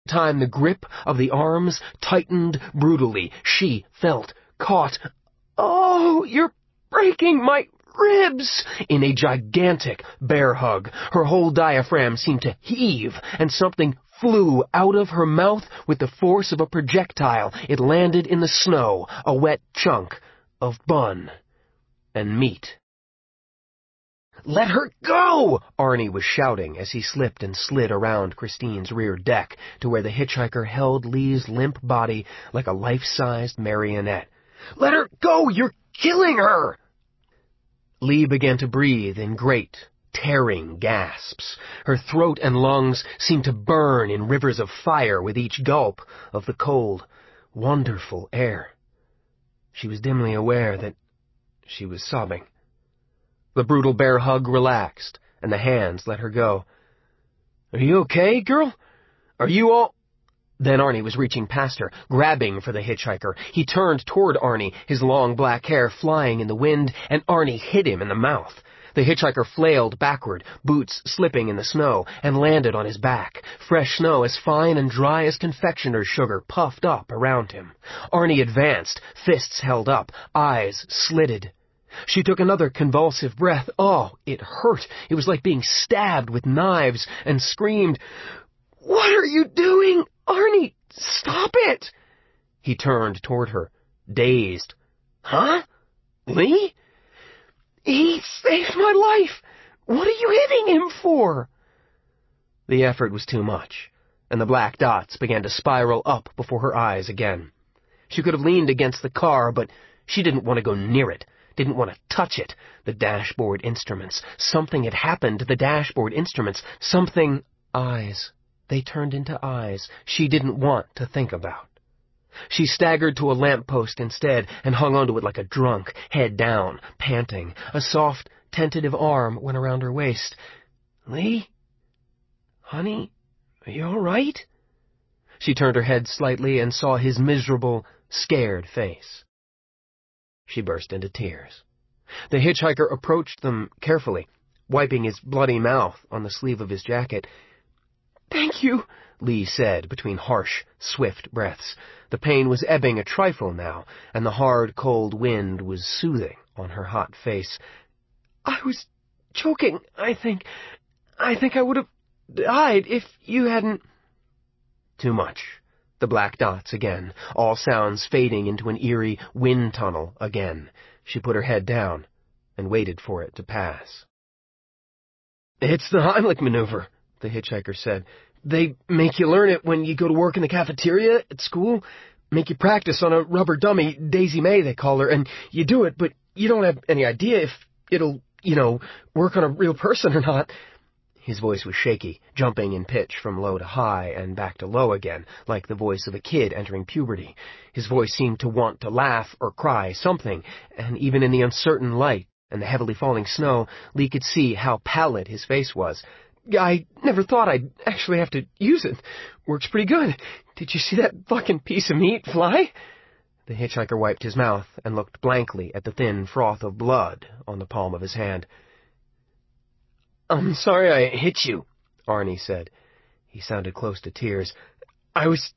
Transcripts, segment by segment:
time the grip of the arms tightened brutally. She felt caught. "Oh, you're breaking my ribs!" in a gigantic bear hug. Her whole diaphragm seemed to heave, and something flew out of her mouth with the force of a projectile. It landed in the snow, a wet chunk of bun and meat. "Let her go!" Arnie was shouting as he slipped and slid around Christine's rear deck to where the hitchhiker held Lee's limp body like a life-sized marionette. "Let her go! You're killing her!" Lee began to breathe in great, tearing gasps. Her throat and lungs seemed to burn in rivers of fire with each gulp of the cold, wonderful air. She was dimly aware that she was sobbing. The brutal bear hug relaxed, and the hands let her go. "Are you okay, girl? Are you all—" Then Arnie was reaching past her, grabbing for the hitchhiker. He turned toward Arnie, his long black hair flying in the wind, and Arnie hit him in the mouth. The hitchhiker flailed backward, boots slipping in the snow, and landed on his back. Fresh snow as fine and dry as confectioner's sugar puffed up around him. Arnie advanced, fists held up, eyes slitted. She took another convulsive breath. Oh, it hurt. It was like being stabbed with knives, and screamed, "What are you doing? Arnie, stop it!" He turned toward her, dazed. "Huh? Lee? He saved my life! What are you hitting him for?" The effort was too much, and the black dots began to spiral up before her eyes again. She could have leaned against the car, but she didn't want to go near it. Didn't want to touch it. The dashboard instruments. Something had happened to the dashboard instruments. Something... Eyes. They turned into eyes she didn't want to think about. She staggered to a lamppost instead and hung onto it like a drunk, head down, panting. A soft, tentative arm went around her waist. "Lee? Honey? Are you all right?" She turned her head slightly and saw his miserable, scared face. She burst into tears. The hitchhiker approached them carefully, wiping his bloody mouth on the sleeve of his jacket. "Thank you," Lee said between harsh, swift breaths. The pain was ebbing a trifle now, and the hard, cold wind was soothing on her hot face. "I was choking, I think. I think I would have died if you hadn't—" Too much. The black dots again, all sounds fading into an eerie wind tunnel again. She put her head down and waited for it to pass. "It's the Heimlich maneuver," the hitchhiker said. "They make you learn it when you go to work in the cafeteria at school. Make you practice on a rubber dummy, Daisy May they call her, and you do it, but you don't have any idea if it'll, work on a real person or not." His voice was shaky, jumping in pitch from low to high and back to low again, like the voice of a kid entering puberty. His voice seemed to want to laugh or cry something, and even in the uncertain light and the heavily falling snow, Lee could see how pallid his face was. "I never thought I'd actually have to use it. Works pretty good. Did you see that fucking piece of meat fly?" The hitchhiker wiped his mouth and looked blankly at the thin froth of blood on the palm of his hand. "I'm sorry I hit you," Arnie said. He sounded close to tears. I was...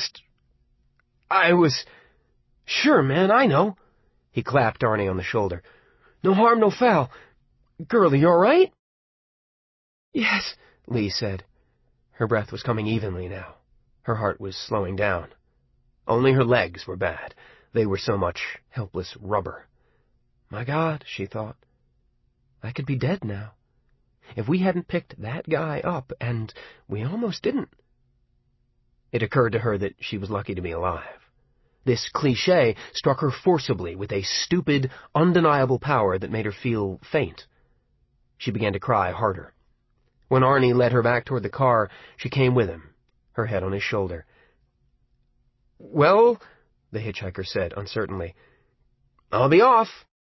Sure, man, I know." He clapped Arnie on the shoulder. "No harm, no foul. Girl, you all right?" "Yes," Lee said. Her breath was coming evenly now. Her heart was slowing down. Only her legs were bad. They were so much helpless rubber. My God, she thought. I could be dead now. If we hadn't picked that guy up, and we almost didn't. It occurred to her that she was lucky to be alive. This cliché struck her forcibly with a stupid, undeniable power that made her feel faint. She began to cry harder. When Arnie led her back toward the car, she came with him, her head on his shoulder. "Well," the hitchhiker said uncertainly, "I'll be off."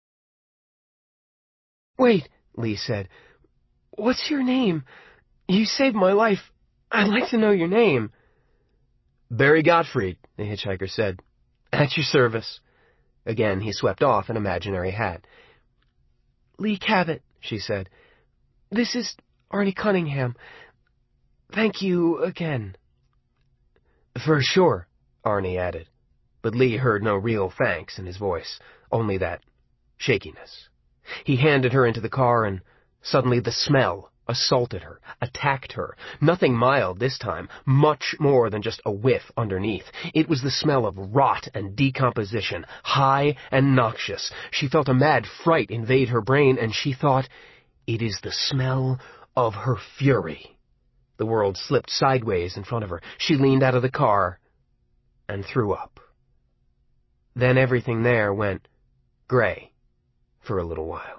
"Wait," Lee said. "What's your name? You saved my life. I'd like to know your name." "Barry Gottfried," the hitchhiker said. "At your service." Again he swept off an imaginary hat. "Lee Cabot," she said. "This is Arnie Cunningham. Thank you again." For sure, Arnie added, but Lee heard no real thanks in his voice, only that shakiness. He handed her into the car, and suddenly the smell assaulted her, attacked her. Nothing mild this time, much more than just a whiff underneath. It was the smell of rot and decomposition, high and noxious. She felt a mad fright invade her brain, and she thought, it is the smell of her fury. The world slipped sideways in front of her. She leaned out of the car and threw up. Then everything there went gray for a little while.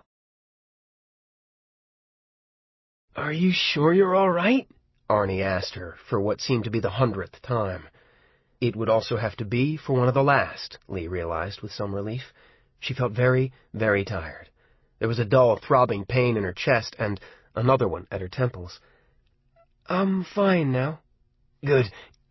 "Are you sure you're all right?" Arnie asked her for what seemed to be the 100th time. It would also have to be for one of the last, Lee realized with some relief. She felt very, very tired. There was a dull, throbbing pain in her chest and another one at her temples. "I'm fine now." Good.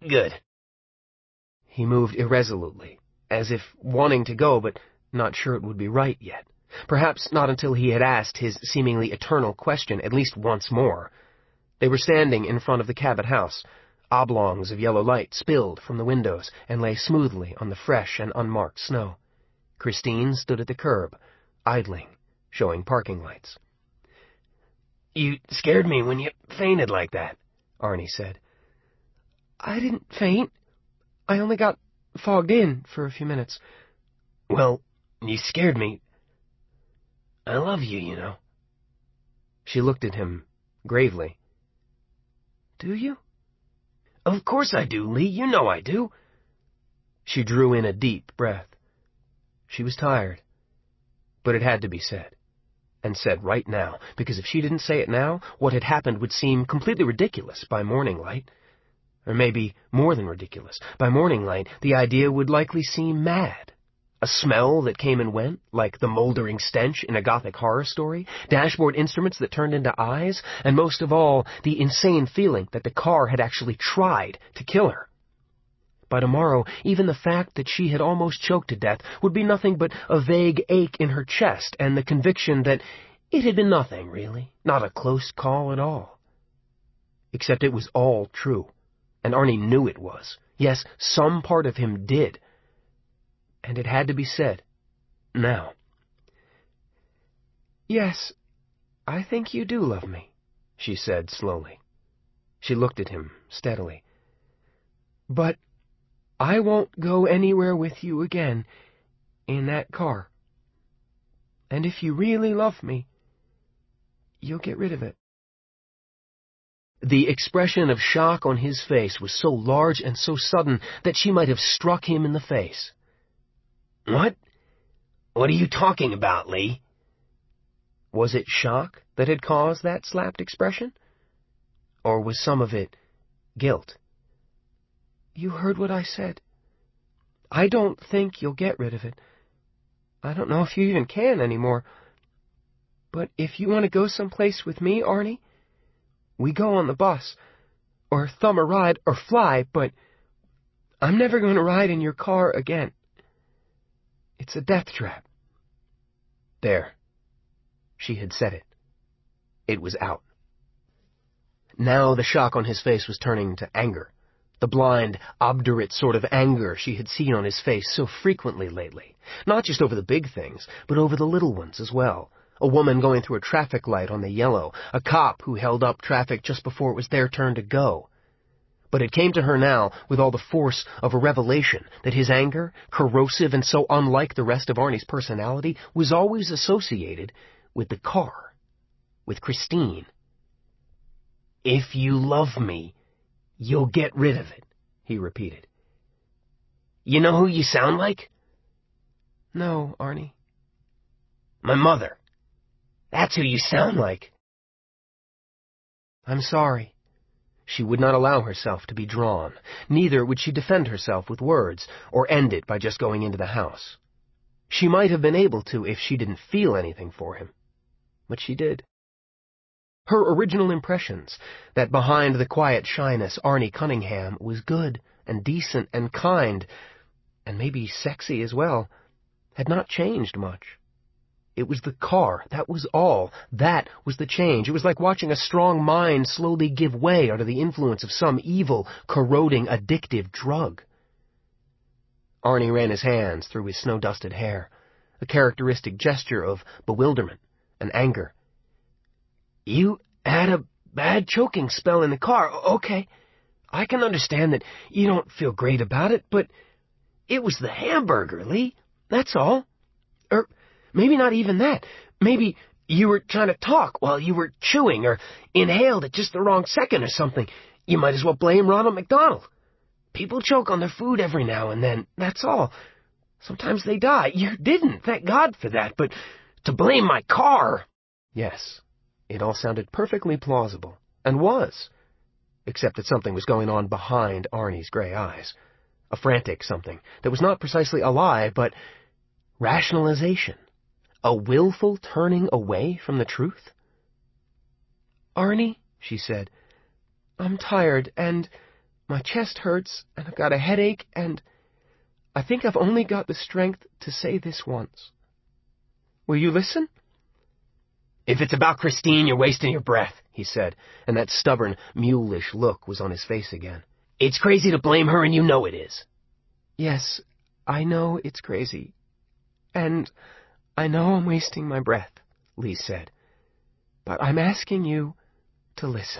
He moved irresolutely, as if wanting to go, but not sure it would be right yet. Perhaps not until he had asked his seemingly eternal question at least once more. They were standing in front of the Cabot house. Oblongs of yellow light spilled from the windows and lay smoothly on the fresh and unmarked snow. Christine stood at the curb, idling, showing parking lights. "You scared me when you fainted like that," Arnie said. "I didn't faint. I only got fogged in for a few minutes." "Well, you scared me. I love you, you know." She looked at him gravely. "Do you?" "Of course I do, Lee. You know I do." She drew in a deep breath. She was tired, but it had to be said, and said right now, because if she didn't say it now, what had happened would seem completely ridiculous by morning light. Or maybe more than ridiculous. By morning light, the idea would likely seem mad. A smell that came and went, like the moldering stench in a Gothic horror story, dashboard instruments that turned into eyes, and most of all, the insane feeling that the car had actually tried to kill her. By tomorrow, even the fact that she had almost choked to death would be nothing but a vague ache in her chest and the conviction that it had been nothing, really, not a close call at all. Except it was all true, and Arnie knew it was. Yes, some part of him did. And it had to be said, now. "Yes, I think you do love me," she said slowly. She looked at him steadily. "But I won't go anywhere with you again in that car. And if you really love me, you'll get rid of it." The expression of shock on his face was so large and so sudden that she might have struck him in the face. What? What are you talking about, Lee?" Was it shock that had caused that slapped expression? Or was some of it guilt? "You heard what I said. I don't think you'll get rid of it. I don't know if you even can anymore. But if you want to go someplace with me, Arnie, we go on the bus, or thumb a ride, or fly, but I'm never going to ride in your car again. It's a death trap." There. She had said it. It was out. Now the shock on his face was turning to anger. The blind, obdurate sort of anger she had seen on his face so frequently lately. Not just over the big things, but over the little ones as well. A woman going through a traffic light on the yellow. A cop who held up traffic just before it was their turn to go. But it came to her now with all the force of a revelation that his anger, corrosive and so unlike the rest of Arnie's personality, was always associated with the car, with Christine. "If you love me, you'll get rid of it," he repeated. "You know who you sound like?" "No, Arnie." "My mother. That's who you sound like." "I'm sorry." She would not allow herself to be drawn. Neither would she defend herself with words, or end it by just going into the house. She might have been able to if she didn't feel anything for him. But she did. Her original impressions, that behind the quiet shyness Arnie Cunningham was good and decent and kind, and maybe sexy as well, had not changed much. It was the car, that was all. That was the change. It was like watching a strong mind slowly give way under the influence of some evil, corroding, addictive drug. Arnie ran his hands through his snow-dusted hair, a characteristic gesture of bewilderment and anger. You had a bad choking spell in the car. Okay, I can understand that you don't feel great about it, but it was the hamburger, Lee. That's all. Or maybe not even that. Maybe you were trying to talk while you were chewing or inhaled at just the wrong second or something. You might as well blame Ronald McDonald. People choke on their food every now and then, that's all. Sometimes they die. You didn't, thank God for that, but to blame my car... Yes, it all sounded perfectly plausible, and was, except that something was going on behind Arnie's gray eyes. A frantic something that was not precisely a lie, but rationalization. A willful turning away from the truth? Arnie, she said, I'm tired, and my chest hurts, and I've got a headache, and I think I've only got the strength to say this once. Will you listen? If it's about Christine, you're wasting your breath, he said, and that stubborn, mulish look was on his face again. It's crazy to blame her, and you know it is. Yes, I know it's crazy. And I know I'm wasting my breath, Lee said. But I'm asking you to listen.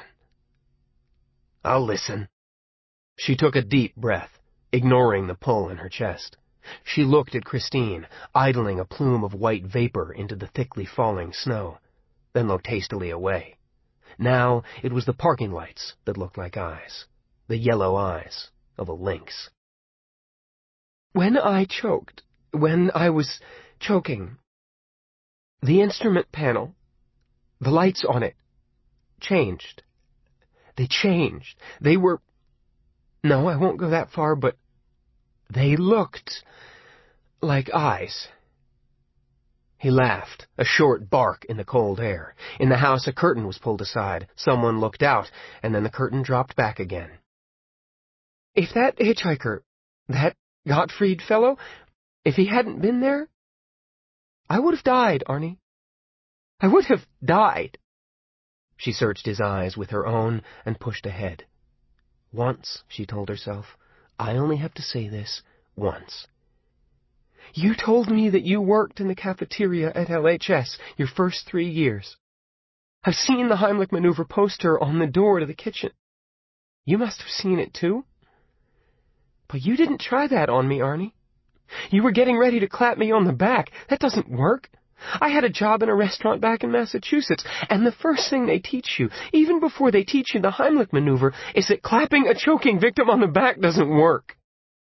I'll listen. She took a deep breath, ignoring the pull in her chest. She looked at Christine, idling a plume of white vapor into the thickly falling snow, then looked hastily away. Now it was the parking lights that looked like eyes, the yellow eyes of a lynx. When I was choking, the instrument panel, the lights on it, changed. They changed. They were... No, I won't go that far, but they looked like eyes. He laughed, a short bark in the cold air. In the house, a curtain was pulled aside. Someone looked out, and then the curtain dropped back again. If that hitchhiker, that Gottfried fellow, if he hadn't been there, I would have died, Arnie. I would have died. She searched his eyes with her own and pushed ahead. Once, she told herself, I only have to say this once. You told me that you worked in the cafeteria at LHS your first 3 years. I've seen the Heimlich maneuver poster on the door to the kitchen. You must have seen it too. But you didn't try that on me, Arnie. You were getting ready to clap me on the back. That doesn't work. I had a job in a restaurant back in Massachusetts, and the first thing they teach you, even before they teach you the Heimlich maneuver, is that clapping a choking victim on the back doesn't work.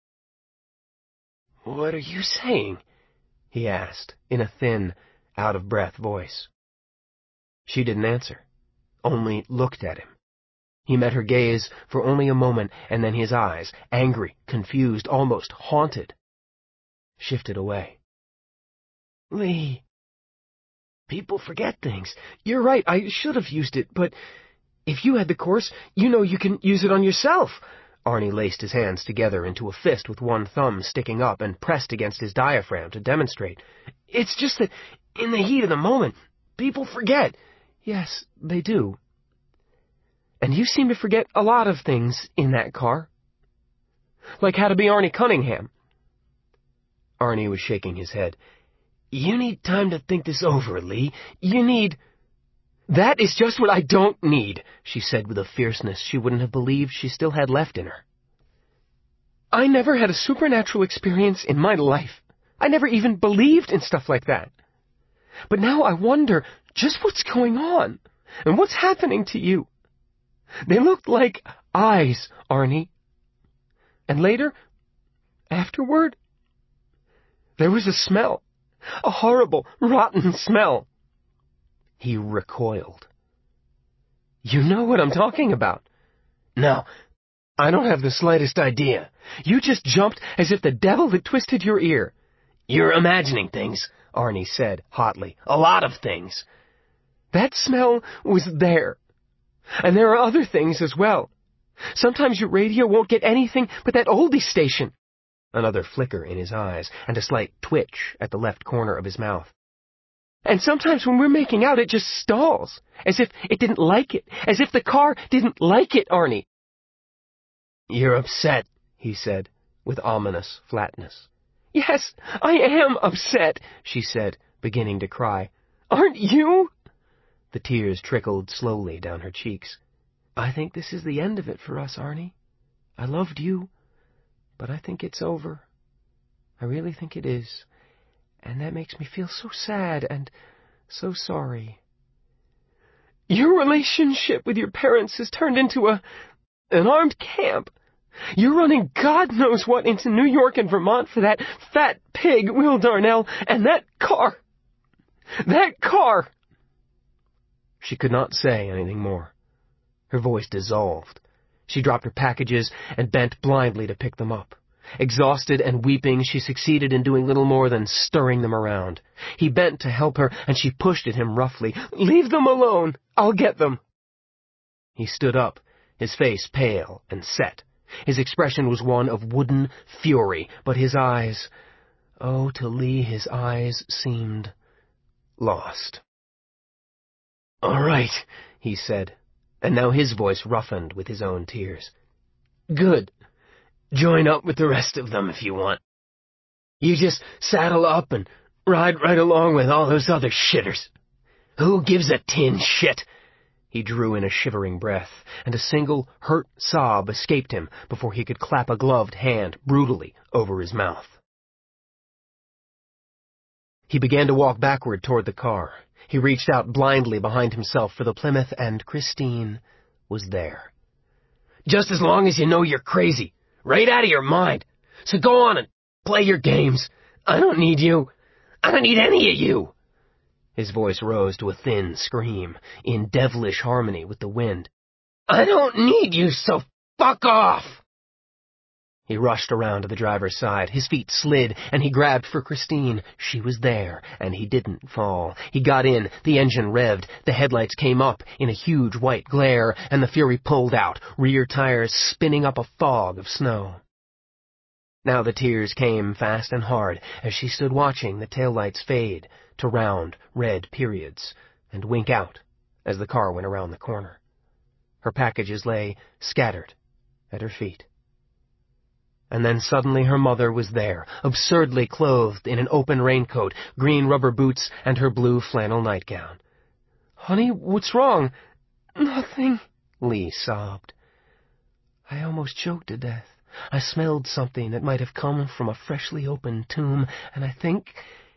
What are you saying? He asked, in a thin, out-of-breath voice. She didn't answer, only looked at him. He met her gaze for only a moment, and then his eyes, angry, confused, almost haunted, shifted away. Lee, people forget things. You're right, I should have used it, but if you had the course, you know you can use it on yourself. Arnie laced his hands together into a fist with one thumb sticking up and pressed against his diaphragm to demonstrate. It's just that, in the heat of the moment, people forget. Yes, they do. And you seem to forget a lot of things in that car. Like how to be Arnie Cunningham. Arnie was shaking his head. You need time to think this over, Lee. You need... That is just what I don't need, she said with a fierceness she wouldn't have believed she still had left in her. I never had a supernatural experience in my life. I never even believed in stuff like that. But now I wonder just what's going on, and what's happening to you. They looked like eyes, Arnie. And later, afterward, there was a smell. A horrible, rotten smell. He recoiled. You know what I'm talking about. No, I don't have the slightest idea. You just jumped as if the devil had twisted your ear. You're imagining things, Arnie said hotly. A lot of things. That smell was there. And there are other things as well. Sometimes your radio won't get anything but that oldie station. Another flicker in his eyes, and a slight twitch at the left corner of his mouth. And sometimes when we're making out, it just stalls, as if it didn't like it, as if the car didn't like it, Arnie. You're upset, he said, with ominous flatness. Yes, I am upset, she said, beginning to cry. Aren't you? The tears trickled slowly down her cheeks. I think this is the end of it for us, Arnie. I loved you, but I think it's over. I really think it is, and that makes me feel so sad and so sorry. Your relationship with your parents has turned into an armed camp. You're running God knows what into New York and Vermont for that fat pig, Will Darnell, and that car. That car! She could not say anything more. Her voice dissolved. She dropped her packages and bent blindly to pick them up. Exhausted and weeping, she succeeded in doing little more than stirring them around. He bent to help her, and she pushed at him roughly. Leave them alone! I'll get them! He stood up, his face pale and set. His expression was one of wooden fury, but his eyes... Oh, to Lee, his eyes seemed lost. All right, he said, and now his voice roughened with his own tears. Good. Join up with the rest of them if you want. You just saddle up and ride right along with all those other shitters. Who gives a tin shit? He drew in a shivering breath, and a single hurt sob escaped him before he could clap a gloved hand brutally over his mouth. He began to walk backward toward the car. He reached out blindly behind himself for the Plymouth, and Christine was there. Just as long as you know you're crazy, right out of your mind. So go on and play your games. I don't need you. I don't need any of you. His voice rose to a thin scream, in devilish harmony with the wind. I don't need you, so fuck off! He rushed around to the driver's side. His feet slid, and he grabbed for Christine. She was there, and he didn't fall. He got in, the engine revved, the headlights came up in a huge white glare, and the Fury pulled out, rear tires spinning up a fog of snow. Now the tears came fast and hard as she stood watching the taillights fade to round, red periods, and wink out as the car went around the corner. Her packages lay scattered at her feet. And then suddenly her mother was there, absurdly clothed in an open raincoat, green rubber boots, and her blue flannel nightgown. Honey, what's wrong? Nothing, Lee sobbed. I almost choked to death. I smelled something that might have come from a freshly opened tomb, and I think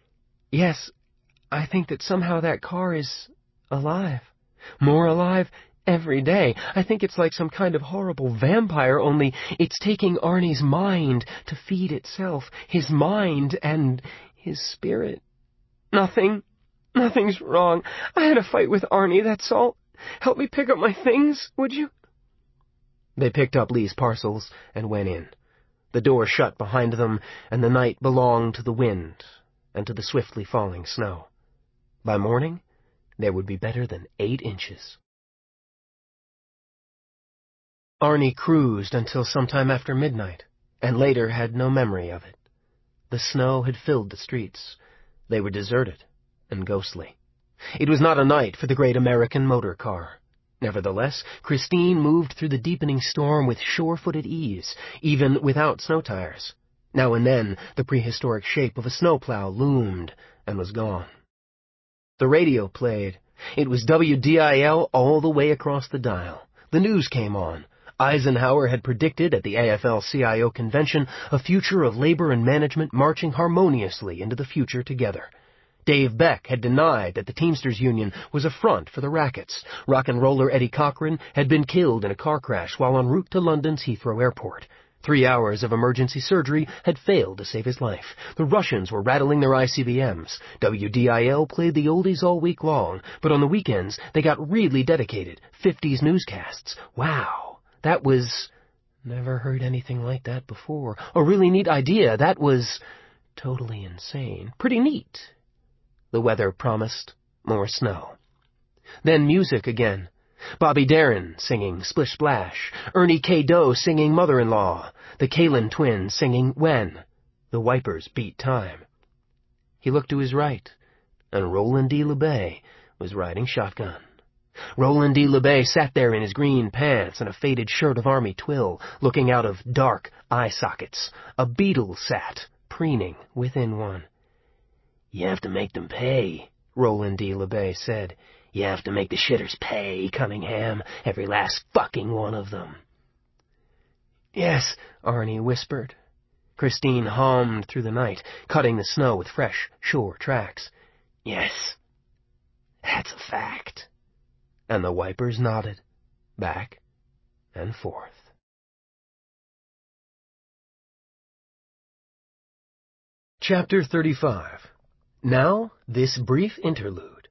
that somehow that car is alive. More alive every day. I think it's like some kind of horrible vampire, only it's taking Arnie's mind to feed itself. His mind and his spirit. Nothing's wrong. I had a fight with Arnie, that's all. Help me pick up my things, would you? They picked up Lee's parcels and went in. The door shut behind them, and the night belonged to the wind and to the swiftly falling snow. By morning, there would be better than 8 inches. Arnie cruised until sometime after midnight, and later had no memory of it. The snow had filled the streets. They were deserted and ghostly. It was not a night for the great American motor car. Nevertheless, Christine moved through the deepening storm with sure-footed ease, even without snow tires. Now and then, the prehistoric shape of a snowplow loomed and was gone. The radio played. It was WDIL all the way across the dial. The news came on. Eisenhower had predicted at the AFL-CIO convention a future of labor and management marching harmoniously into the future together. Dave Beck had denied that the Teamsters Union was a front for the rackets. Rock and roller Eddie Cochran had been killed in a car crash while en route to London's Heathrow Airport. 3 hours of emergency surgery had failed to save his life. The Russians were rattling their ICBMs. WDIL played the oldies all week long, but on the weekends they got really dedicated. 50s newscasts. Wow, that was... Never heard anything like that before. A really neat idea. That was totally insane. Pretty neat. The weather promised more snow. Then music again. Bobby Darin singing Splish Splash. Ernie K. Doe singing Mother-in-Law. The Kalin twins singing When. The wipers beat time. He looked to his right. and Roland D. LeBay was riding shotgun. Roland D. LeBay sat there in his green pants and a faded shirt of army twill, looking out of dark eye sockets. A beetle sat, preening within one. "You have to make them pay," Roland D. LeBay said. "You have to make the shitters pay, Cunningham, every last fucking one of them." "Yes," Arnie whispered. Christine hummed through the night, cutting the snow with fresh, sure tracks. "Yes, that's a fact." And the wipers nodded, back and forth. Chapter 35. Now, this brief interlude.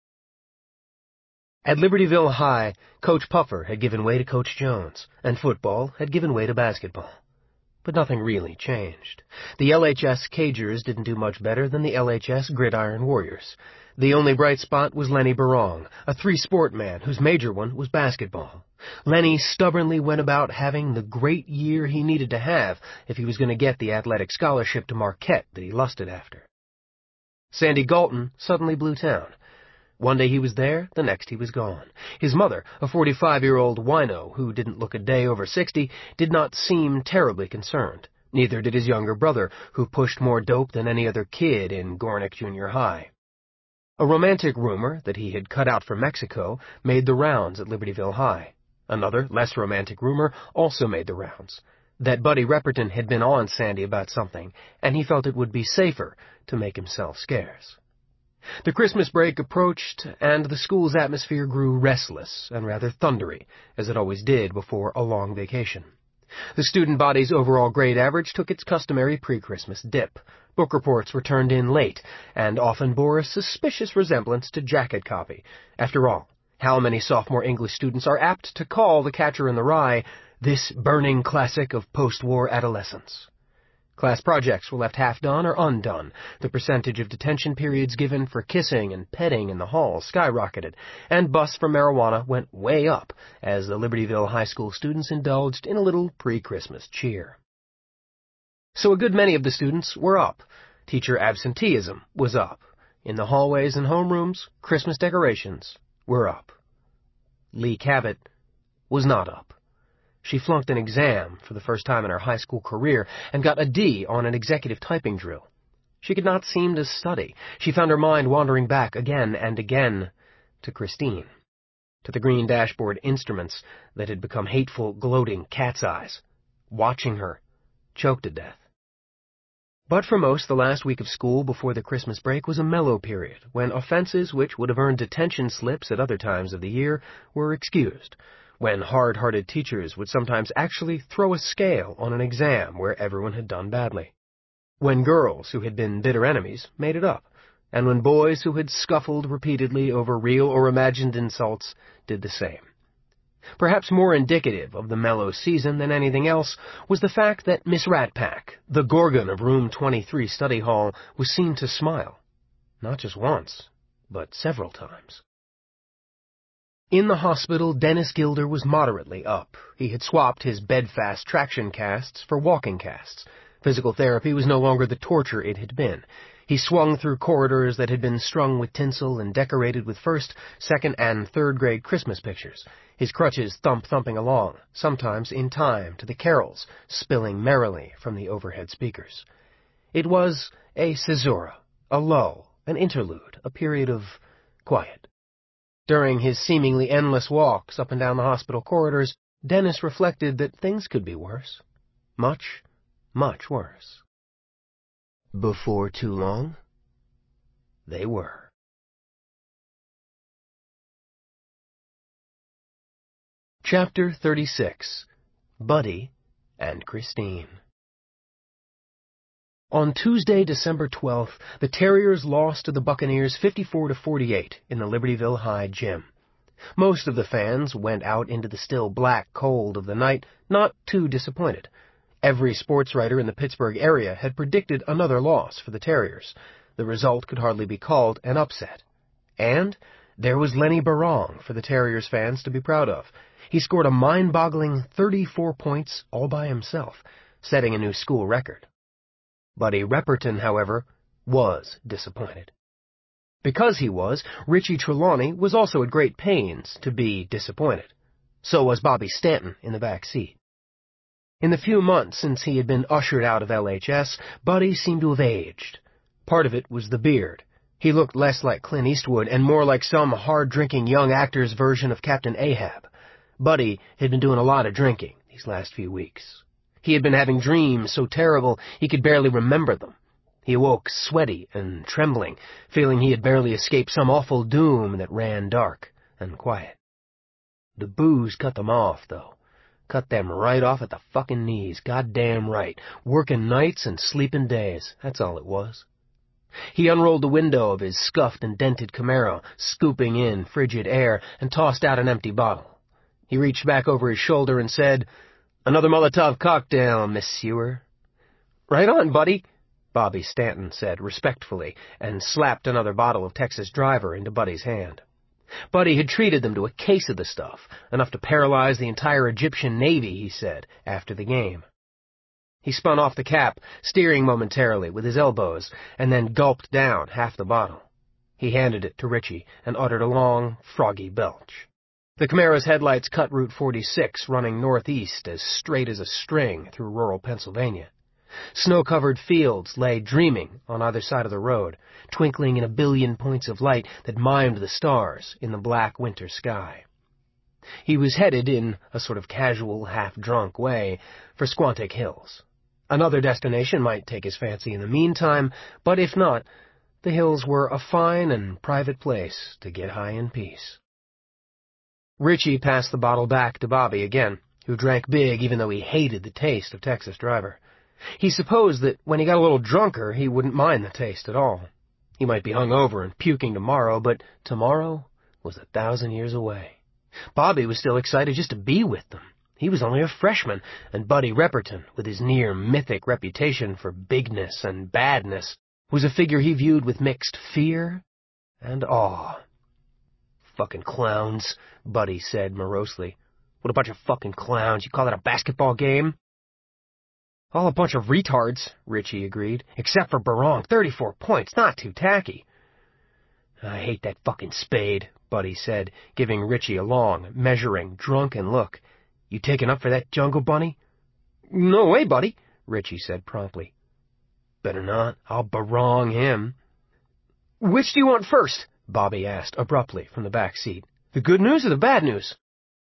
At Libertyville High, Coach Puffer had given way to Coach Jones, and football had given way to basketball. But nothing really changed. The LHS Cagers didn't do much better than the LHS Gridiron Warriors. The only bright spot was Lenny Barong, a three-sport man whose major one was basketball. Lenny stubbornly went about having the great year he needed to have if he was going to get the athletic scholarship to Marquette that he lusted after. Sandy Galton suddenly blew town. One day he was there, the next he was gone. His mother, a 45-year-old wino who didn't look a day over 60, did not seem terribly concerned. Neither did his younger brother, who pushed more dope than any other kid in Gornick Junior High. A romantic rumor that he had cut out for Mexico made the rounds at Libertyville High. Another, less romantic rumor also made the rounds. That Buddy Repperton had been on Sandy about something, and he felt it would be safer to make himself scarce. The Christmas break approached, and the school's atmosphere grew restless and rather thundery, as it always did before a long vacation. The student body's overall grade average took its customary pre-Christmas dip. Book reports were turned in late, and often bore a suspicious resemblance to jacket copy. After all, how many sophomore English students are apt to call The Catcher in the Rye this burning classic of post-war adolescence? Class projects were left half done or undone. The percentage of detention periods given for kissing and petting in the hall skyrocketed, and busts for marijuana went way up as the Libertyville High School students indulged in a little pre-Christmas cheer. So a good many of the students were up. Teacher absenteeism was up. In the hallways and homerooms, Christmas decorations were up. Lee Cabot was not up. She flunked an exam for the first time in her high school career and got a D on an executive typing drill. She could not seem to study. She found her mind wandering back again and again to Christine, to the green dashboard instruments that had become hateful, gloating cat's eyes, watching her, choked to death. But for most, the last week of school before the Christmas break was a mellow period, when offenses which would have earned detention slips at other times of the year were excused, when hard-hearted teachers would sometimes actually throw a scale on an exam where everyone had done badly, when girls who had been bitter enemies made it up, and when boys who had scuffled repeatedly over real or imagined insults did the same. Perhaps more indicative of the mellow season than anything else was the fact that Miss Ratpack, the Gorgon of Room 23 Study Hall, was seen to smile, not just once, but several times. In the hospital, Dennis Gilder was moderately up. He had swapped his bedfast traction casts for walking casts. Physical therapy was no longer the torture it had been. He swung through corridors that had been strung with tinsel and decorated with first, second, and third-grade Christmas pictures, his crutches thumping along, sometimes in time to the carols spilling merrily from the overhead speakers. It was a caesura, a lull, an interlude, a period of quiet. During his seemingly endless walks up and down the hospital corridors, Dennis reflected that things could be worse. Much, much worse. Before too long, they were. Chapter 36. Buddy and Christine. On Tuesday, December 12th, the Terriers lost to the Buccaneers 54-48 in the Libertyville High gym. Most of the fans went out into the still black cold of the night, not too disappointed. Every sports writer in the Pittsburgh area had predicted another loss for the Terriers. The result could hardly be called an upset. And there was Lenny Barong for the Terriers fans to be proud of. He scored a mind-boggling 34 points all by himself, setting a new school record. Buddy Repperton, however, was disappointed. Because he was, Richie Trelawney was also at great pains to be disappointed. So was Bobby Stanton in the back seat. In the few months since he had been ushered out of LHS, Buddy seemed to have aged. Part of it was the beard. He looked less like Clint Eastwood and more like some hard-drinking young actor's version of Captain Ahab. Buddy had been doing a lot of drinking these last few weeks. He had been having dreams so terrible he could barely remember them. He awoke sweaty and trembling, feeling he had barely escaped some awful doom that ran dark and quiet. The booze cut them off, though. Cut them right off at the fucking knees, goddamn right. Working nights and sleeping days, that's all it was. He unrolled the window of his scuffed and dented Camaro, scooping in frigid air, and tossed out an empty bottle. He reached back over his shoulder and said, "Another Molotov cocktail, monsieur." "Right on, buddy," Bobby Stanton said respectfully, and slapped another bottle of Texas Driver into Buddy's hand. Buddy had treated them to a case of the stuff, enough to paralyze the entire Egyptian Navy, he said, after the game. He spun off the cap, steering momentarily with his elbows, and then gulped down half the bottle. He handed it to Richie and uttered a long, froggy belch. The Camaro's headlights cut Route 46, running northeast as straight as a string through rural Pennsylvania. Snow-covered fields lay dreaming on either side of the road, twinkling in a billion points of light that mimed the stars in the black winter sky. He was headed, in a sort of casual, half-drunk way, for Squantic Hills. Another destination might take his fancy in the meantime, but if not, the hills were a fine and private place to get high in peace. Richie passed the bottle back to Bobby again, who drank big even though he hated the taste of Texas Driver. He supposed that when he got a little drunker, he wouldn't mind the taste at all. He might be hungover and puking tomorrow, but tomorrow was 1,000 years away. Bobby was still excited just to be with them. He was only a freshman, and Buddy Repperton, with his near-mythic reputation for bigness and badness, was a figure he viewed with mixed fear and awe. "Fucking clowns," Buddy said morosely. "What a bunch of fucking clowns. You call that a basketball game?" "All a bunch of retards," Richie agreed. "Except for Barong. 34 points. Not too tacky." "I hate that fucking Spade," Buddy said, giving Richie a long, measuring, drunken look. "You taking up for that Jungle Bunny?" "No way, buddy," Richie said promptly. "Better not. I'll Barong him." "Which do you want first?" Bobby asked abruptly from the back seat. "The good news or the bad news?"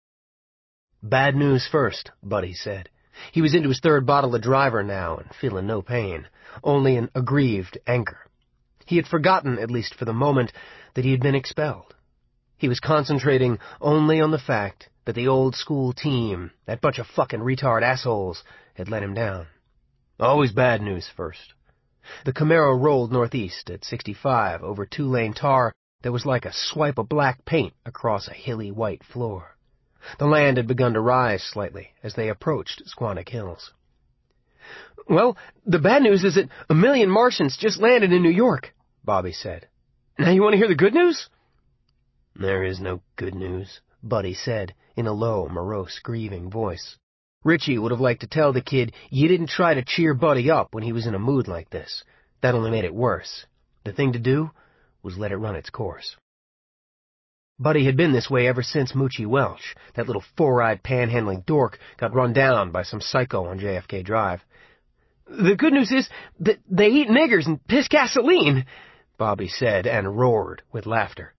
"Bad news first," Buddy said. He was into his third bottle of Driver now and feeling no pain, only an aggrieved anger. He had forgotten, at least for the moment, that he had been expelled. He was concentrating only on the fact that the old-school team, that bunch of fucking retard assholes, had let him down. Always bad news first. The Camaro rolled northeast at 65 over two-lane tar that was like a swipe of black paint across a hilly white floor. The land had begun to rise slightly as they approached Squantic Hills. "Well, the bad news is that 1,000,000 Martians just landed in New York," Bobby said. "Now you want to hear the good news?" "There is no good news," Buddy said in a low, morose, grieving voice. Richie would have liked to tell the kid, "You didn't try to cheer Buddy up when he was in a mood like this. That only made it worse. The thing to do was let it run its course." Buddy had been this way ever since Moochie Welch, that little four-eyed panhandling dork, got run down by some psycho on JFK Drive. "The good news is that they eat niggers and piss gasoline," Bobby said, and roared with laughter.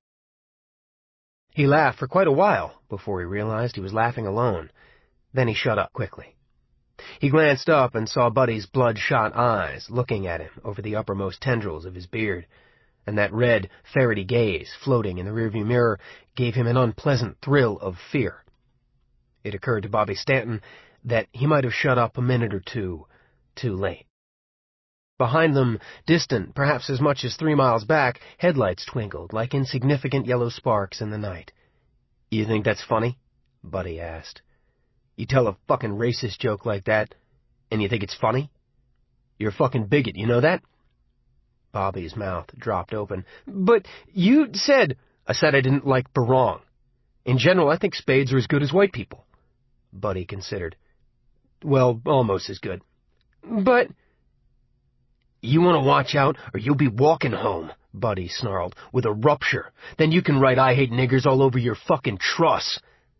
He laughed for quite a while before he realized he was laughing alone. Then he shut up quickly. He glanced up and saw Buddy's bloodshot eyes looking at him over the uppermost tendrils of his beard, and that red, ferrety gaze floating in the rearview mirror gave him an unpleasant thrill of fear. It occurred to Bobby Stanton that he might have shut up a minute or two too late. Behind them, distant perhaps as much as 3 miles back, headlights twinkled like insignificant yellow sparks in the night. "You think that's funny?" Buddy asked. "You tell a fucking racist joke like that, and you think it's funny? You're a fucking bigot, you know that?" Bobby's mouth dropped open. "But you said—" "I said I didn't like Barong. In general, I think spades are as good as white people." Buddy considered. "Well, almost as good." "But—" You want to watch out, or you'll be walking home, Buddy snarled, with a rupture. Then you can write I hate niggers all over your fucking truss.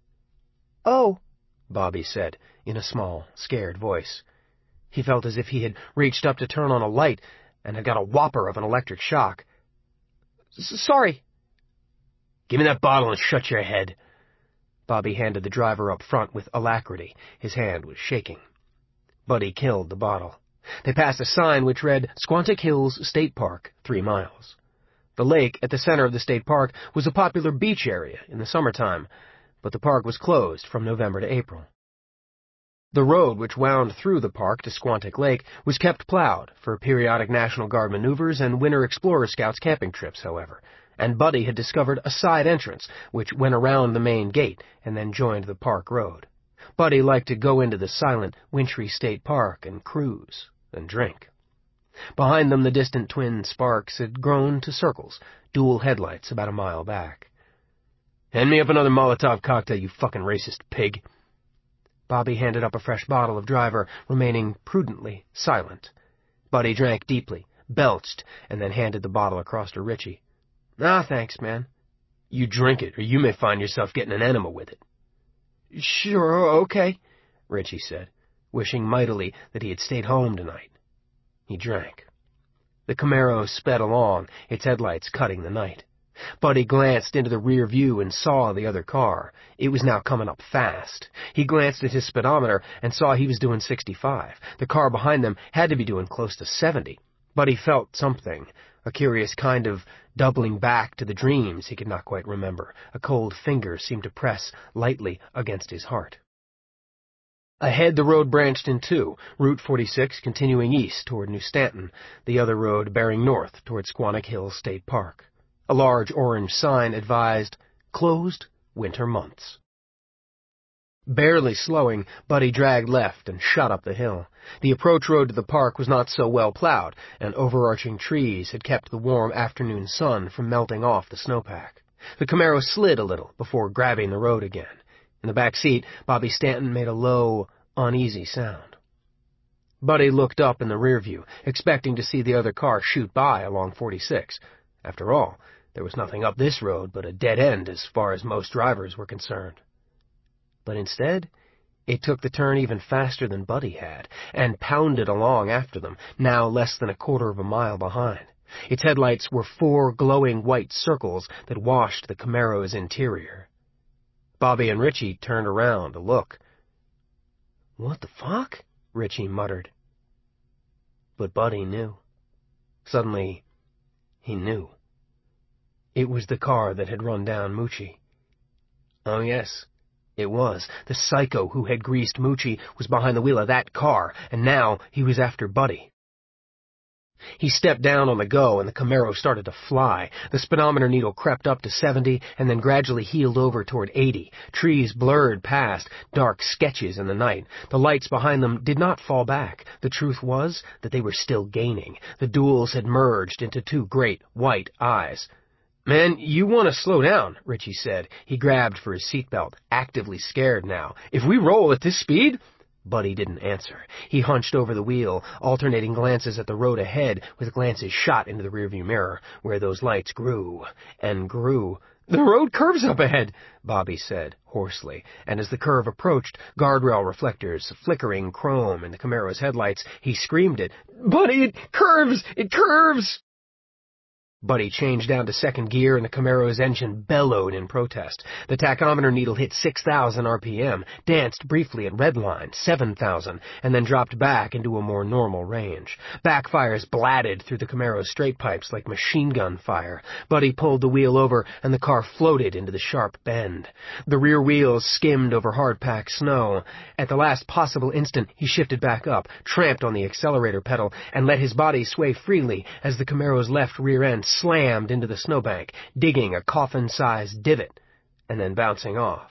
Oh, Bobby said, in a small, scared voice. He felt as if he had reached up to turn on a light and had got a whopper of an electric shock. Sorry. Give me that bottle and shut your head. Bobby handed the driver up front with alacrity. His hand was shaking. Buddy killed the bottle. They passed a sign which read Squantic Hills State Park, 3 miles. The lake at the center of the state park was a popular beach area in the summertime, but the park was closed from November to April. The road which wound through the park to Squantic Lake was kept plowed for periodic National Guard maneuvers and Winter Explorer Scouts camping trips, however, and Buddy had discovered a side entrance which went around the main gate and then joined the park road. Buddy liked to go into the silent, wintry state park and cruise and drink. Behind them, the distant twin sparks had grown to circles, dual headlights about a mile back. Hand me up another Molotov cocktail, you fucking racist pig. Bobby handed up a fresh bottle of driver, remaining prudently silent. Buddy drank deeply, belched, and then handed the bottle across to Richie. Ah, thanks, man. You drink it, or you may find yourself getting an enema with it. Sure, okay, Richie said, wishing mightily that he had stayed home tonight. He drank. The Camaro sped along, its headlights cutting the night. Buddy glanced into the rear view and saw the other car. It was now coming up fast. He glanced at his speedometer and saw he was doing 65. The car behind them had to be doing close to 70. Buddy felt something, a curious kind of doubling back to the dreams he could not quite remember. A cold finger seemed to press lightly against his heart. Ahead, the road branched in two, Route 46 continuing east toward New Stanton, the other road bearing north toward Squantic Hills State Park. A large orange sign advised, "Closed winter months." Barely slowing, Buddy dragged left and shot up the hill. The approach road to the park was not so well plowed, and overarching trees had kept the warm afternoon sun from melting off the snowpack. The Camaro slid a little before grabbing the road again. In the back seat, Bobby Stanton made a low, uneasy sound. Buddy looked up in the rear view, expecting to see the other car shoot by along 46. After all, there was nothing up this road but a dead end as far as most drivers were concerned. But instead, it took the turn even faster than Buddy had, and pounded along after them, now less than a quarter of a mile behind. Its headlights were 4 glowing white circles that washed the Camaro's interior. Bobby and Richie turned around to look. "What the fuck?" Richie muttered. But Buddy knew. Suddenly, he knew. It was the car that had run down Moochie. Oh, yes, it was. The psycho who had greased Moochie was behind the wheel of that car, and now he was after Buddy. He stepped down on the go, and the Camaro started to fly. The speedometer needle crept up to 70, and then gradually heeled over toward 80. Trees blurred past, dark sketches in the night. The lights behind them did not fall back. The truth was that they were still gaining. The duels had merged into 2 great white eyes. "Man, you want to slow down," Richie said. He grabbed for his seatbelt, actively scared now. "If we roll at this speed—" Buddy didn't answer. He hunched over the wheel, alternating glances at the road ahead with glances shot into the rearview mirror, where those lights grew and grew. "The road curves up ahead," Bobby said, hoarsely, and as the curve approached, guardrail reflectors flickering chrome in the Camaro's headlights, he screamed it, "Buddy, it curves! It curves!" Buddy changed down to second gear, and the Camaro's engine bellowed in protest. The tachometer needle hit 6,000 RPM, danced briefly at redline, 7,000, and then dropped back into a more normal range. Backfires blatted through the Camaro's straight pipes like machine gun fire. Buddy pulled the wheel over, and the car floated into the sharp bend. The rear wheels skimmed over hard-packed snow. At the last possible instant, he shifted back up, tramped on the accelerator pedal, and let his body sway freely as the Camaro's left rear end slammed into the snowbank, digging a coffin-sized divot, and then bouncing off.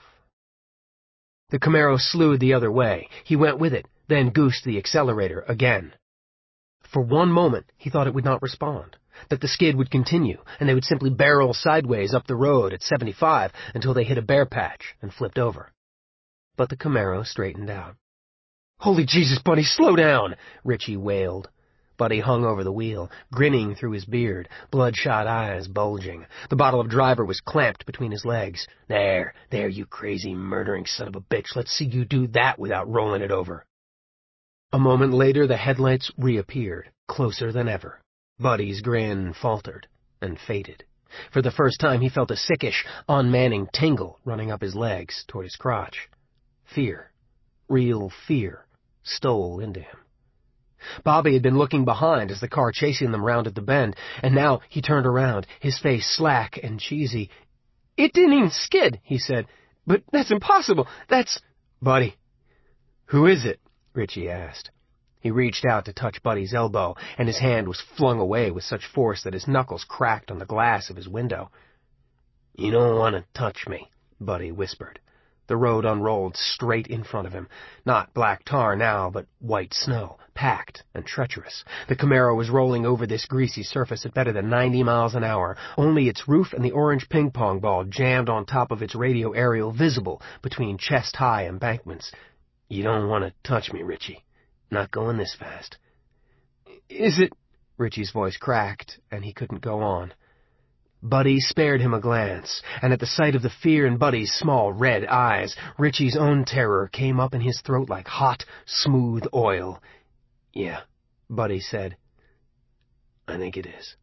The Camaro slewed the other way. He went with it, then goosed the accelerator again. For one moment, he thought it would not respond, that the skid would continue, and they would simply barrel sideways up the road at 75 until they hit a bare patch and flipped over. But the Camaro straightened out. "Holy Jesus, Buddy, slow down!" Richie wailed. Buddy hung over the wheel, grinning through his beard, bloodshot eyes bulging. The bottle of driver was clamped between his legs. There, you crazy murdering son of a bitch. Let's see you do that without rolling it over. A moment later, the headlights reappeared, closer than ever. Buddy's grin faltered and faded. For the first time, he felt a sickish, unmanning tingle running up his legs toward his crotch. Fear, real fear, stole into him. Bobby had been looking behind as the car chasing them rounded the bend, and now he turned around, his face slack and cheesy. "It didn't even skid," he said. "But that's impossible. That's—" "Buddy." "Who is it?" Richie asked. He reached out to touch Buddy's elbow, and his hand was flung away with such force that his knuckles cracked on the glass of his window. "You don't want to touch me," Buddy whispered. The road unrolled straight in front of him. Not black tar now, but white snow, packed and treacherous. The Camaro was rolling over this greasy surface at better than 90 miles an hour, only its roof and the orange ping-pong ball jammed on top of its radio aerial visible between chest-high embankments. "You don't want to touch me, Richie. Not going this fast." "Is it—" Richie's voice cracked, and he couldn't go on. Buddy spared him a glance, and at the sight of the fear in Buddy's small red eyes, Richie's own terror came up in his throat like hot, smooth oil. "Yeah," Buddy said. "I think it is."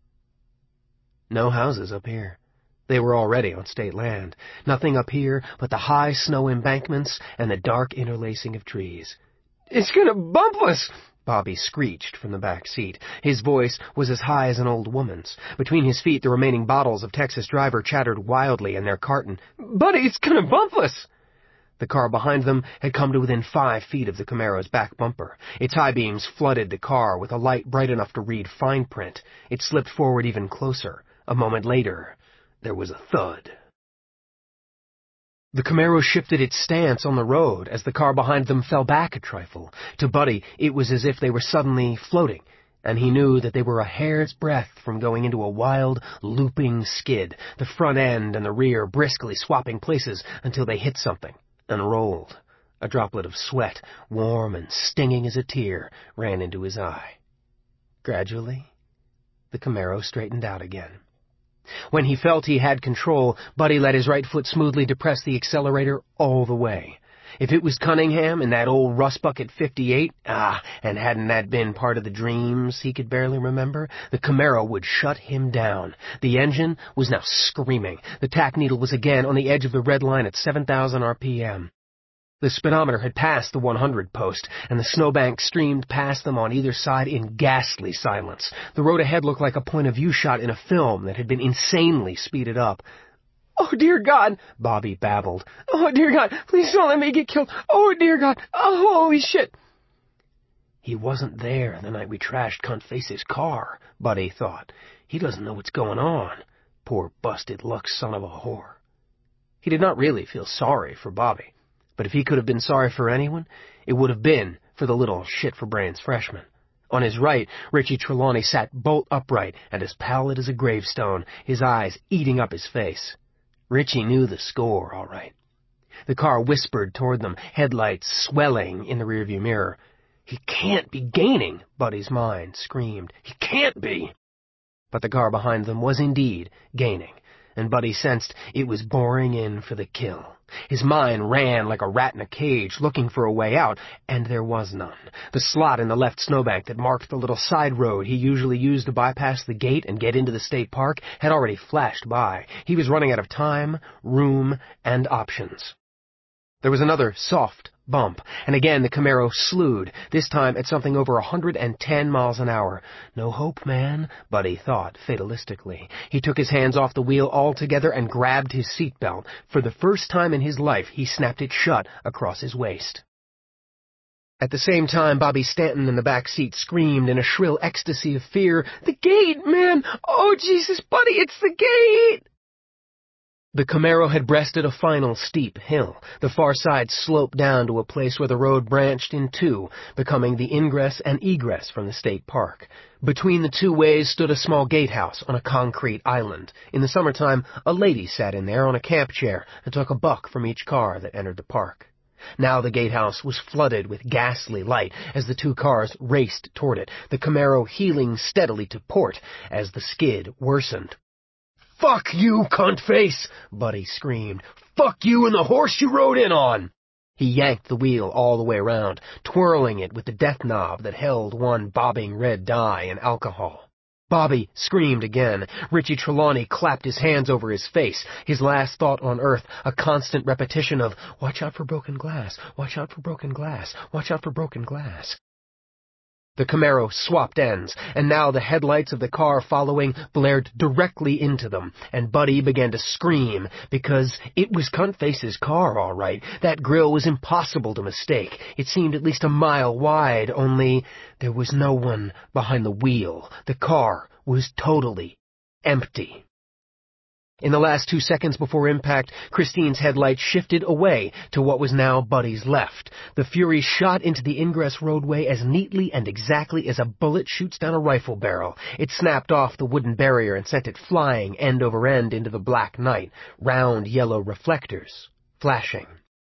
No houses up here. They were already on state land. Nothing up here but the high snow embankments and the dark interlacing of trees. "It's gonna bump us!" Bobby screeched from the back seat. His voice was as high as an old woman's. Between his feet, the remaining bottles of Texas Driver chattered wildly in their carton. "Buddy, it's gonna bump us!" The car behind them had come to within 5 feet of the Camaro's back bumper. Its high beams flooded the car with a light bright enough to read fine print. It slipped forward even closer. A moment later, there was a thud. The Camaro shifted its stance on the road as the car behind them fell back a trifle. To Buddy, it was as if they were suddenly floating, and he knew that they were a hair's breadth from going into a wild, looping skid, the front end and the rear briskly swapping places until they hit something and rolled. A droplet of sweat, warm and stinging as a tear, ran into his eye. Gradually, the Camaro straightened out again. When he felt he had control, Buddy let his right foot smoothly depress the accelerator all the way. If it was Cunningham in that old Rust Bucket 58, and hadn't that been part of the dreams he could barely remember, the Camaro would shut him down. The engine was now screaming. The tack needle was again on the edge of the red line at 7,000 RPM. The speedometer had passed the 100 post, and the snowbank streamed past them on either side in ghastly silence. The road ahead looked like a point-of-view shot in a film that had been insanely speeded up. "Oh, dear God," Bobby babbled. "Oh, dear God, please don't let me get killed. Oh, dear God. Oh, holy shit." He wasn't there the night we trashed Cunt Face's car, Buddy thought. He doesn't know what's going on. Poor busted luck son of a whore. He did not really feel sorry for Bobby. But if he could have been sorry for anyone, it would have been for the little shit-for-brains freshman. On his right, Richie Trelawney sat bolt upright and as pallid as a gravestone, his eyes eating up his face. Richie knew the score, all right. The car whispered toward them, headlights swelling in the rearview mirror. "He can't be gaining," Buddy's mind screamed. "He can't be!" But the car behind them was indeed gaining, and Buddy sensed it was boring in for the kill. His mind ran like a rat in a cage, looking for a way out, and there was none. The slot in the left snowbank that marked the little side road he usually used to bypass the gate and get into the state park had already flashed by. He was running out of time, room, and options. There was another soft bump, and again the Camaro slewed, this time at something over 110 miles an hour. No hope, man, Buddy thought fatalistically. He took his hands off the wheel altogether and grabbed his seatbelt. For the first time in his life, he snapped it shut across his waist. At the same time, Bobby Stanton in the back seat screamed in a shrill ecstasy of fear, "The gate, man! Oh, Jesus, Buddy, it's the gate!" The Camaro had breasted a final steep hill. The far side sloped down to a place where the road branched in two, becoming the ingress and egress from the state park. Between the two ways stood a small gatehouse on a concrete island. In the summertime, a lady sat in there on a camp chair and took a buck from each car that entered the park. Now the gatehouse was flooded with ghastly light as the two cars raced toward it, the Camaro heeling steadily to port as the skid worsened. "Fuck you, cuntface!" Buddy screamed. "Fuck you and the horse you rode in on!" He yanked the wheel all the way around, twirling it with the death knob that held one bobbing red dye and alcohol. Bobby screamed again. Richie Trelawney clapped his hands over his face, his last thought on earth a constant repetition of, "Watch out for broken glass, watch out for broken glass, watch out for broken glass." The Camaro swapped ends, and now the headlights of the car following blared directly into them, and Buddy began to scream, because it was Cuntface's car, all right. That grille was impossible to mistake. It seemed at least a mile wide, only there was no one behind the wheel. The car was totally empty. In the last 2 seconds before impact, Christine's headlights shifted away to what was now Buddy's left. The Fury shot into the ingress roadway as neatly and exactly as a bullet shoots down a rifle barrel. It snapped off the wooden barrier and sent it flying end over end into the black night, round yellow reflectors flashing.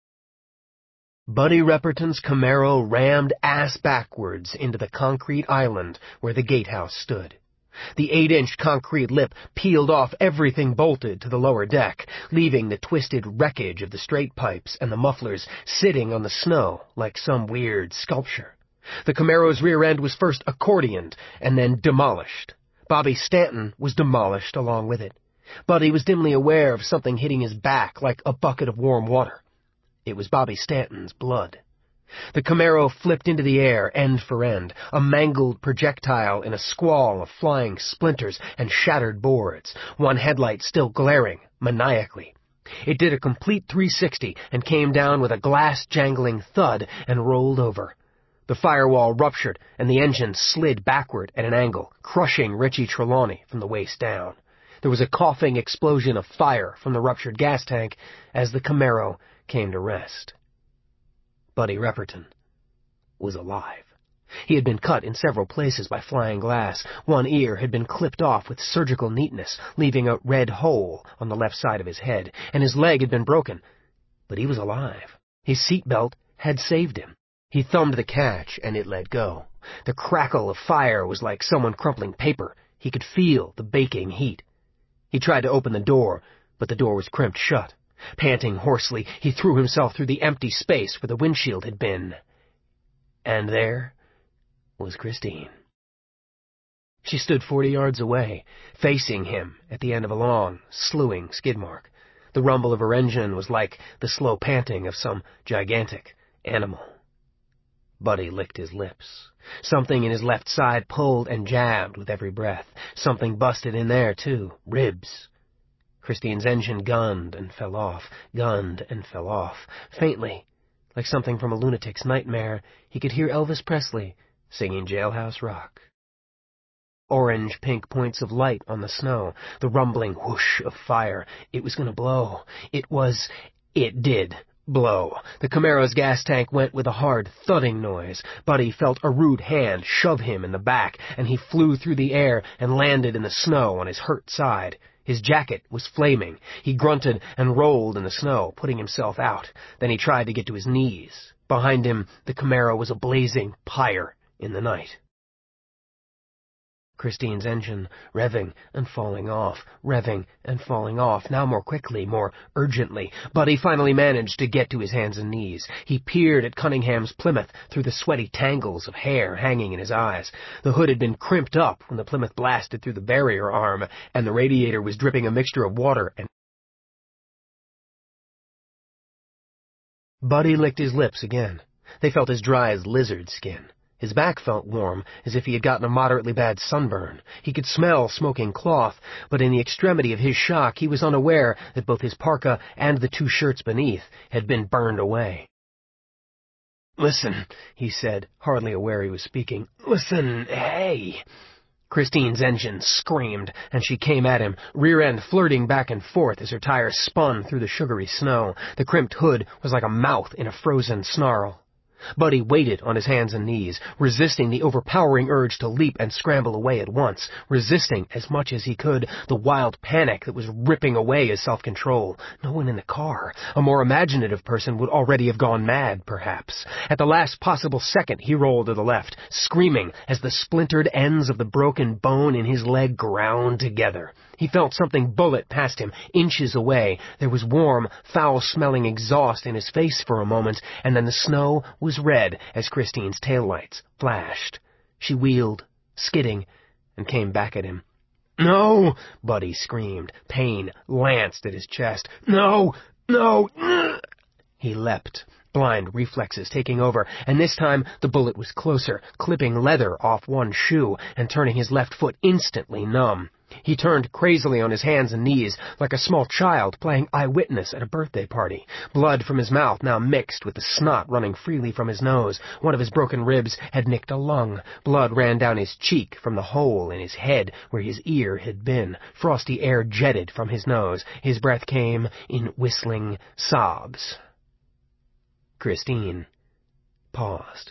Buddy Repperton's Camaro rammed ass backwards into the concrete island where the gatehouse stood. The 8-inch concrete lip peeled off everything bolted to the lower deck, leaving the twisted wreckage of the straight pipes and the mufflers sitting on the snow like some weird sculpture. The Camaro's rear end was first accordioned and then demolished. Bobby Stanton was demolished along with it. Buddy was dimly aware of something hitting his back like a bucket of warm water. It was Bobby Stanton's blood. The Camaro flipped into the air, end for end, a mangled projectile in a squall of flying splinters and shattered boards, one headlight still glaring maniacally. It did a complete 360 and came down with a glass-jangling thud and rolled over. The firewall ruptured, and the engine slid backward at an angle, crushing Richie Trelawney from the waist down. There was a coughing explosion of fire from the ruptured gas tank as the Camaro came to rest. Buddy Repperton was alive. He had been cut in several places by flying glass. One ear had been clipped off with surgical neatness, leaving a red hole on the left side of his head, and his leg had been broken. But he was alive. His seatbelt had saved him. He thumbed the catch, and it let go. The crackle of fire was like someone crumpling paper. He could feel the baking heat. He tried to open the door, but the door was crimped shut. Panting hoarsely, he threw himself through the empty space where the windshield had been. And there was Christine. She stood 40 yards away, facing him at the end of a long, slewing skid mark. The rumble of her engine was like the slow panting of some gigantic animal. Buddy licked his lips. Something in his left side pulled and jabbed with every breath. Something busted in there, too. Ribs. Christine's engine gunned and fell off, gunned and fell off. Faintly, like something from a lunatic's nightmare, he could hear Elvis Presley singing Jailhouse Rock. Orange-pink points of light on the snow, the rumbling whoosh of fire. It was going to blow. It did blow. The Camaro's gas tank went with a hard, thudding noise. Buddy felt a rude hand shove him in the back, and he flew through the air and landed in the snow on his hurt side. His jacket was flaming. He grunted and rolled in the snow, putting himself out. Then he tried to get to his knees. Behind him, the Camaro was a blazing pyre in the night. Christine's engine, revving and falling off, revving and falling off, now more quickly, more urgently. Buddy finally managed to get to his hands and knees. He peered at Cunningham's Plymouth through the sweaty tangles of hair hanging in his eyes. The hood had been crimped up when the Plymouth blasted through the barrier arm, and the radiator was dripping a mixture of water and... Buddy licked his lips again. They felt as dry as lizard skin. His back felt warm, as if he had gotten a moderately bad sunburn. He could smell smoking cloth, but in the extremity of his shock he was unaware that both his parka and the 2 shirts beneath had been burned away. "Listen," he said, hardly aware he was speaking. "Listen, hey!" Christine's engine screamed, and she came at him, rear end flirting back and forth as her tires spun through the sugary snow. The crimped hood was like a mouth in a frozen snarl. Buddy waited on his hands and knees, resisting the overpowering urge to leap and scramble away at once, resisting as much as he could the wild panic that was ripping away his self-control. No one in the car. A more imaginative person would already have gone mad, perhaps. At the last possible second, he rolled to the left, screaming as the splintered ends of the broken bone in his leg ground together. He felt something bullet past him, inches away. There was warm, foul-smelling exhaust in his face for a moment, and then the snow was red as Christine's taillights flashed. She wheeled, skidding, and came back at him. "No!" Buddy screamed. Pain lanced at his chest. "No! No!" He leapt, blind reflexes taking over, and this time the bullet was closer, clipping leather off one shoe and turning his left foot instantly numb. He turned crazily on his hands and knees, like a small child playing eyewitness at a birthday party. Blood from his mouth now mixed with the snot running freely from his nose. One of his broken ribs had nicked a lung. Blood ran down his cheek from the hole in his head where his ear had been. Frosty air jetted from his nose. His breath came in whistling sobs. Christine paused.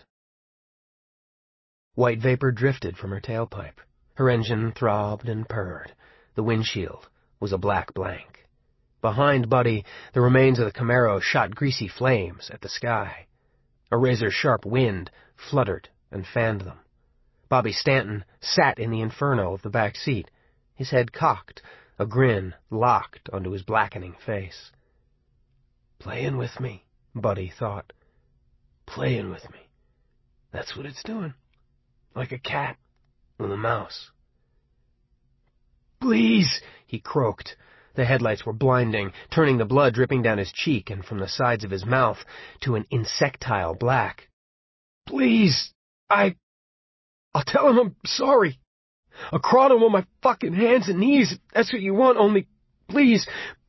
White vapor drifted from her tailpipe. Her engine throbbed and purred. The windshield was a black blank. Behind Buddy, the remains of the Camaro shot greasy flames at the sky. A razor-sharp wind fluttered and fanned them. Bobby Stanton sat in the inferno of the back seat, his head cocked, a grin locked onto his blackening face. "Playing with me," Buddy thought. "Playing with me. That's what it's doing. Like a cat with a mouse." "Please," he croaked. The headlights were blinding, turning the blood dripping down his cheek and from the sides of his mouth to an insectile black. "Please, I'll tell him I'm sorry. I'll crawl to him on my fucking hands and knees if that's what you want, only please,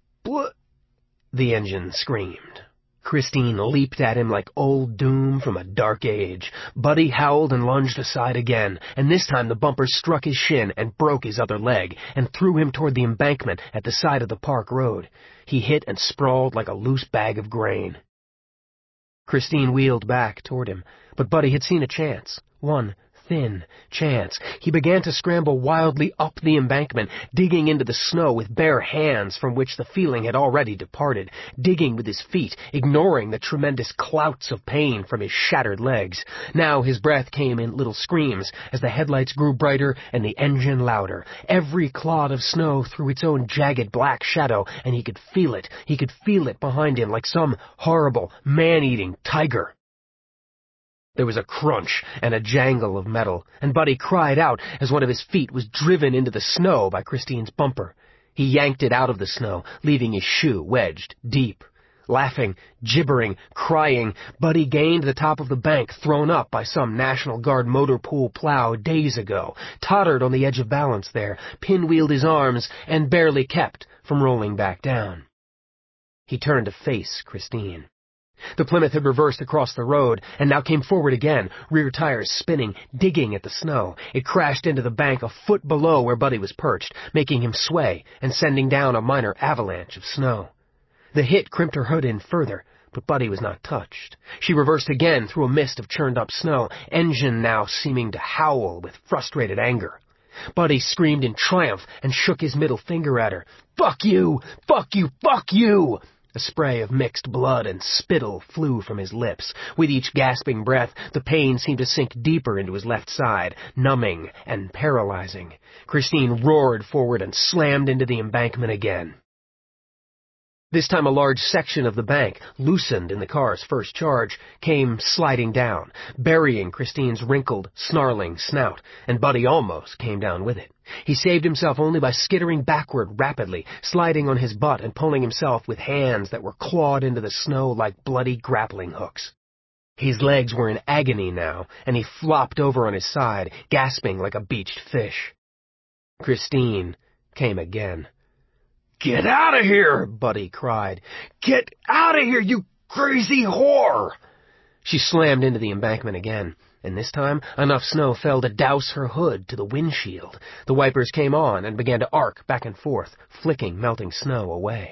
The engine screamed. Christine leaped at him like old doom from a dark age. Buddy howled and lunged aside again, and this time the bumper struck his shin and broke his other leg, and threw him toward the embankment at the side of the park road. He hit and sprawled like a loose bag of grain. Christine wheeled back toward him, but Buddy had seen a chance. One thin chance. He began to scramble wildly up the embankment, digging into the snow with bare hands from which the feeling had already departed, digging with his feet, ignoring the tremendous clouts of pain from his shattered legs. Now his breath came in little screams as the headlights grew brighter and the engine louder. Every clod of snow threw its own jagged black shadow, and he could feel it. He could feel it behind him like some horrible, man-eating tiger. There was a crunch and a jangle of metal, and Buddy cried out as one of his feet was driven into the snow by Christine's bumper. He yanked it out of the snow, leaving his shoe wedged deep. Laughing, gibbering, crying, Buddy gained the top of the bank thrown up by some National Guard motor pool plow days ago, tottered on the edge of balance there, pinwheeled his arms, and barely kept from rolling back down. He turned to face Christine. The Plymouth had reversed across the road and now came forward again, rear tires spinning, digging at the snow. It crashed into the bank a foot below where Buddy was perched, making him sway and sending down a minor avalanche of snow. The hit crimped her hood in further, but Buddy was not touched. She reversed again through a mist of churned-up snow, engine now seeming to howl with frustrated anger. Buddy screamed in triumph and shook his middle finger at her. "Fuck you! Fuck you! Fuck you!" A spray of mixed blood and spittle flew from his lips. With each gasping breath, the pain seemed to sink deeper into his left side, numbing and paralyzing. Christine roared forward and slammed into the embankment again. This time a large section of the bank, loosened in the car's first charge, came sliding down, burying Christine's wrinkled, snarling snout, and Buddy almost came down with it. He saved himself only by skittering backward rapidly, sliding on his butt and pulling himself with hands that were clawed into the snow like bloody grappling hooks. His legs were in agony now, and he flopped over on his side, gasping like a beached fish. Christine came again. "Get out of here!" Buddy cried. "Get out of here, you crazy whore!" She slammed into the embankment again, and this time enough snow fell to douse her hood to the windshield. The wipers came on and began to arc back and forth, flicking melting snow away.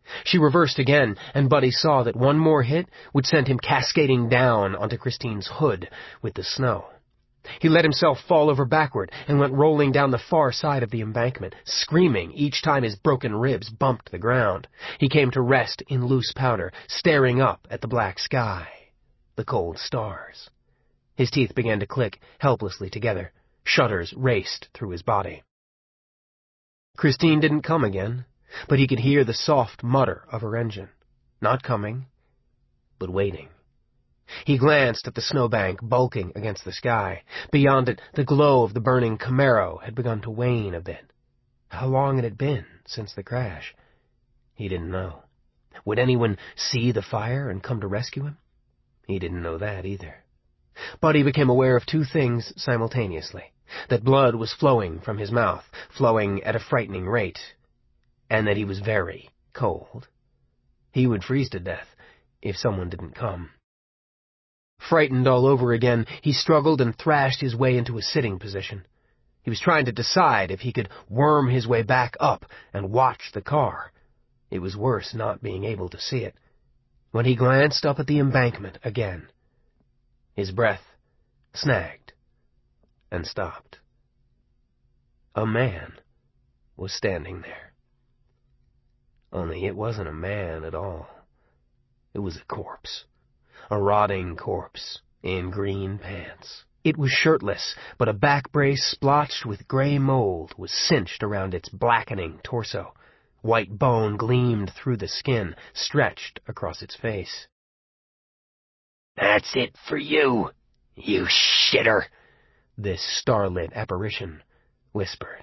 She reversed again, and Buddy saw that one more hit would send him cascading down onto Christine's hood with the snow. He let himself fall over backward and went rolling down the far side of the embankment, screaming each time his broken ribs bumped the ground. He came to rest in loose powder, staring up at the black sky, the cold stars. His teeth began to click helplessly together. Shudders raced through his body. Christine didn't come again, but he could hear the soft mutter of her engine. Not coming, but waiting. He glanced at the snowbank bulking against the sky. Beyond it, the glow of the burning Camaro had begun to wane a bit. How long had it been since the crash? He didn't know. Would anyone see the fire and come to rescue him? He didn't know that either. Buddy became aware of two things simultaneously. That blood was flowing from his mouth, flowing at a frightening rate, and that he was very cold. He would freeze to death if someone didn't come. Frightened all over again, he struggled and thrashed his way into a sitting position. He was trying to decide if he could worm his way back up and watch the car. It was worse not being able to see it. When he glanced up at the embankment again, his breath snagged and stopped. A man was standing there. Only it wasn't a man at all. It was a corpse. A rotting corpse in green pants. It was shirtless, but a back brace splotched with gray mold was cinched around its blackening torso. White bone gleamed through the skin, stretched across its face. "That's it for you, you shitter," this starlit apparition whispered.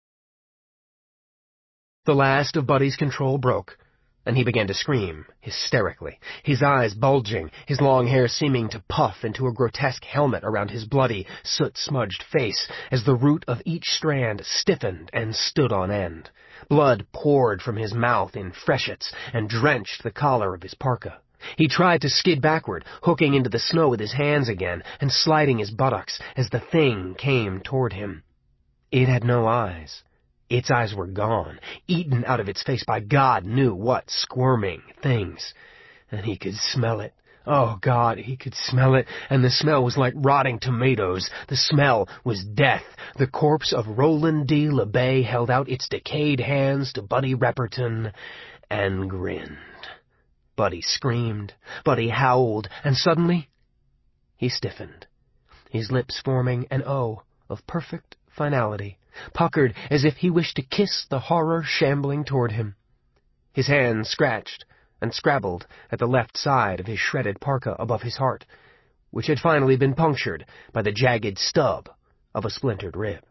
The last of Buddy's control broke, and he began to scream, hysterically, his eyes bulging, his long hair seeming to puff into a grotesque helmet around his bloody, soot-smudged face as the root of each strand stiffened and stood on end. Blood poured from his mouth in freshets and drenched the collar of his parka. He tried to skid backward, hooking into the snow with his hands again and sliding his buttocks as the thing came toward him. It had no eyes. Its eyes were gone, eaten out of its face by God knew what squirming things. And he could smell it. Oh, God, he could smell it, and the smell was like rotting tomatoes. The smell was death. The corpse of Roland D. LeBay held out its decayed hands to Buddy Repperton and grinned. Buddy screamed. Buddy howled, and suddenly he stiffened, his lips forming an O of perfect finality, puckered as if he wished to kiss the horror shambling toward him. His hand scratched and scrabbled at the left side of his shredded parka above his heart, which had finally been punctured by the jagged stub of a splintered rib.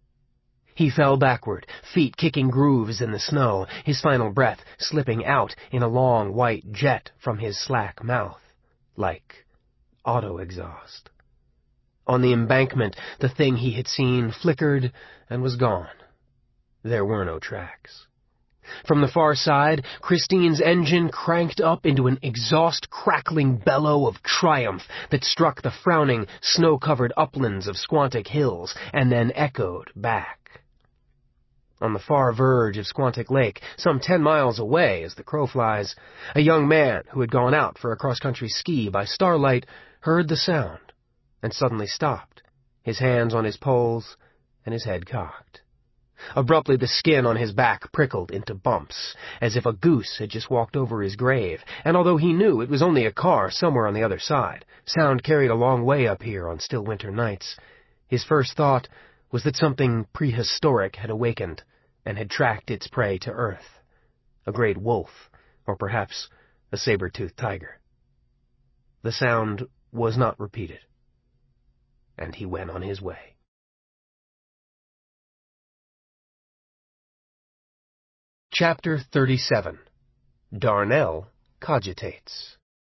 He fell backward, feet kicking grooves in the snow, his final breath slipping out in a long white jet from his slack mouth, like auto-exhaust. On the embankment, the thing he had seen flickered and was gone. There were no tracks. From the far side, Christine's engine cranked up into an exhaust-crackling bellow of triumph that struck the frowning, snow-covered uplands of Squantic Hills and then echoed back. On the far verge of Squantic Lake, some 10 miles away as the crow flies, a young man who had gone out for a cross-country ski by starlight heard the sound and suddenly stopped, his hands on his poles and his head cocked. Abruptly, the skin on his back prickled into bumps, as if a goose had just walked over his grave, and although he knew it was only a car somewhere on the other side, sound carried a long way up here on still winter nights, his first thought was that something prehistoric had awakened and had tracked its prey to earth, a great wolf, or perhaps a saber-toothed tiger. The sound was not repeated, and he went on his way. Chapter 37. Darnell Cogitates.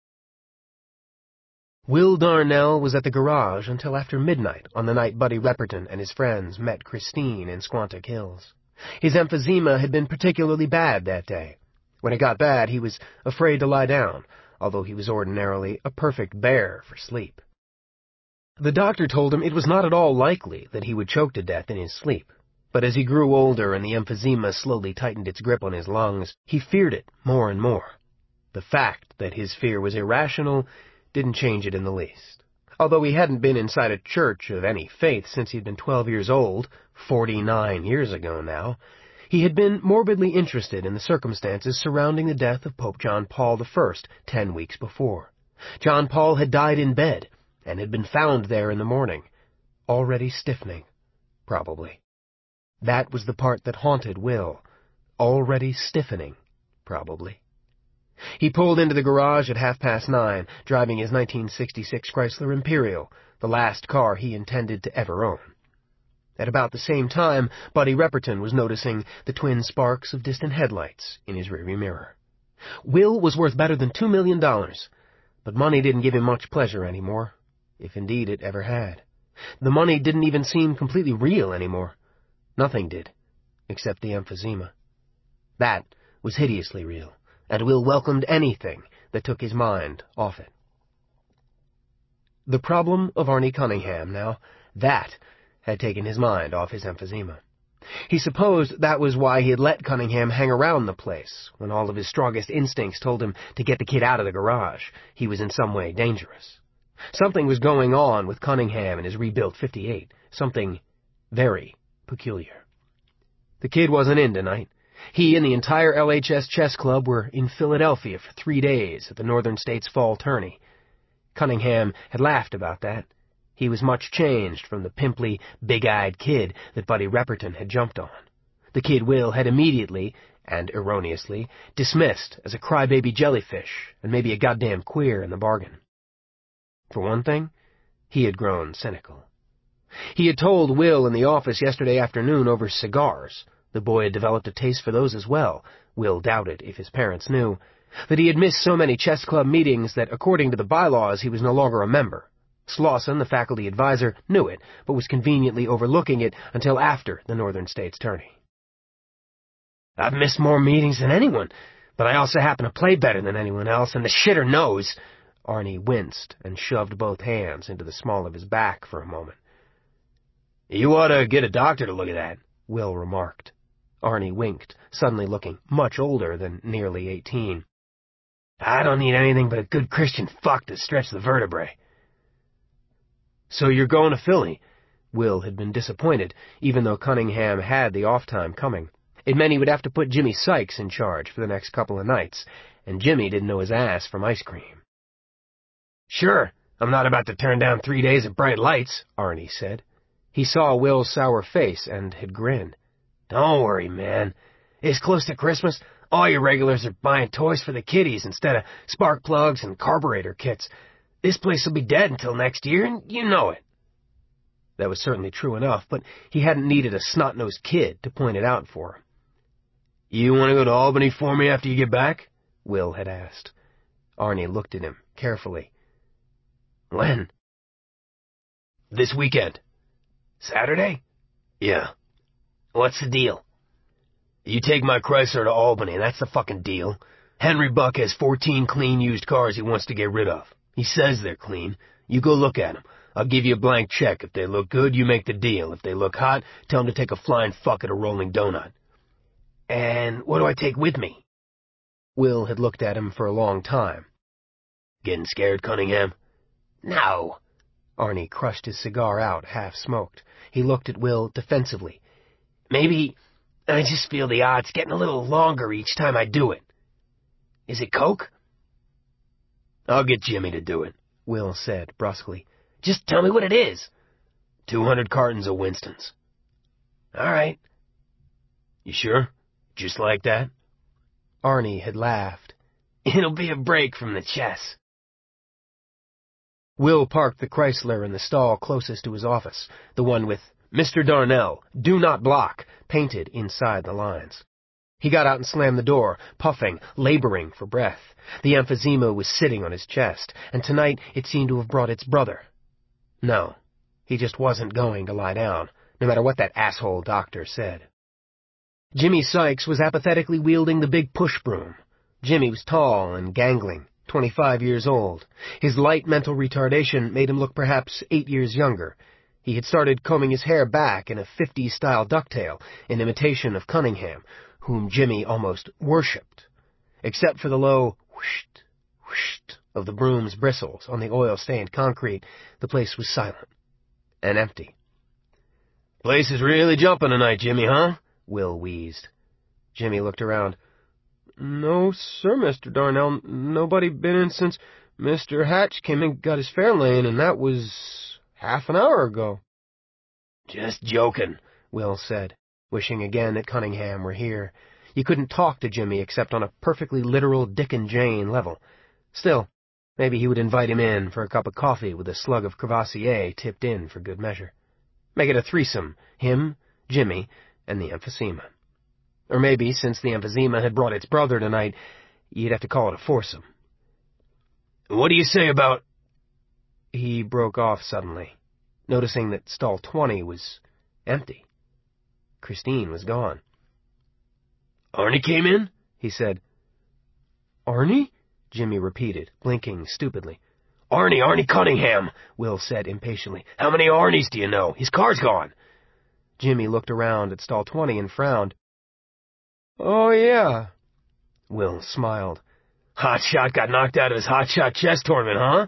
Will Darnell was at the garage until after midnight on the night Buddy Repperton and his friends met Christine in Squantic Hills. His emphysema had been particularly bad that day. When it got bad, he was afraid to lie down, although he was ordinarily a perfect bear for sleep. The doctor told him it was not at all likely that he would choke to death in his sleep. But as he grew older and the emphysema slowly tightened its grip on his lungs, he feared it more and more. The fact that his fear was irrational didn't change it in the least. Although he hadn't been inside a church of any faith since he'd been 12 years old, 49 years ago now, he had been morbidly interested in the circumstances surrounding the death of Pope John Paul I 10 weeks before. John Paul had died in bed and had been found there in the morning, already stiffening, probably. That was the part that haunted Will, already stiffening, probably. He pulled into the garage at 9:30, driving his 1966 Chrysler Imperial, the last car he intended to ever own. At about the same time, Buddy Repperton was noticing the twin sparks of distant headlights in his rearview mirror. Will was worth better than $2 million, but money didn't give him much pleasure anymore, if indeed it ever had. The money didn't even seem completely real anymore. Nothing did, except the emphysema. That was hideously real, and Will welcomed anything that took his mind off it. The problem of Arnie Cunningham, now, that had taken his mind off his emphysema. He supposed that was why he had let Cunningham hang around the place, when all of his strongest instincts told him to get the kid out of the garage. He was in some way dangerous. Something was going on with Cunningham and his rebuilt 58, something very peculiar. The kid wasn't in tonight. He and the entire LHS chess club were in Philadelphia for 3 days at the Northern States Fall Tourney. Cunningham had laughed about that. He was much changed from the pimply, big-eyed kid that Buddy Repperton had jumped on. The kid Will had immediately, and erroneously, dismissed as a crybaby jellyfish and maybe a goddamn queer in the bargain. For one thing, he had grown cynical. He had told Will in the office yesterday afternoon over cigars. The boy had developed a taste for those as well. Will doubted if his parents knew. That he had missed so many chess club meetings that, according to the bylaws, he was no longer a member. Slauson, the faculty advisor, knew it, but was conveniently overlooking it until after the Northern States tourney. "I've missed more meetings than anyone, but I also happen to play better than anyone else, and the shitter knows." Arnie winced and shoved both hands into the small of his back for a moment. "You ought to get a doctor to look at that," Will remarked. Arnie winked, suddenly looking much older than nearly 18. "I don't need anything but a good Christian fuck to stretch the vertebrae." "So you're going to Philly?" Will had been disappointed, even though Cunningham had the off time coming. It meant he would have to put Jimmy Sykes in charge for the next couple of nights, and Jimmy didn't know his ass from ice cream. "Sure, I'm not about to turn down 3 days of bright lights," Arnie said. He saw Will's sour face and had grinned. "Don't worry, man. It's close to Christmas. All your regulars are buying toys for the kiddies instead of spark plugs and carburetor kits. This place will be dead until next year, and you know it." That was certainly true enough, but he hadn't needed a snot-nosed kid to point it out for him. "You want to go to Albany for me after you get back?" Will had asked. Arnie looked at him carefully. "When?" "This weekend." "Saturday?" "Yeah." "What's the deal?" "You take my Chrysler to Albany, that's the fucking deal. Henry Buck has 14 clean used cars he wants to get rid of. He says they're clean. You go look at them. I'll give you a blank check. If they look good, you make the deal. If they look hot, tell him to take a flying fuck at a Rolling Donut." "And what do I take with me?" Will had looked at him for a long time. "Getting scared, Cunningham?" "No." Arnie crushed his cigar out, half-smoked. He looked at Will defensively. "Maybe I just feel the odds getting a little longer each time I do it. Is it Coke?" "I'll get Jimmy to do it," Will said brusquely. "Just tell me what it is." 200 cartons of Winston's." "All right." "You sure? Just like that?" Arnie had laughed. "It'll be a break from the chess." Will parked the Chrysler in the stall closest to his office, the one with "Mr. Darnell, do not block," painted inside the lines. He got out and slammed the door, puffing, laboring for breath. The emphysema was sitting on his chest, and tonight it seemed to have brought its brother. No, he just wasn't going to lie down, no matter what that asshole doctor said. Jimmy Sykes was apathetically wielding the big push broom. Jimmy was tall and gangling, 25 years old. His light mental retardation made him look perhaps 8 years younger. He had started combing his hair back in a 50s-style ducktail, in imitation of Cunningham, whom Jimmy almost worshipped. Except for the low whoosh, whoosh of the broom's bristles on the oil-stained concrete, the place was silent and empty. "Place is really jumping tonight, Jimmy, huh?" Will wheezed. Jimmy looked around. "No, sir, Mr. Darnell. Nobody been in since Mr. Hatch came and got his fare laying, and that was half an hour ago." "Just joking," Will said, wishing again that Cunningham were here. You couldn't talk to Jimmy except on a perfectly literal Dick and Jane level. Still, maybe he would invite him in for a cup of coffee with a slug of Crevassier tipped in for good measure. Make it a threesome, him, Jimmy, and the emphysema. Or maybe, since the emphysema had brought its brother tonight, you'd have to call it a foursome. "What do you say about—" He broke off suddenly, noticing that stall 20 was empty. Christine was gone. "Arnie came in?" he said. "Arnie?" Jimmy repeated, blinking stupidly. Arnie Cunningham," Will said impatiently. "How many Arnies do you know? His car's gone." Jimmy looked around at stall 20 and frowned. "Oh, yeah." Will smiled. "Hotshot got knocked out of his hotshot chess tournament, huh?"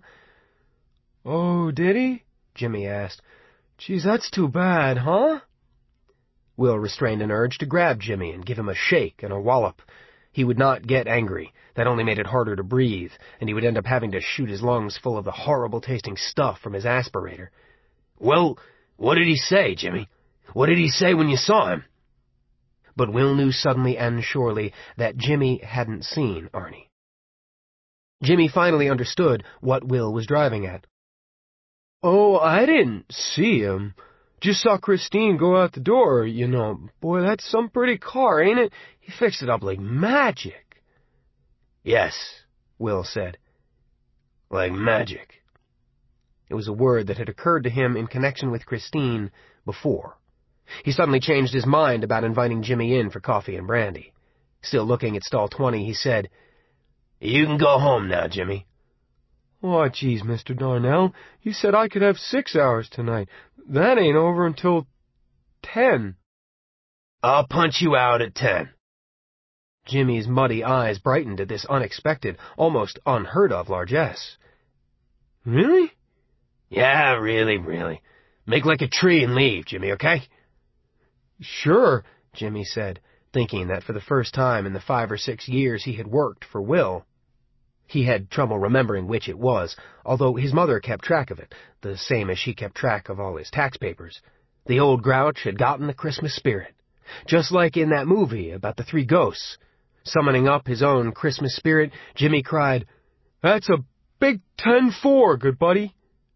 "Oh, did he?" Jimmy asked. "Geez, that's too bad, huh?" Will restrained an urge to grab Jimmy and give him a shake and a wallop. He would not get angry. That only made it harder to breathe, and he would end up having to shoot his lungs full of the horrible-tasting stuff from his aspirator. "Well, what did he say, Jimmy? What did he say when you saw him?" But Will knew suddenly and surely that Jimmy hadn't seen Arnie. Jimmy finally understood what Will was driving at. "Oh, I didn't see him. Just saw Christine go out the door, you know. Boy, that's some pretty car, ain't it? He fixed it up like magic." "Yes," Will said. "Like magic." It was a word that had occurred to him in connection with Christine before. He suddenly changed his mind about inviting Jimmy in for coffee and brandy. Still looking at stall 20, he said, "You can go home now, Jimmy." "Oh, geez, Mr. Darnell, you said I could have 6 hours tonight. That ain't over until 10. "I'll punch you out at 10. Jimmy's muddy eyes brightened at this unexpected, almost unheard-of largesse. "Really?" "Yeah, really. Make like a tree and leave, Jimmy, okay?" "Sure," Jimmy said, thinking that for the first time in the 5 or 6 years he had worked for Will. He had trouble remembering which it was, although his mother kept track of it, the same as she kept track of all his tax papers. The old grouch had gotten the Christmas spirit, just like in that movie about the 3 ghosts. Summoning up his own Christmas spirit, Jimmy cried, "That's a big 10-4, good buddy."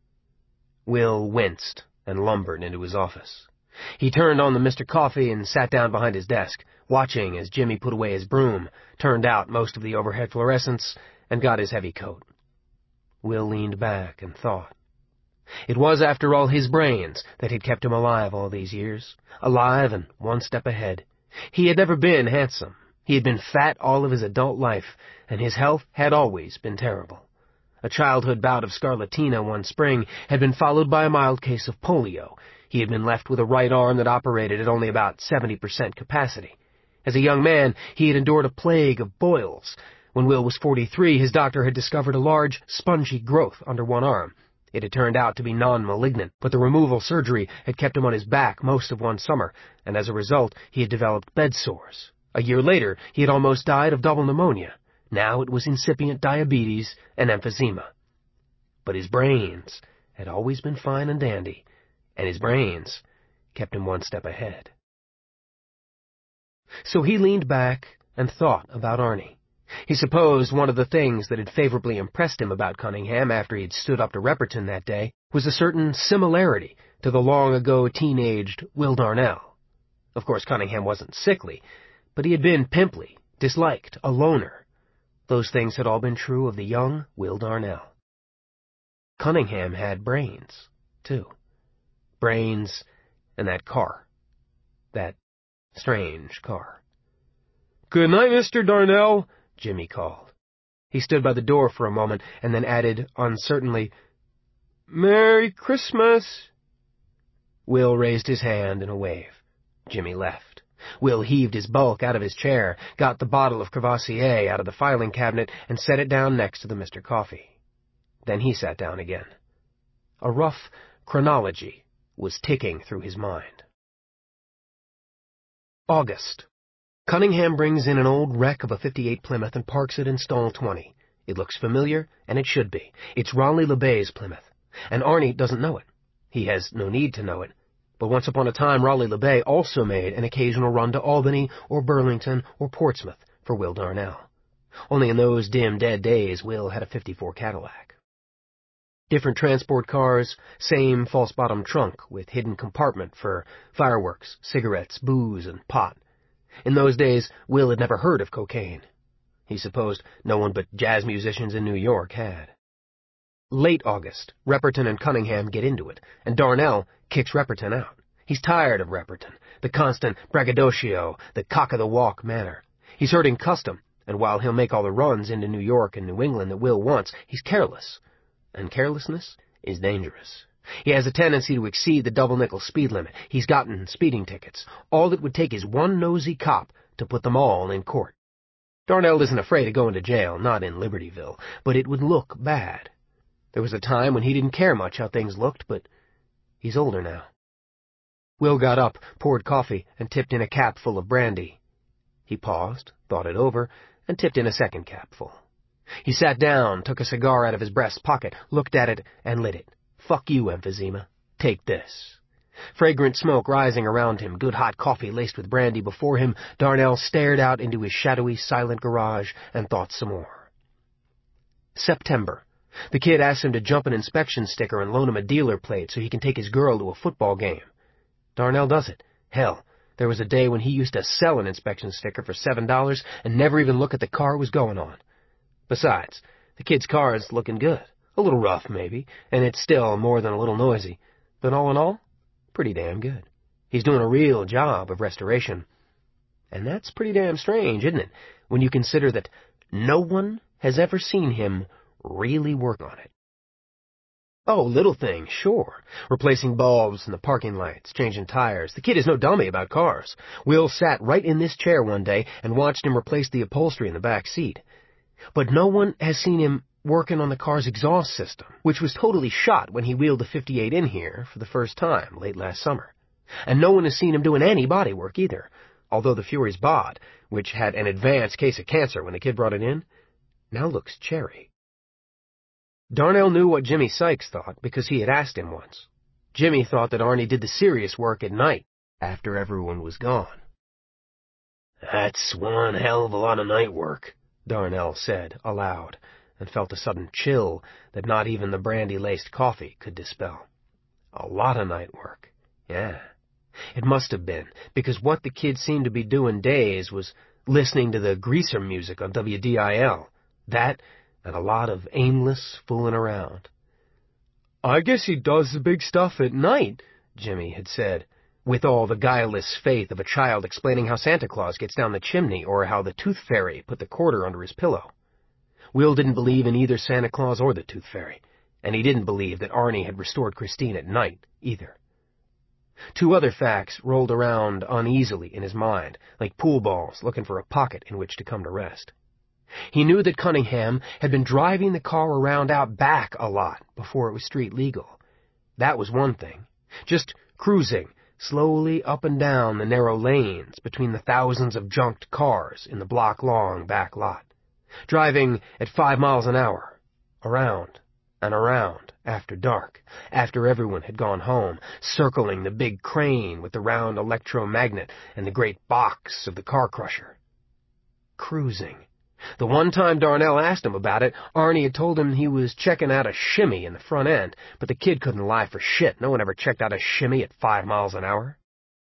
Will winced and lumbered into his office. He turned on the Mr. Coffee and sat down behind his desk, watching as Jimmy put away his broom, turned out most of the overhead fluorescents, and got his heavy coat. Will leaned back and thought. It was, after all, his brains that had kept him alive all these years, alive and one step ahead. He had never been handsome. He had been fat all of his adult life, and his health had always been terrible. A childhood bout of scarlatina one spring had been followed by a mild case of polio. He had been left with a right arm that operated at only about 70% capacity. As a young man, he had endured a plague of boils. When Will was 43, his doctor had discovered a large, spongy growth under one arm. It had turned out to be non-malignant, but the removal surgery had kept him on his back most of one summer, and as a result, he had developed bed sores. A year later, he had almost died of double pneumonia. Now it was incipient diabetes and emphysema. But his brains had always been fine and dandy, and his brains kept him one step ahead. So he leaned back and thought about Arnie. He supposed one of the things that had favorably impressed him about Cunningham after he had stood up to Repperton that day was a certain similarity to the long-ago teenaged Will Darnell. Of course, Cunningham wasn't sickly, but he had been pimply, disliked, a loner. Those things had all been true of the young Will Darnell. Cunningham had brains, too. Brains and that car. That strange car. "Good night, Mr. Darnell," Jimmy called. He stood by the door for a moment and then added uncertainly, "Merry Christmas." Will raised his hand in a wave. Jimmy left. Will heaved his bulk out of his chair, got the bottle of Courvoisier out of the filing cabinet, and set it down next to the Mr. Coffee. Then he sat down again. A rough chronology was ticking through his mind. August. Cunningham brings in an old wreck of a '58 Plymouth and parks it in stall 20. It looks familiar, and it should be. It's Raleigh LeBay's Plymouth, and Arnie doesn't know it. He has no need to know it. But once upon a time, Raleigh LeBay also made an occasional run to Albany or Burlington or Portsmouth for Will Darnell. Only in those dim, dead days, Will had a '54 Cadillac. Different transport cars, same false-bottom trunk with hidden compartment for fireworks, cigarettes, booze, and pot. In those days, Will had never heard of cocaine. He supposed no one but jazz musicians in New York had. Late August, Repperton and Cunningham get into it, and Darnell kicks Repperton out. He's tired of Repperton, the constant braggadocio, the cock-of-the-walk manner. He's herding custom, and while he'll make all the runs into New York and New England that Will wants, he's careless. And carelessness is dangerous. He has a tendency to exceed the double-nickel speed limit. He's gotten speeding tickets. All it would take is one nosy cop to put them all in court. Darnell isn't afraid of going to jail, not in Libertyville, but it would look bad. There was a time when he didn't care much how things looked, but he's older now. Will got up, poured coffee, and tipped in a cap full of brandy. He paused, thought it over, and tipped in a second capful. He sat down, took a cigar out of his breast pocket, looked at it, and lit it. "Fuck you, emphysema. Take this." Fragrant smoke rising around him, good hot coffee laced with brandy before him, Darnell stared out into his shadowy, silent garage and thought some more. September. The kid asked him to jump an inspection sticker and loan him a dealer plate so he can take his girl to a football game. Darnell does it. Hell, there was a day when he used to sell an inspection sticker for $7 and never even look at the car it was going on. Besides, the kid's car is looking good. A little rough, maybe, and it's still more than a little noisy. But all in all, pretty damn good. He's doing a real job of restoration. And that's pretty damn strange, isn't it, when you consider that no one has ever seen him really work on it. Oh, little things, sure. Replacing bulbs in the parking lights, changing tires. The kid is no dummy about cars. Will sat right in this chair one day and watched him replace the upholstery in the back seat. But no one has seen him working on the car's exhaust system, which was totally shot when he wheeled the '58 in here for the first time late last summer. And no one has seen him doing any body work either, although the Fury's bod, which had an advanced case of cancer when the kid brought it in, now looks cherry. Darnell knew what Jimmy Sykes thought because he had asked him once. Jimmy thought that Arnie did the serious work at night, after everyone was gone. "That's one hell of a lot of night work," Darnell said aloud, and felt a sudden chill that not even the brandy-laced coffee could dispel. A lot of night work, yeah. It must have been, because what the kid seemed to be doing days was listening to the greaser music on WDIL. That, and a lot of aimless fooling around. "I guess he does the big stuff at night," Jimmy had said, with all the guileless faith of a child explaining how Santa Claus gets down the chimney or how the Tooth Fairy put the quarter under his pillow. Will didn't believe in either Santa Claus or the Tooth Fairy, and he didn't believe that Arnie had restored Christine at night, either. Two other facts rolled around uneasily in his mind, like pool balls looking for a pocket in which to come to rest. He knew that Cunningham had been driving the car around out back a lot before it was street legal. That was one thing. Just cruising slowly up and down the narrow lanes between the thousands of junked cars in the block-long back lot. Driving at 5 miles an hour, around and around after dark, after everyone had gone home, circling the big crane with the round electromagnet and the great box of the car crusher. Cruising. The one time Darnell asked him about it, Arnie had told him he was checking out a shimmy in the front end, but the kid couldn't lie for shit. No one ever checked out a shimmy at 5 miles an hour.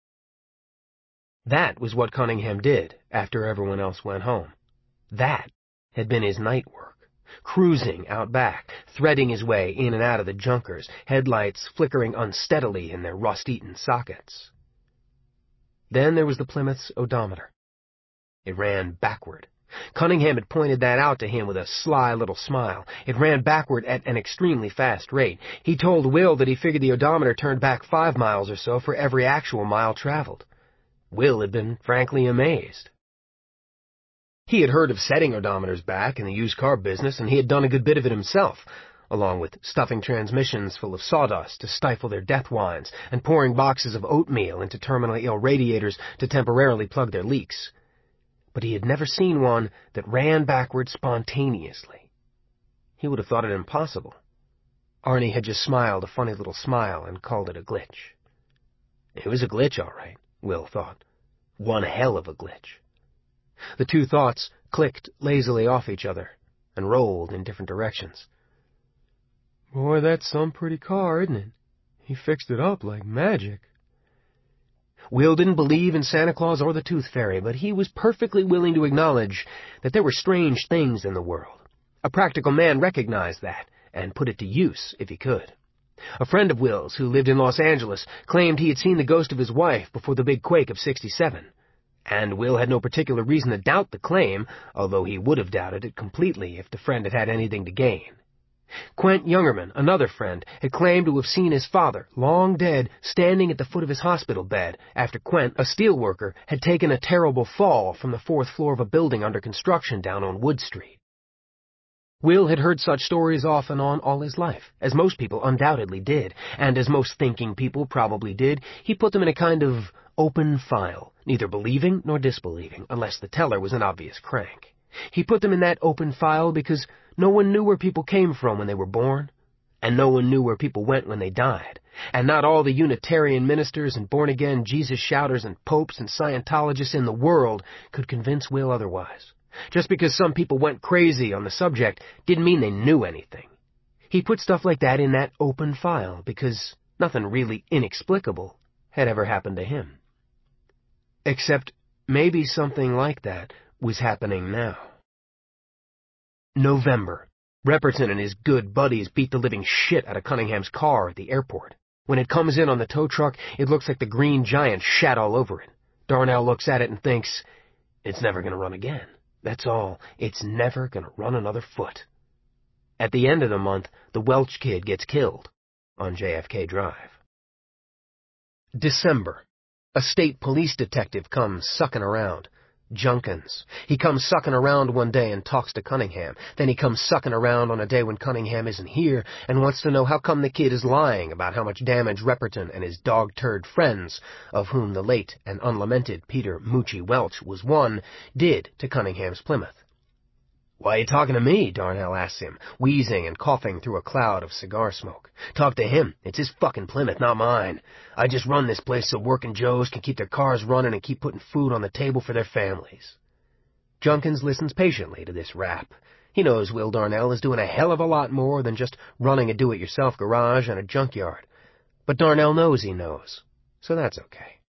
That was what Cunningham did after everyone else went home. That had been his night work, cruising out back, threading his way in and out of the junkers, headlights flickering unsteadily in their rust-eaten sockets. Then there was the Plymouth's odometer. It ran backward, Cunningham had pointed that out to him with a sly little smile. It ran backward at an extremely fast rate. He told Will that he figured the odometer turned back 5 miles or so for every actual mile traveled. Will had been frankly amazed. He had heard of setting odometers back in the used car business, and he had done a good bit of it himself, along with stuffing transmissions full of sawdust to stifle their death whines and pouring boxes of oatmeal into terminally ill radiators to temporarily plug their leaks. But he had never seen one that ran backward spontaneously. He would have thought it impossible. Arnie had just smiled a funny little smile and called it a glitch. It was a glitch, all right, Will thought. One hell of a glitch. The two thoughts clicked lazily off each other and rolled in different directions. Boy, that's some pretty car, isn't it? He fixed it up like magic. Will didn't believe in Santa Claus or the Tooth Fairy, but he was perfectly willing to acknowledge that there were strange things in the world. A practical man recognized that and put it to use if he could. A friend of Will's, who lived in Los Angeles, claimed he had seen the ghost of his wife before the big quake of '67. And Will had no particular reason to doubt the claim, although he would have doubted it completely if the friend had had anything to gain. Quent Youngerman, another friend, had claimed to have seen his father, long dead, standing at the foot of his hospital bed after Quent, a steelworker, had taken a terrible fall from the 4th floor of a building under construction down on Wood Street. Will had heard such stories off and on all his life, as most people undoubtedly did, and as most thinking people probably did. He put them in a kind of open file, neither believing nor disbelieving, unless the teller was an obvious crank. He put them in that open file because no one knew where people came from when they were born, and no one knew where people went when they died, and not all the Unitarian ministers and born-again Jesus shouters and popes and Scientologists in the world could convince Will otherwise. Just because some people went crazy on the subject didn't mean they knew anything. He put stuff like that in that open file because nothing really inexplicable had ever happened to him. Except maybe something like that was happening now. November. Repperton and his good buddies beat the living shit out of Cunningham's car at the airport. When it comes in on the tow truck, it looks like the Green Giant shat all over it. Darnell looks at it and thinks, it's never going to run again. That's all. It's never going to run another foot. At the end of the month, the Welch kid gets killed on JFK Drive. December. A state police detective comes sucking around. Junkins. He comes sucking around one day and talks to Cunningham. Then he comes sucking around on a day when Cunningham isn't here and wants to know how come the kid is lying about how much damage Repperton and his dog-turd friends, of whom the late and unlamented Peter Moochie Welch was one, did to Cunningham's Plymouth. Why are you talking to me? Darnell asks him, wheezing and coughing through a cloud of cigar smoke. Talk to him. It's his fucking Plymouth, not mine. I just run this place so working Joes can keep their cars running and keep putting food on the table for their families. Junkins listens patiently to this rap. He knows Will Darnell is doing a hell of a lot more than just running a do-it-yourself garage and a junkyard. But Darnell knows he knows, so that's okay.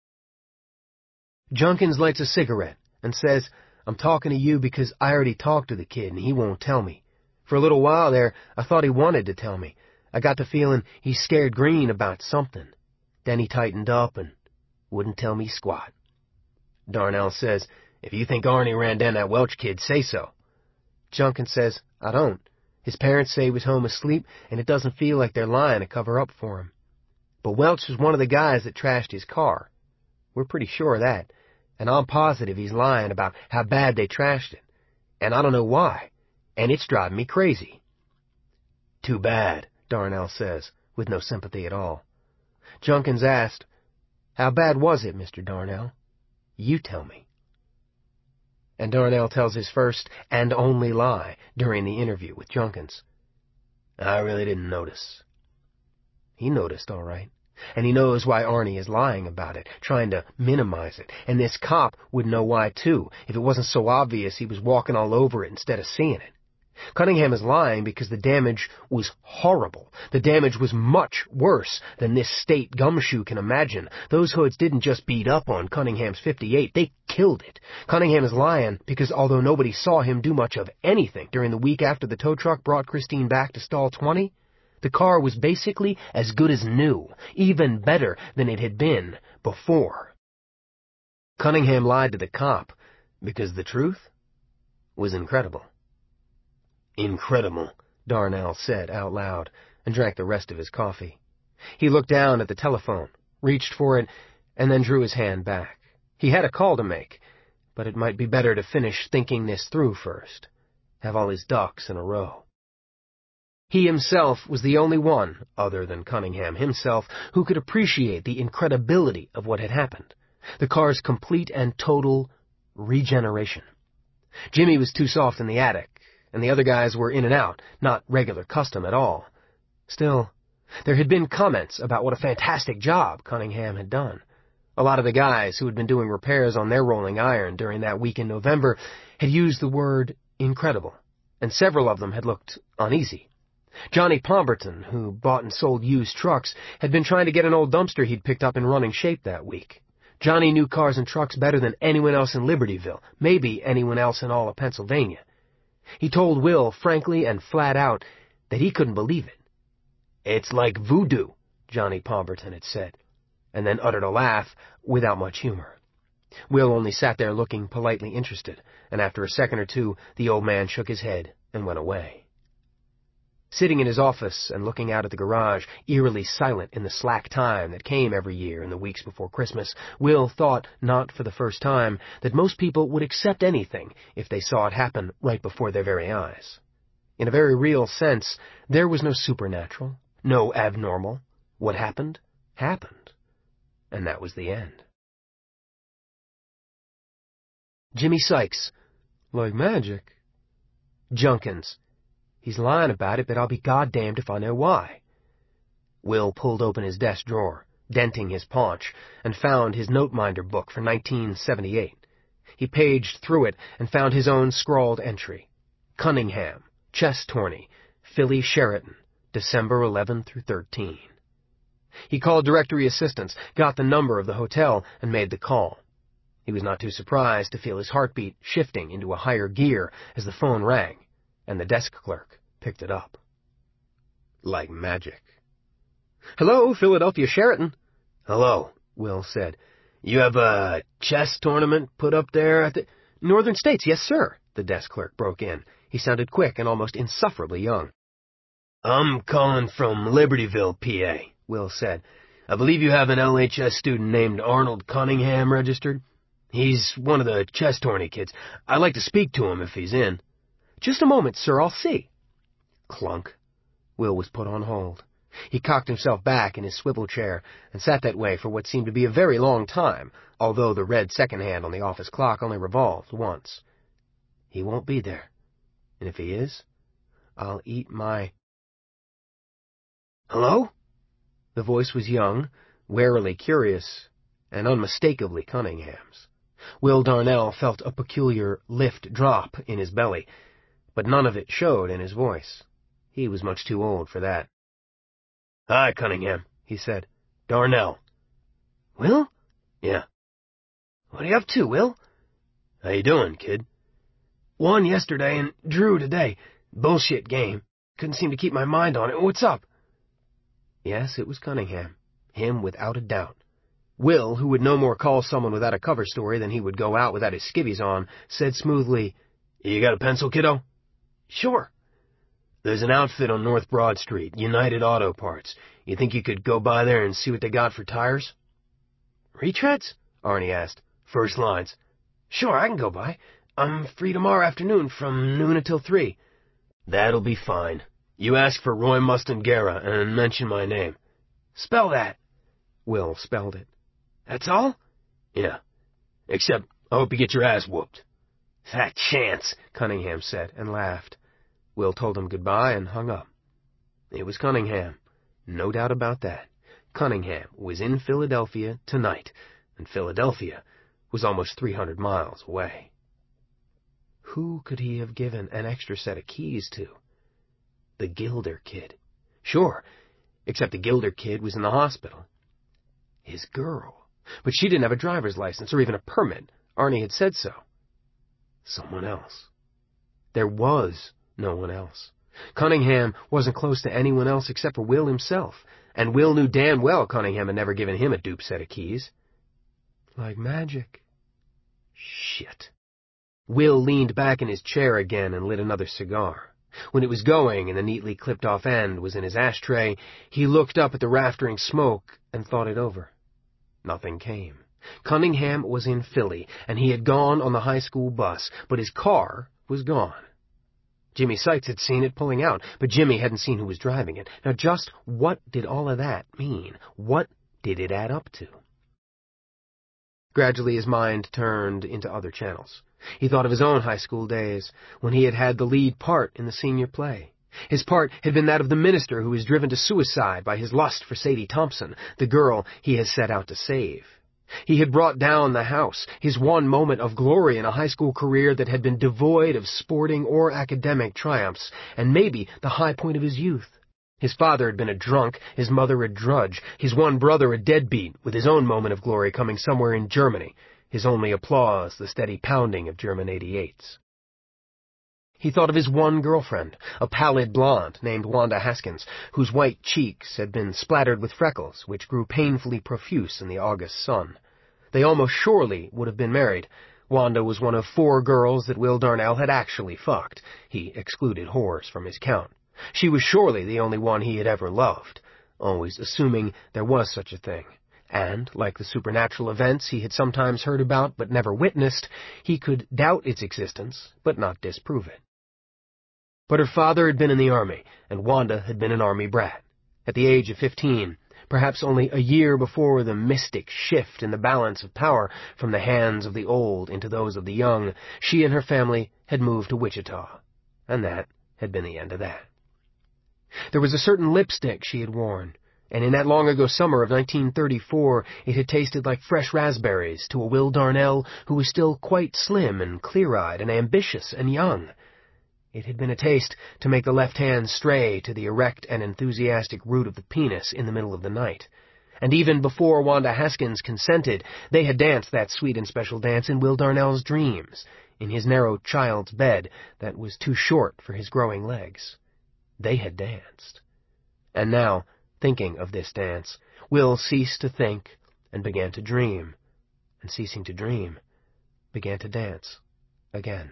Junkins lights a cigarette and says, I'm talking to you because I already talked to the kid and he won't tell me. For a little while there, I thought he wanted to tell me. I got the feeling he's scared green about something. Then he tightened up and wouldn't tell me squat. Darnell says, if you think Arnie ran down that Welch kid, say so. Junkins says, I don't. His parents say he was home asleep and it doesn't feel like they're lying to cover up for him. But Welch was one of the guys that trashed his car. We're pretty sure of that. And I'm positive he's lying about how bad they trashed it. And I don't know why. And it's driving me crazy. Too bad, Darnell says, with no sympathy at all. Junkins asked, how bad was it, Mr. Darnell? You tell me. And Darnell tells his first and only lie during the interview with Junkins. I really didn't notice. He noticed, all right. And he knows why Arnie is lying about it, trying to minimize it. And this cop would know why, too, if it wasn't so obvious he was walking all over it instead of seeing it. Cunningham is lying because the damage was horrible. The damage was much worse than this state gumshoe can imagine. Those hoods didn't just beat up on Cunningham's 58, they killed it. Cunningham is lying because although nobody saw him do much of anything during the week after the tow truck brought Christine back to stall 20, the car was basically as good as new, even better than it had been before. Cunningham lied to the cop because the truth? was incredible. "Incredible," Darnell said out loud, and drank the rest of his coffee. He looked down at the telephone, reached for it, and then drew his hand back. He had a call to make, but it might be better to finish thinking this through first, have all his ducks in a row. He himself was the only one, other than Cunningham himself, who could appreciate the incredibility of what had happened, the car's complete and total regeneration. Jimmy was too soft in the attic, and the other guys were in and out, not regular custom at all. Still, there had been comments about what a fantastic job Cunningham had done. A lot of the guys who had been doing repairs on their rolling iron during that week in November had used the word incredible, and several of them had looked uneasy. Johnny Pomberton, who bought and sold used trucks, had been trying to get an old dumpster he'd picked up in running shape that week. Johnny knew cars and trucks better than anyone else in Libertyville, maybe anyone else in all of Pennsylvania. He told Will frankly and flat out that he couldn't believe it. "It's like voodoo," Johnny Pomberton had said, and then uttered a laugh without much humor. Will only sat there looking politely interested, and after a second or two, the old man shook his head and went away. Sitting in his office and looking out at the garage, eerily silent in the slack time that came every year in the weeks before Christmas, Will thought, not for the first time, that most people would accept anything if they saw it happen right before their very eyes. In a very real sense, there was no supernatural, no abnormal. What happened, happened. And that was the end. Jimmy Sykes. "Like magic." Junkins. "He's lying about it, but I'll be goddamned if I know why." Will pulled open his desk drawer, denting his paunch, and found his note-minder book for 1978. He paged through it and found his own scrawled entry. Cunningham, chest tourney, Philly Sheraton, December 11 through 13. He called directory assistance, got the number of the hotel, and made the call. He was not too surprised to feel his heartbeat shifting into a higher gear as the phone rang, and the desk clerk picked it up. Like magic. "Hello, Philadelphia Sheraton." "Hello," Will said. "You have a chess tournament put up there at the—" "Northern States, yes, sir," the desk clerk broke in. He sounded quick and almost insufferably young. "I'm calling from Libertyville, PA, Will said. "I believe you have an LHS student named Arnold Cunningham registered. He's one of the chess tourney kids. I'd like to speak to him if he's in." "Just a moment, sir, I'll see." Clunk. Will was put on hold. He cocked himself back in his swivel chair and sat that way for what seemed to be a very long time, although the red second hand on the office clock only revolved once. He won't be there. And if he is, I'll eat my... "Hello?" The voice was young, warily curious, and unmistakably Cunningham's. Will Darnell felt a peculiar lift-drop in his belly, but none of it showed in his voice. He was much too old for that. "Hi, Cunningham," he said. "Darnell." "Will?" "Yeah." "What are you up to, Will?" "How you doing, kid?" "Won yesterday and drew today. Bullshit game. Couldn't seem to keep my mind on it. What's up?" Yes, it was Cunningham. Him without a doubt. Will, who would no more call someone without a cover story than he would go out without his skivvies on, said smoothly, "You got a pencil, kiddo?" "Sure." "There's an outfit on North Broad Street, United Auto Parts. You think you could go by there and see what they got for tires?" "Retreads?" Arnie asked. "First lines." "Sure, I can go by. I'm free tomorrow afternoon from noon until 3. "That'll be fine. You ask for Roy Mustangera and mention my name." "Spell that." Will spelled it. "That's all?" "Yeah. Except I hope you get your ass whooped." "Fat chance," Cunningham said, and laughed. Will told him goodbye and hung up. It was Cunningham. No doubt about that. Cunningham was in Philadelphia tonight, and Philadelphia was almost 300 miles away. Who could he have given an extra set of keys to? The Gilder kid. Sure, except the Gilder kid was in the hospital. His girl. But she didn't have a driver's license or even a permit. Arnie had said so. Someone else. There was no one else. Cunningham wasn't close to anyone else except for Will himself, and Will knew damn well Cunningham had never given him a dupe set of keys. Like magic. Shit. Will leaned back in his chair again and lit another cigar. When it was going and the neatly clipped-off end was in his ashtray, he looked up at the raftering smoke and thought it over. Nothing came. Cunningham was in Philly, and he had gone on the high school bus, but his car was gone. Jimmy Sykes had seen it pulling out, but Jimmy hadn't seen who was driving it. Now, just what did all of that mean? What did it add up to? Gradually, his mind turned into other channels. He thought of his own high school days, when he had had the lead part in the senior play. His part had been that of the minister who was driven to suicide by his lust for Sadie Thompson, the girl he had set out to save. He had brought down the house, his one moment of glory in a high school career that had been devoid of sporting or academic triumphs, and maybe the high point of his youth. His father had been a drunk, his mother a drudge, his one brother a deadbeat, with his own moment of glory coming somewhere in Germany, his only applause the steady pounding of German 88s. He thought of his one girlfriend, a pallid blonde named Wanda Haskins, whose white cheeks had been splattered with freckles, which grew painfully profuse in the August sun. They almost surely would have been married. Wanda was one of 4 girls that Will Darnell had actually fucked. He excluded whores from his count. She was surely the only one he had ever loved, always assuming there was such a thing. And, like the supernatural events he had sometimes heard about but never witnessed, he could doubt its existence, but not disprove it. But her father had been in the Army, and Wanda had been an Army brat. At the age of 15, perhaps only a year before the mystic shift in the balance of power from the hands of the old into those of the young, she and her family had moved to Wichita, and that had been the end of that. There was a certain lipstick she had worn, and in that long-ago summer of 1934 it had tasted like fresh raspberries to a Will Darnell who was still quite slim and clear-eyed and ambitious and young. It had been a taste to make the left hand stray to the erect and enthusiastic root of the penis in the middle of the night. And even before Wanda Haskins consented, they had danced that sweet and special dance in Will Darnell's dreams, in his narrow child's bed that was too short for his growing legs. They had danced. And now, thinking of this dance, Will ceased to think and began to dream, and ceasing to dream, began to dance again.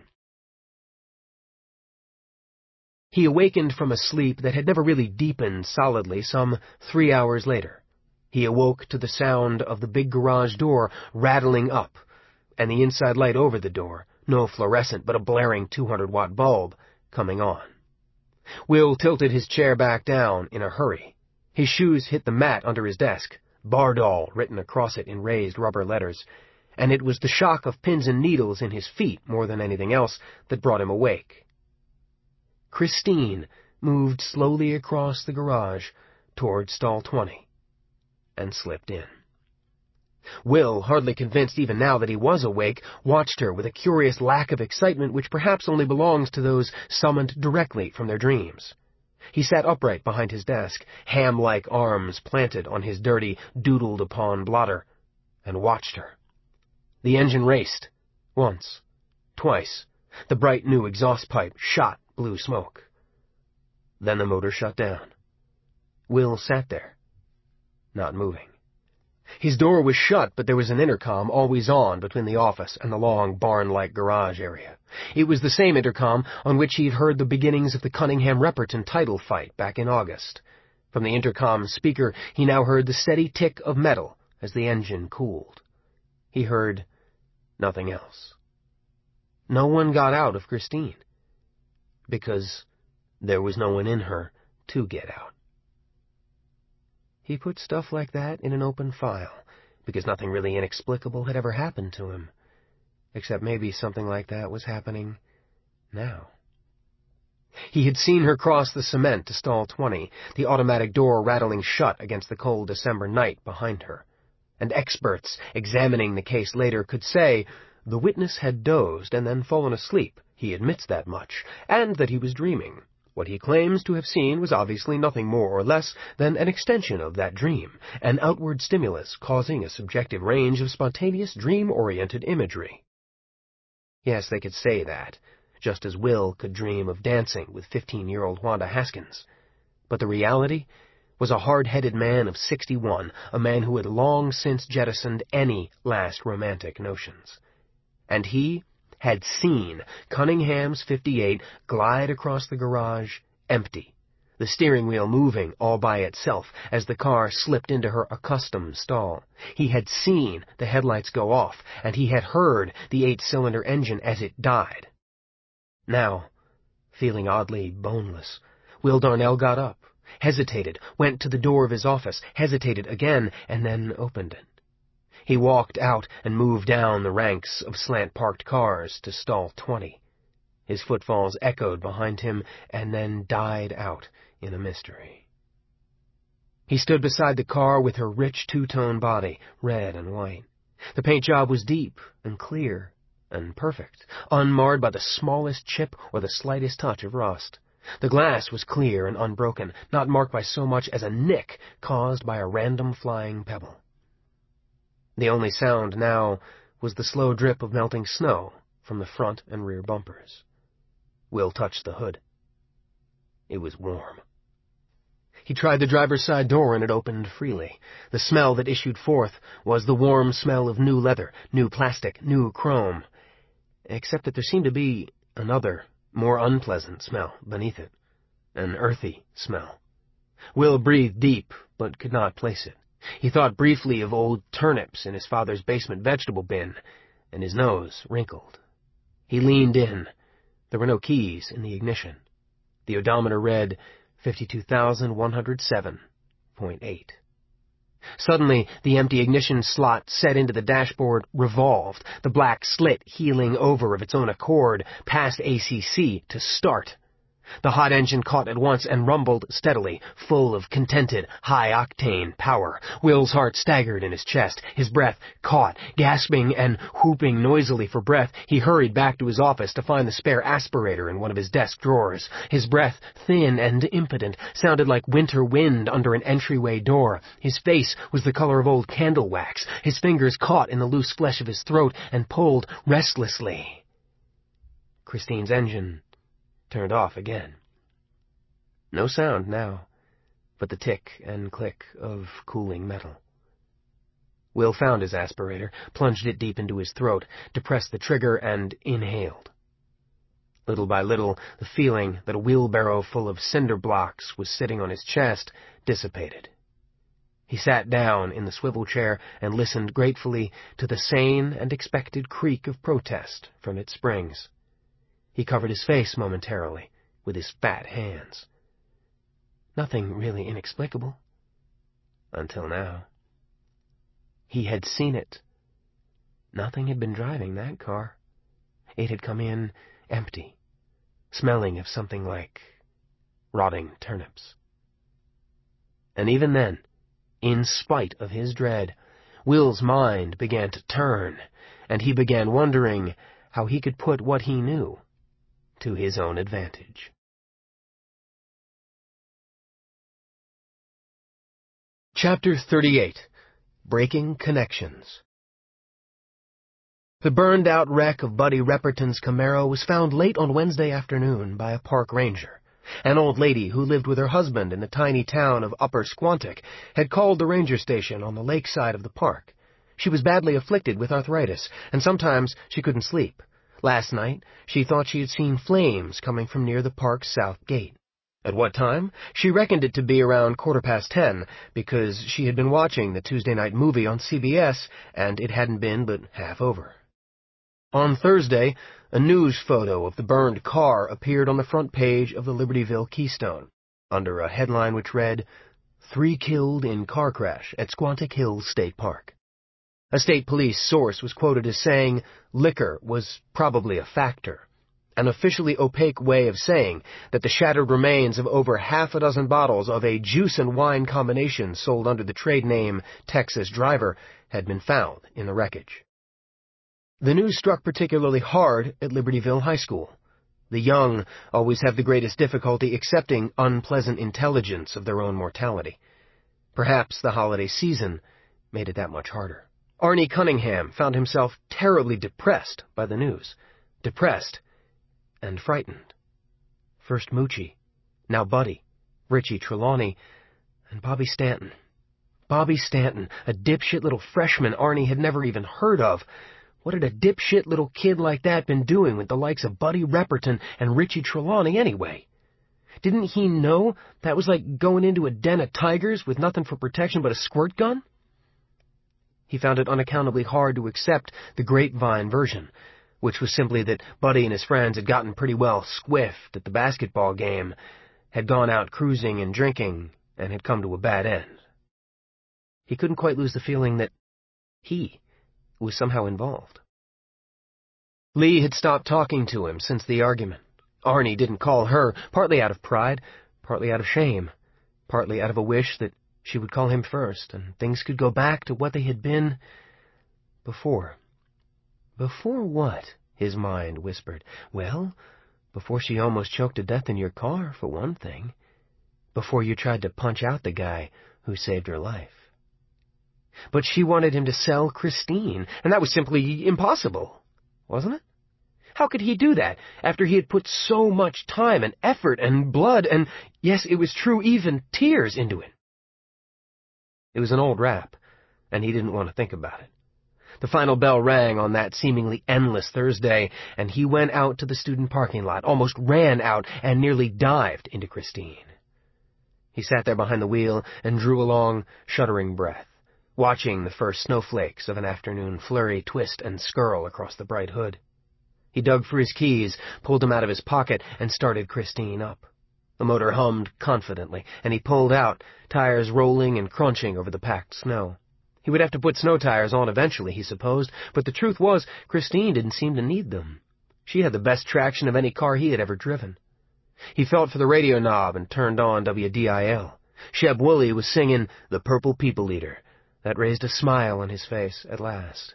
He awakened from a sleep that had never really deepened solidly some 3 hours later. He awoke to the sound of the big garage door rattling up, and the inside light over the door, no fluorescent but a blaring 200-watt bulb, coming on. Will tilted his chair back down in a hurry. His shoes hit the mat under his desk, Bardol written across it in raised rubber letters, and it was the shock of pins and needles in his feet more than anything else that brought him awake. Christine moved slowly across the garage toward stall 20 and slipped in. Will, hardly convinced even now that he was awake, watched her with a curious lack of excitement which perhaps only belongs to those summoned directly from their dreams. He sat upright behind his desk, ham-like arms planted on his dirty, doodled-upon blotter, and watched her. The engine raced. Once. Twice. The bright new exhaust pipe shot blue smoke. Then the motor shut down. Will sat there, not moving. His door was shut, but there was an intercom always on between the office and the long, barn-like garage area. It was the same intercom on which he'd heard the beginnings of the Cunningham-Repperton title fight back in August. From the intercom speaker, he now heard the steady tick of metal as the engine cooled. He heard nothing else. No one got out of Christine, because there was no one in her to get out. He put stuff like that in an open file, because nothing really inexplicable had ever happened to him, except maybe something like that was happening now. He had seen her cross the cement to stall 20, the automatic door rattling shut against the cold December night behind her. And experts examining the case later could say, the witness had dozed and then fallen asleep, he admits that much, and that he was dreaming. What he claims to have seen was obviously nothing more or less than an extension of that dream, an outward stimulus causing a subjective range of spontaneous dream-oriented imagery. Yes, they could say that, just as Will could dream of dancing with 15-year-old Wanda Haskins. But the reality was a hard-headed man of 61, a man who had long since jettisoned any last romantic notions. And he had seen Cunningham's 58 glide across the garage empty, the steering wheel moving all by itself as the car slipped into her accustomed stall. He had seen the headlights go off, and he had heard the 8-cylinder engine as it died. Now, feeling oddly boneless, Will Darnell got up, hesitated, went to the door of his office, hesitated again, and then opened it. He walked out and moved down the ranks of slant-parked cars to stall 20. His footfalls echoed behind him and then died out in a mystery. He stood beside the car with her rich two-tone body, red and white. The paint job was deep and clear and perfect, unmarred by the smallest chip or the slightest touch of rust. The glass was clear and unbroken, not marked by so much as a nick caused by a random flying pebble. The only sound now was the slow drip of melting snow from the front and rear bumpers. Will touched the hood. It was warm. He tried the driver's side door and it opened freely. The smell that issued forth was the warm smell of new leather, new plastic, new chrome, except that there seemed to be another, more unpleasant smell beneath it, an earthy smell. Will breathed deep, but could not place it. He thought briefly of old turnips in his father's basement vegetable bin, and his nose wrinkled. He leaned in. There were no keys in the ignition. The odometer read 52,107.8. Suddenly, the empty ignition slot set into the dashboard revolved, the black slit heeling over of its own accord past ACC to start. The hot engine caught at once and rumbled steadily, full of contented, high-octane power. Will's heart staggered in his chest, his breath caught. Gasping and whooping noisily for breath, he hurried back to his office to find the spare aspirator in one of his desk drawers. His breath, thin and impotent, sounded like winter wind under an entryway door. His face was the color of old candle wax. His fingers caught in the loose flesh of his throat and pulled restlessly. Christine's engine turned off again. No sound now, but the tick and click of cooling metal. Will found his aspirator, plunged it deep into his throat, depressed the trigger, and inhaled. Little by little, the feeling that a wheelbarrow full of cinder blocks was sitting on his chest dissipated. He sat down in the swivel chair and listened gratefully to the sane and expected creak of protest from its springs. He covered his face momentarily with his fat hands. Nothing really inexplicable. Until now. He had seen it. Nothing had been driving that car. It had come in empty, smelling of something like rotting turnips. And even then, in spite of his dread, Will's mind began to turn, and he began wondering how he could put what he knew to his own advantage. Chapter 38. Breaking Connections. The burned-out wreck of Buddy Repperton's Camaro was found late on Wednesday afternoon by a park ranger. An old lady who lived with her husband in the tiny town of Upper Squantic had called the ranger station on the lakeside of the park. She was badly afflicted with arthritis, and sometimes she couldn't sleep. Last night, she thought she had seen flames coming from near the park's south gate. At what time? She reckoned it to be around 10:15, because she had been watching the Tuesday night movie on CBS, and it hadn't been but half over. On Thursday, a news photo of the burned car appeared on the front page of the Libertyville Keystone, under a headline which read, "3 killed in car crash at Squantic Hills State Park." A state police source was quoted as saying liquor was probably a factor, an officially opaque way of saying that the shattered remains of over half a dozen bottles of a juice and wine combination sold under the trade name Texas Driver had been found in the wreckage. The news struck particularly hard at Libertyville High School. The young always have the greatest difficulty accepting unpleasant intelligence of their own mortality. Perhaps the holiday season made it that much harder. Arnie Cunningham found himself terribly depressed by the news. Depressed and frightened. First Moochie, now Buddy, Richie Trelawney, and Bobby Stanton. Bobby Stanton, a dipshit little freshman Arnie had never even heard of. What had a dipshit little kid like that been doing with the likes of Buddy Repperton and Richie Trelawney anyway? Didn't he know that was like going into a den of tigers with nothing for protection but a squirt gun? He found it unaccountably hard to accept the grapevine version, which was simply that Buddy and his friends had gotten pretty well squiffed at the basketball game, had gone out cruising and drinking, and had come to a bad end. He couldn't quite lose the feeling that he was somehow involved. Lee had stopped talking to him since the argument. Arnie didn't call her, partly out of pride, partly out of shame, partly out of a wish that she would call him first, and things could go back to what they had been before. Before what? His mind whispered. Well, before she almost choked to death in your car, for one thing. Before you tried to punch out the guy who saved her life. But she wanted him to sell Christine, and that was simply impossible, wasn't it? How could he do that after he had put so much time and effort and blood and, yes, it was true, even tears into it? It was an old rap, and he didn't want to think about it. The final bell rang on that seemingly endless Thursday, and he went out to the student parking lot, almost ran out, and nearly dived into Christine. He sat there behind the wheel and drew a long, shuddering breath, watching the first snowflakes of an afternoon flurry twist and skirl across the bright hood. He dug for his keys, pulled them out of his pocket, and started Christine up. The motor hummed confidently, and he pulled out, tires rolling and crunching over the packed snow. He would have to put snow tires on eventually, he supposed, but the truth was, Christine didn't seem to need them. She had the best traction of any car he had ever driven. He felt for the radio knob and turned on WDIL. Sheb Woolley was singing The Purple People Eater. That raised a smile on his face at last.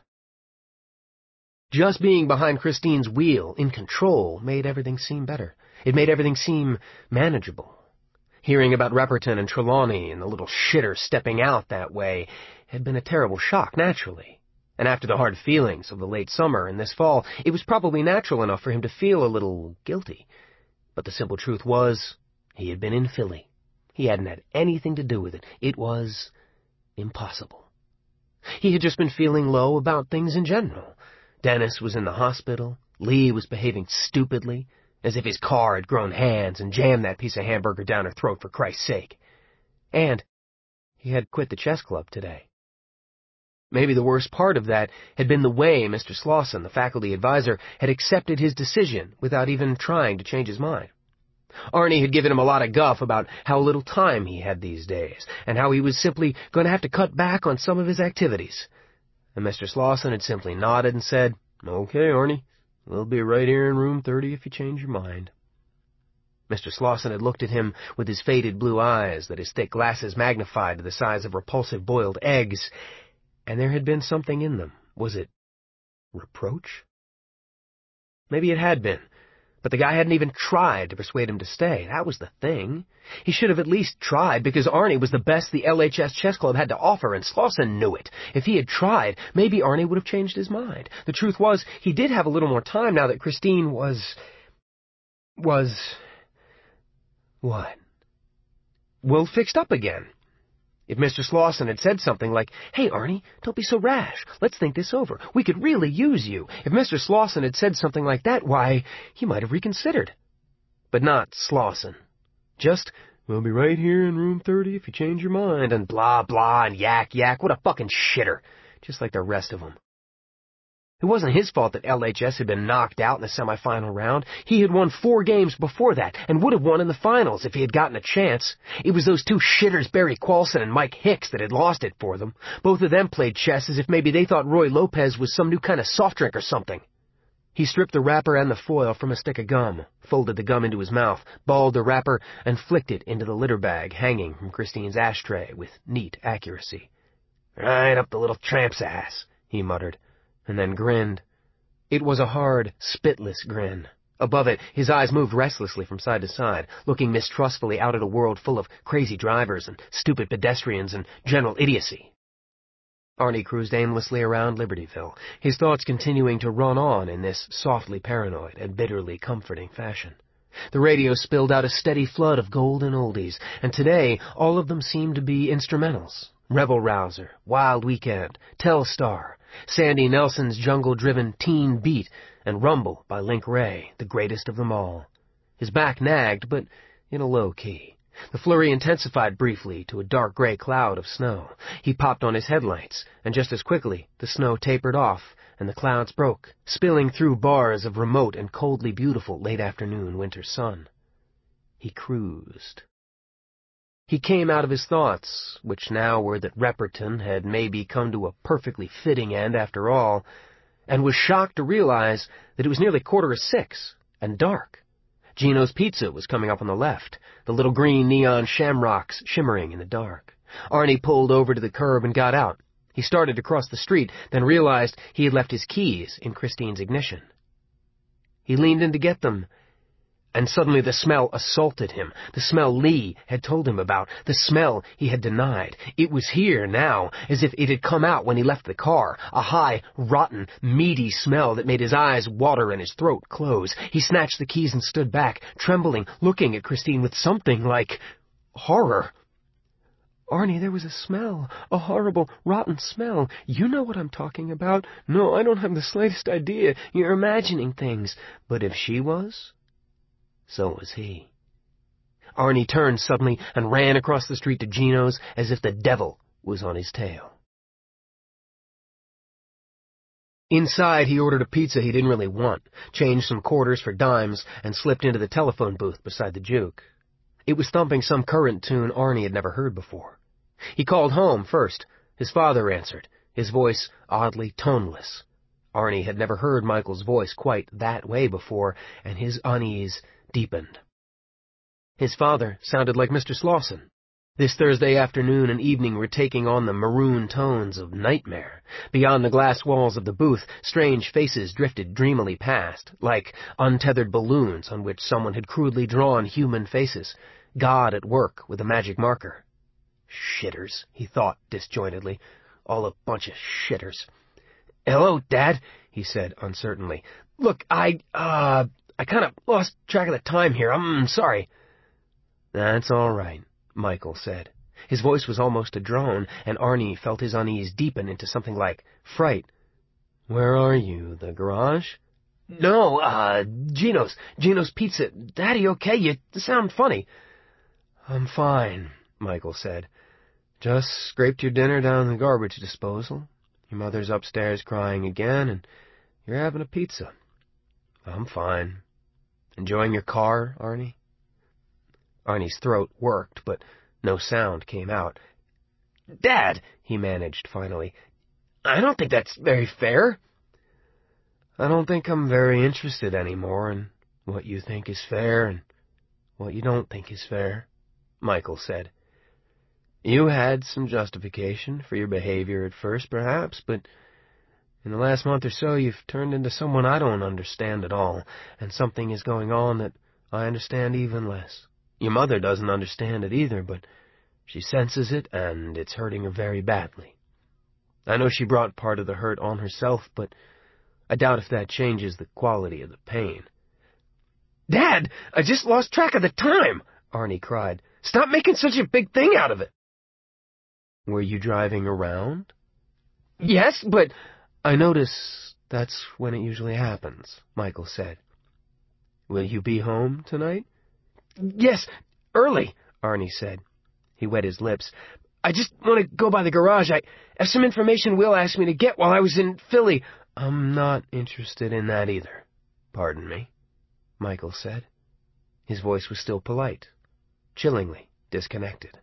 Just being behind Christine's wheel, in control, made everything seem better. It made everything seem manageable. Hearing about Repperton and Trelawney and the little shitter stepping out that way had been a terrible shock, naturally. And after the hard feelings of the late summer and this fall, it was probably natural enough for him to feel a little guilty. But the simple truth was, he had been in Philly. He hadn't had anything to do with it. It was impossible. He had just been feeling low about things in general. Dennis was in the hospital. Lee was behaving stupidly, as if his car had grown hands and jammed that piece of hamburger down her throat for Christ's sake. And he had quit the chess club today. Maybe the worst part of that had been the way Mr. Slauson, the faculty advisor, had accepted his decision without even trying to change his mind. Arnie had given him a lot of guff about how little time he had these days, and how he was simply going to have to cut back on some of his activities. And Mr. Slauson had simply nodded and said, "Okay, Arnie, we'll be right here in room 30 if you change your mind." Mr. Slauson had looked at him with his faded blue eyes that his thick glasses magnified to the size of repulsive boiled eggs, and there had been something in them. Was it reproach? Maybe it had been, but the guy hadn't even tried to persuade him to stay. That was the thing. He should have at least tried, because Arnie was the best the LHS Chess Club had to offer, and Slauson knew it. If he had tried, maybe Arnie would have changed his mind. The truth was, he did have a little more time now that Christine was... what? Well, fixed up again. If Mr. Slauson had said something like, "Hey, Arnie, don't be so rash. Let's think this over. We could really use you." If Mr. Slauson had said something like that, why, he might have reconsidered. But not Slauson. Just, "We'll be right here in room 30 if you change your mind," and blah, blah, and yak, yak. What a fucking shitter. Just like the rest of them. It wasn't his fault that LHS had been knocked out in the semifinal round. He had won 4 games before that, and would have won in the finals if he had gotten a chance. It was those two shitters, Barry Qualson and Mike Hicks, that had lost it for them. Both of them played chess as if maybe they thought Roy Lopez was some new kind of soft drink or something. He stripped the wrapper and the foil from a stick of gum, folded the gum into his mouth, balled the wrapper, and flicked it into the litter bag hanging from Christine's ashtray with neat accuracy. "Right up the little tramp's ass," he muttered, and then grinned. It was a hard, spitless grin. Above it, his eyes moved restlessly from side to side, looking mistrustfully out at a world full of crazy drivers and stupid pedestrians and general idiocy. Arnie cruised aimlessly around Libertyville, his thoughts continuing to run on in this softly paranoid and bitterly comforting fashion. The radio spilled out a steady flood of golden oldies, and today all of them seemed to be instrumentals. Rebel Rouser, Wild Weekend, Telstar, Sandy Nelson's jungle-driven Teen Beat, and Rumble by Link Wray, the greatest of them all. His back nagged, but in a low key. The flurry intensified briefly to a dark gray cloud of snow. He popped on his headlights, and just as quickly the snow tapered off, and the clouds broke, spilling through bars of remote and coldly beautiful late-afternoon winter sun. He cruised. He came out of his thoughts, which now were that Repperton had maybe come to a perfectly fitting end after all, and was shocked to realize that it was nearly 6:15, and dark. Gino's Pizza was coming up on the left, the little green neon shamrocks shimmering in the dark. Arnie pulled over to the curb and got out. He started to cross the street, then realized he had left his keys in Christine's ignition. He leaned in to get them, and suddenly the smell assaulted him, the smell Lee had told him about, the smell he had denied. It was here now, as if it had come out when he left the car, a high, rotten, meaty smell that made his eyes water and his throat close. He snatched the keys and stood back, trembling, looking at Christine with something like horror. "Arnie, there was a smell, a horrible, rotten smell. You know what I'm talking about. No, I don't have the slightest idea. You're imagining things." But if she was, so was he. Arnie turned suddenly and ran across the street to Gino's as if the devil was on his tail. Inside, he ordered a pizza he didn't really want, changed some quarters for dimes, and slipped into the telephone booth beside the juke. It was thumping some current tune Arnie had never heard before. He called home first. His father answered, his voice oddly toneless. Arnie had never heard Michael's voice quite that way before, and his unease deepened. His father sounded like Mr. Slauson. This Thursday afternoon and evening were taking on the maroon tones of nightmare. Beyond the glass walls of the booth, strange faces drifted dreamily past, like untethered balloons on which someone had crudely drawn human faces. God at work with a magic marker. Shitters, he thought disjointedly. All a bunch of shitters. "Hello, Dad," he said uncertainly. "Look, I kind of lost track of the time here. I'm sorry." "That's all right," Michael said. His voice was almost a drone, and Arnie felt his unease deepen into something like fright. "Where are you, the garage?" "No, Gino's Pizza. Daddy, okay? You sound funny." "I'm fine," Michael said. "Just scraped your dinner down the garbage disposal. Your mother's upstairs crying again, and you're having a pizza. I'm fine. Enjoying your car, Arnie?" Arnie's throat worked, but no sound came out. "Dad," he managed finally, "I don't think that's very fair." "I don't think I'm very interested anymore in what you think is fair and what you don't think is fair," Michael said. "You had some justification for your behavior at first, perhaps, but in the last month or so you've turned into someone I don't understand at all, and something is going on that I understand even less. Your mother doesn't understand it either, but she senses it, and it's hurting her very badly. I know she brought part of the hurt on herself, but I doubt if that changes the quality of the pain." "Dad, I just lost track of the time," Arnie cried. "Stop making such a big thing out of it." "Were you driving around?" "Yes, but—" "I notice that's when it usually happens," Michael said. "Will you be home tonight?" "Yes, early," Arnie said. He wet his lips. "I just want to go by the garage. I have some information Will asked me to get while I was in Philly." "I'm not interested in that either. Pardon me," Michael said. His voice was still polite, chillingly disconnected.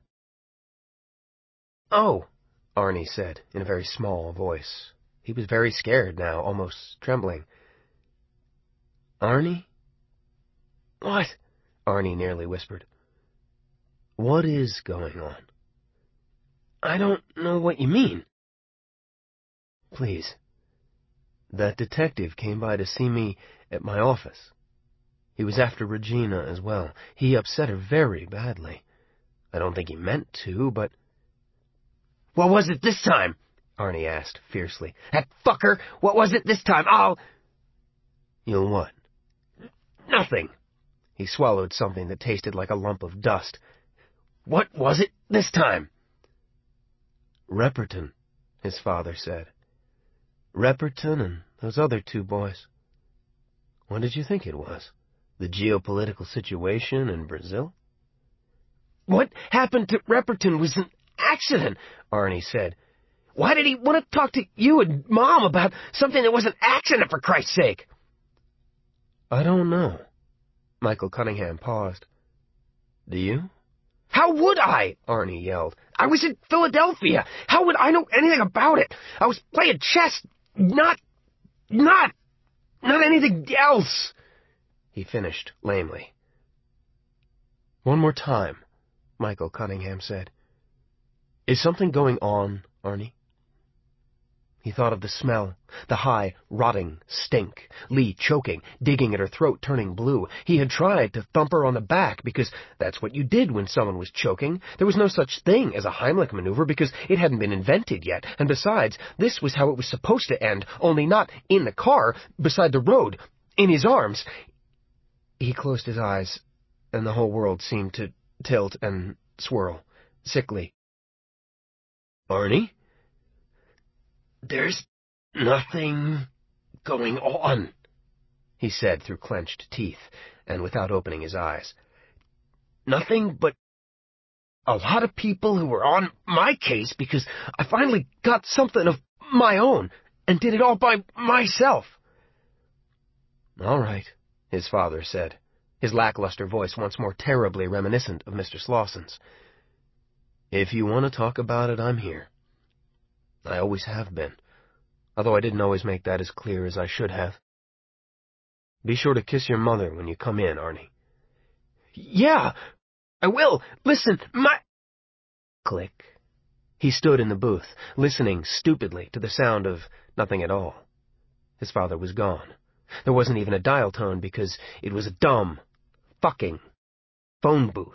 "Oh," Arnie said in a very small voice. He was very scared now, almost trembling. "Arnie?" "What?" Arnie nearly whispered. "What is going on?" "I don't know what you mean." "Please. That detective came by to see me at my office. He was after Regina as well. He upset her very badly. I don't think he meant to, but—" "What was it this time?" Arnie asked fiercely. "That fucker! What was it this time? You'll what?" "Nothing." He swallowed something that tasted like a lump of dust. "What was it this time?" Repperton, his father said. Repperton and those other two boys. What did you think it was? The geopolitical situation in Brazil? What happened to Repperton was an accident, Arnie said. Why did he want to talk to you and Mom about something that was an accident, for Christ's sake? I don't know. Michael Cunningham paused. Do you? How would I? Arnie yelled. I was in Philadelphia. How would I know anything about it? I was playing chess, not anything else, he finished lamely. One more time, Michael Cunningham said. Is something going on, Arnie? He thought of the smell, the high, rotting stink, Lee choking, digging at her throat, turning blue. He had tried to thump her on the back, because that's what you did when someone was choking. There was no such thing as a Heimlich maneuver, because it hadn't been invented yet, and besides, this was how it was supposed to end, only not in the car, beside the road, in his arms. He closed his eyes, and the whole world seemed to tilt and swirl, sickly. Arnie? There's nothing going on, he said through clenched teeth and without opening his eyes. Nothing but a lot of people who were on my case because I finally got something of my own and did it all by myself. All right, his father said, his lackluster voice once more terribly reminiscent of Mr. Slausson's. If you want to talk about it, I'm here. I always have been, although I didn't always make that as clear as I should have. Be sure to kiss your mother when you come in, Arnie. Yeah, I will. Listen, Click. He stood in the booth, listening stupidly to the sound of nothing at all. His father was gone. There wasn't even a dial tone because it was a dumb, fucking phone booth.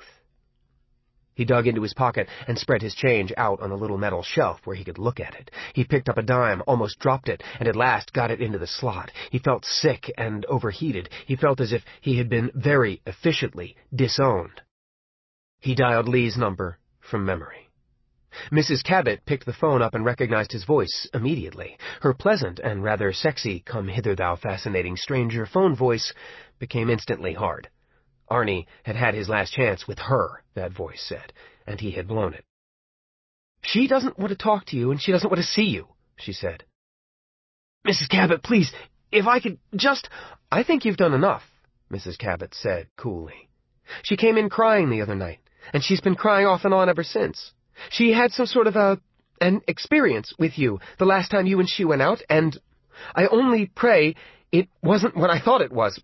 He dug into his pocket and spread his change out on a little metal shelf where he could look at it. He picked up a dime, almost dropped it, and at last got it into the slot. He felt sick and overheated. He felt as if he had been very efficiently disowned. He dialed Lee's number from memory. Mrs. Cabot picked the phone up and recognized his voice immediately. Her pleasant and rather sexy come-hither-thou-fascinating stranger phone voice became instantly hard. Arnie had had his last chance with her, that voice said, and he had blown it. She doesn't want to talk to you, and she doesn't want to see you, she said. Mrs. Cabot, please, if I could just... I think you've done enough, Mrs. Cabot said coolly. She came in crying the other night, and she's been crying off and on ever since. She had some sort of an experience with you the last time you and she went out, and I only pray it wasn't what I thought it was.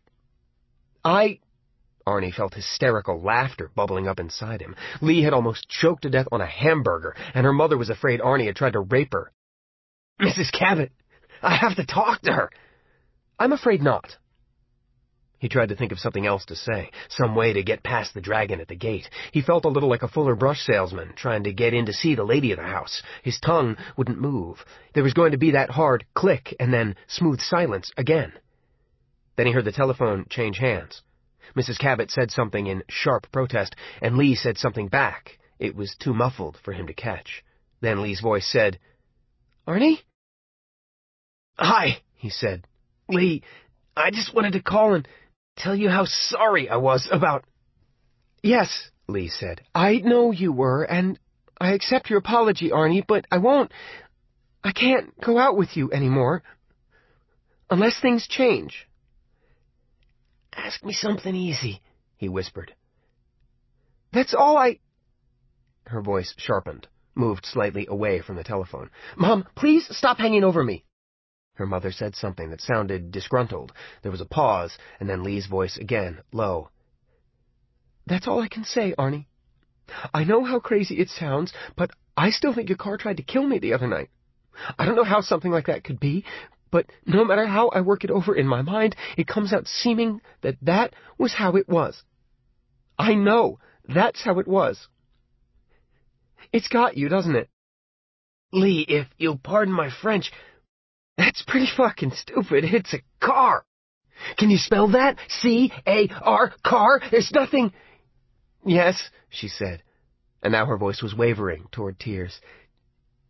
Arnie felt hysterical laughter bubbling up inside him. Lee had almost choked to death on a hamburger, and her mother was afraid Arnie had tried to rape her. Mrs. Cabot, I have to talk to her. I'm afraid not. He tried to think of something else to say, some way to get past the dragon at the gate. He felt a little like a Fuller Brush salesman trying to get in to see the lady of the house. His tongue wouldn't move. There was going to be that hard click and then smooth silence again. Then he heard the telephone change hands. Mrs. Cabot said something in sharp protest, and Lee said something back. It was too muffled for him to catch. Then Lee's voice said, "Arnie?" "Hi," he said. "Lee, I just wanted to call and tell you how sorry I was about..." "Yes," Lee said. "I know you were, and I accept your apology, Arnie, but I can't go out with you anymore. Unless things change." "Ask me something easy," he whispered. "That's all Her voice sharpened, moved slightly away from the telephone. "Mom, please stop hanging over me." Her mother said something that sounded disgruntled. There was a pause, and then Lee's voice again, low. "That's all I can say, Arnie. I know how crazy it sounds, but I still think your car tried to kill me the other night. I don't know how something like that could be, but no matter how I work it over in my mind, it comes out seeming that was how it was. I know that's how it was. It's got you, doesn't it?" "Lee, if you'll pardon my French, that's pretty fucking stupid. It's a car. Can you spell that? C-A-R, car? There's nothing..." "Yes," she said, and now her voice was wavering toward tears.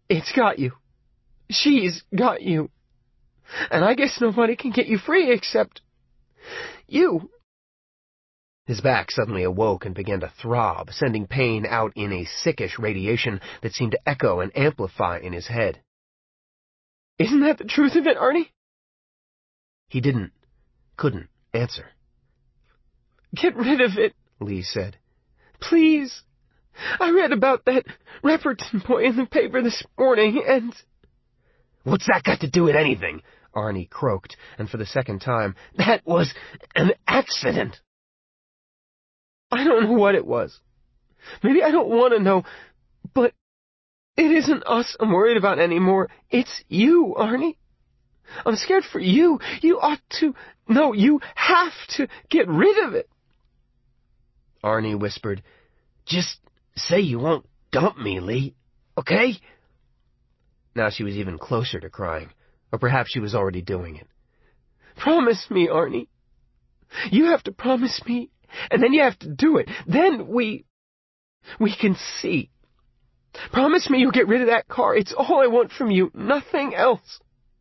It's got you. She's got you. And I guess nobody can get you free except you. His back suddenly awoke and began to throb, sending pain out in a sickish radiation that seemed to echo and amplify in his head. Isn't that the truth of it, Arnie? He couldn't answer. Get rid of it, Lee said. Please. I read about that Repperton boy in the paper this morning, and... What's that got to do with anything? Arnie croaked, and for the second time, that was an accident. I don't know what it was. Maybe I don't want to know, but it isn't us I'm worried about anymore. It's you, Arnie. I'm scared for you. You ought to... No, you have to get rid of it. Arnie whispered, Just say you won't dump me, Lee, okay? Now she was even closer to crying, or perhaps she was already doing it. Promise me, Arnie. You have to promise me, and then you have to do it. Then we can see. Promise me you'll get rid of that car. It's all I want from you, nothing else.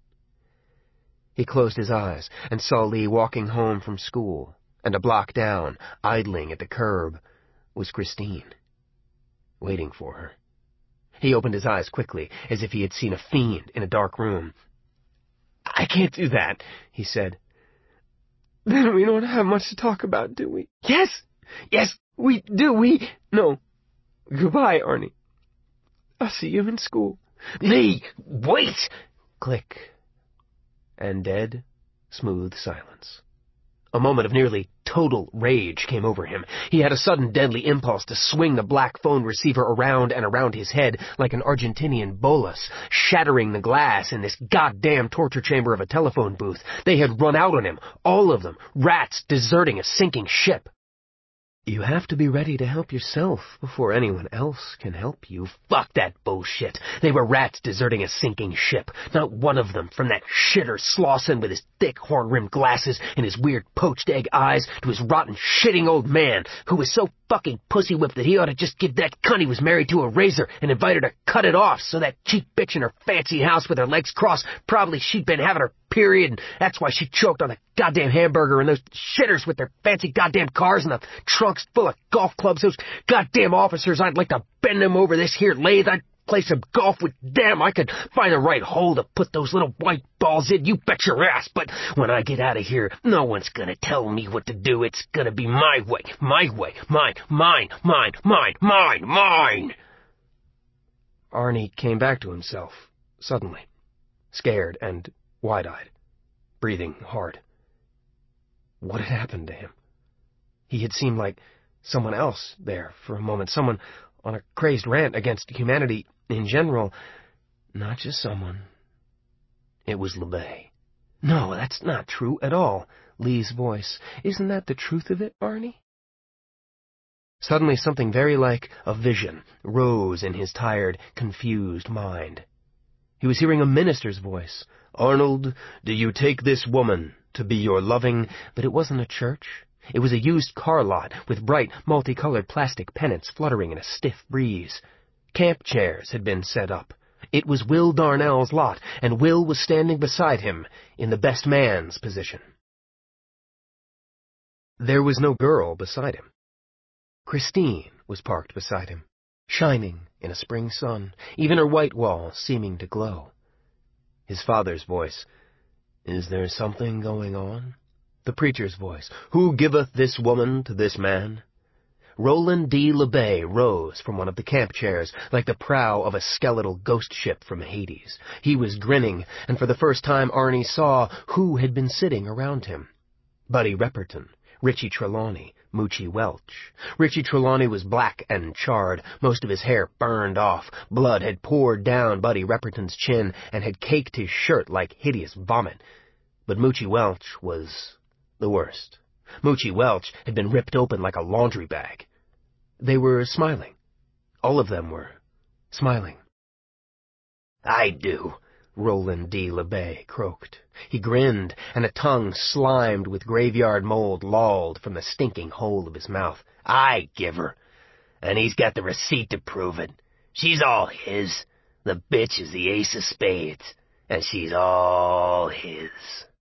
He closed his eyes and saw Lee walking home from school, and a block down, idling at the curb, was Christine, waiting for her. He opened his eyes quickly, as if he had seen a fiend in a dark room. I can't do that, he said. Then we don't have much to talk about, do we? Yes, we do, No. Goodbye, Arnie. I'll see you in school. Lee, wait! Click. And dead, smooth silence. A moment of nearly total rage came over him. He had a sudden deadly impulse to swing the black phone receiver around and around his head like an Argentinian bolus, shattering the glass in this goddamn torture chamber of a telephone booth. They had run out on him, all of them, rats deserting a sinking ship. You have to be ready to help yourself before anyone else can help you. Fuck that bullshit. They were rats deserting a sinking ship. Not one of them, from that shitter Slauson with his thick horn-rimmed glasses and his weird poached egg eyes to his rotten shitting old man, who was so fucking pussy-whipped that he ought to just give that cunt he was married to a razor and invite her to cut it off so that cheap bitch in her fancy house with her legs crossed, probably she'd been having her period, and that's why she choked on the goddamn hamburger, and those shitters with their fancy goddamn cars and the trunks full of golf clubs, those goddamn officers, I'd like to bend them over this here lathe. I'd play some golf with them. I could find the right hole to put those little white balls in, you bet your ass, but when I get out of here, no one's gonna tell me what to do. It's gonna be my way, mine. Arnie came back to himself, suddenly, scared and wide-eyed, breathing hard. What had happened to him? He had seemed like someone else there for a moment, someone on a crazed rant against humanity in general. Not just someone. It was LeBay. No, that's not true at all. Lee's voice. Isn't that the truth of it, Arnie? Suddenly something very like a vision rose in his tired, confused mind. He was hearing a minister's voice. Arnold, do you take this woman to be your loving... But it wasn't a church. It was a used car lot with bright, multicolored plastic pennants fluttering in a stiff breeze. Camp chairs had been set up. It was Will Darnell's lot, and Will was standing beside him in the best man's position. There was no girl beside him. Christine was parked beside him, shining in a spring sun, even her white walls seeming to glow. His father's voice. Is there something going on? The preacher's voice. Who giveth this woman to this man? Roland D. LeBay rose from one of the camp chairs like the prow of a skeletal ghost ship from Hades. He was grinning, and for the first time Arnie saw who had been sitting around him. Buddy Repperton, Richie Trelawney, Moochie Welch. Richie Trelawney was black and charred, most of his hair burned off. Blood had poured down Buddy Repperton's chin and had caked his shirt like hideous vomit. But Moochie Welch was the worst. Moochie Welch had been ripped open like a laundry bag. They were smiling. All of them were smiling. I do, Roland D. LeBay croaked. He grinned, and a tongue slimed with graveyard mold lolled from the stinking hole of his mouth. I give her. And he's got the receipt to prove it. She's all his. The bitch is the ace of spades, and she's all his.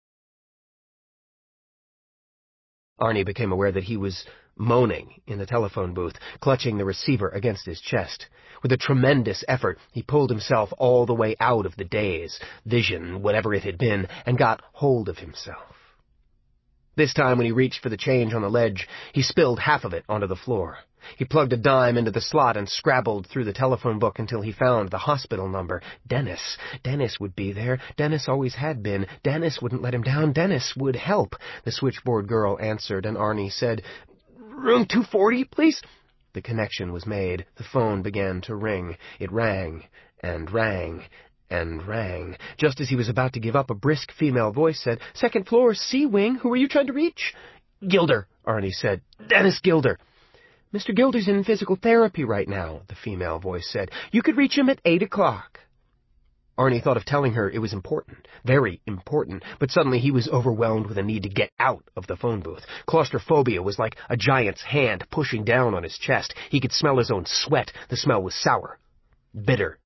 Arnie became aware that he was moaning in the telephone booth, clutching the receiver against his chest. With a tremendous effort, he pulled himself all the way out of the daze, vision, whatever it had been, and got hold of himself. This time, when he reached for the change on the ledge, he spilled half of it onto the floor. He plugged a dime into the slot and scrabbled through the telephone book until he found the hospital number. Dennis. Dennis would be there. Dennis always had been. Dennis wouldn't let him down. Dennis would help. The switchboard girl answered, and Arnie said, "Room 240, please?" The connection was made. The phone began to ring. It rang, and rang, and rang. Just as he was about to give up, a brisk female voice said, "Second floor, C-wing. Who are you trying to reach?" "Gilder," Arnie said. "Dennis Gilder." "Mr. Gilder's in physical therapy right now," the female voice said. "You could reach him at 8 o'clock. Arnie thought of telling her it was important, very important, but suddenly he was overwhelmed with a need to get out of the phone booth. Claustrophobia was like a giant's hand pushing down on his chest. He could smell his own sweat. The smell was sour, bitter.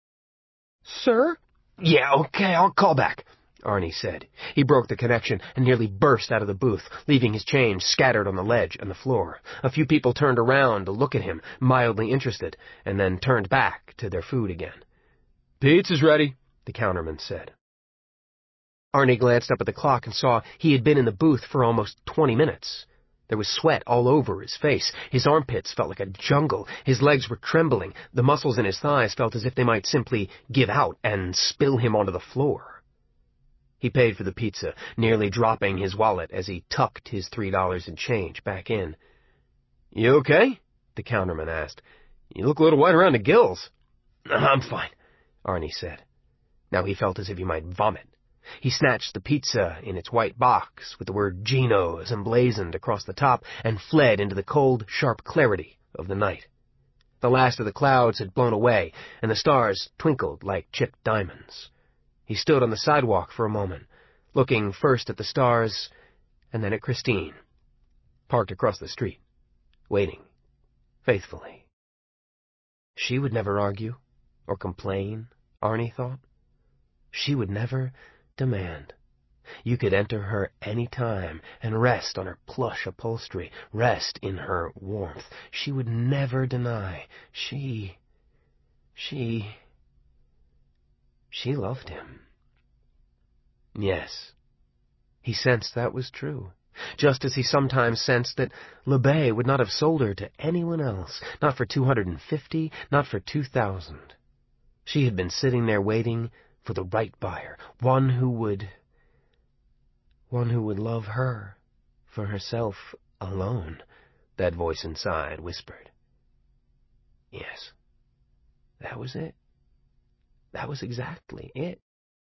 "Sir?" "Yeah, okay, I'll call back," Arnie said. He broke the connection and nearly burst out of the booth, leaving his change scattered on the ledge and the floor. A few people turned around to look at him, mildly interested, and then turned back to their food again. "Pizza's ready," the counterman said. Arnie glanced up at the clock and saw he had been in the booth for almost 20 minutes. There was sweat all over his face. His armpits felt like a jungle. His legs were trembling. The muscles in his thighs felt as if they might simply give out and spill him onto the floor. He paid for the pizza, nearly dropping his wallet as he tucked his $3 in change back in. "You okay?" the counterman asked. "You look a little wet around the gills." "I'm fine," Arnie said. Now he felt as if he might vomit. He snatched the pizza in its white box with the word Geno's emblazoned across the top and fled into the cold, sharp clarity of the night. The last of the clouds had blown away, and the stars twinkled like chipped diamonds. He stood on the sidewalk for a moment, looking first at the stars and then at Christine, parked across the street, waiting, faithfully. She would never argue or complain, Arnie thought. She would never demand. You could enter her any time and rest on her plush upholstery, rest in her warmth. She would never deny. She loved him. Yes, he sensed that was true, just as he sometimes sensed that LeBay would not have sold her to anyone else, not for $250, not for $2,000. She had been sitting there waiting for the right buyer, one who would love her for herself alone, that voice inside whispered. Yes, that was it. That was exactly it.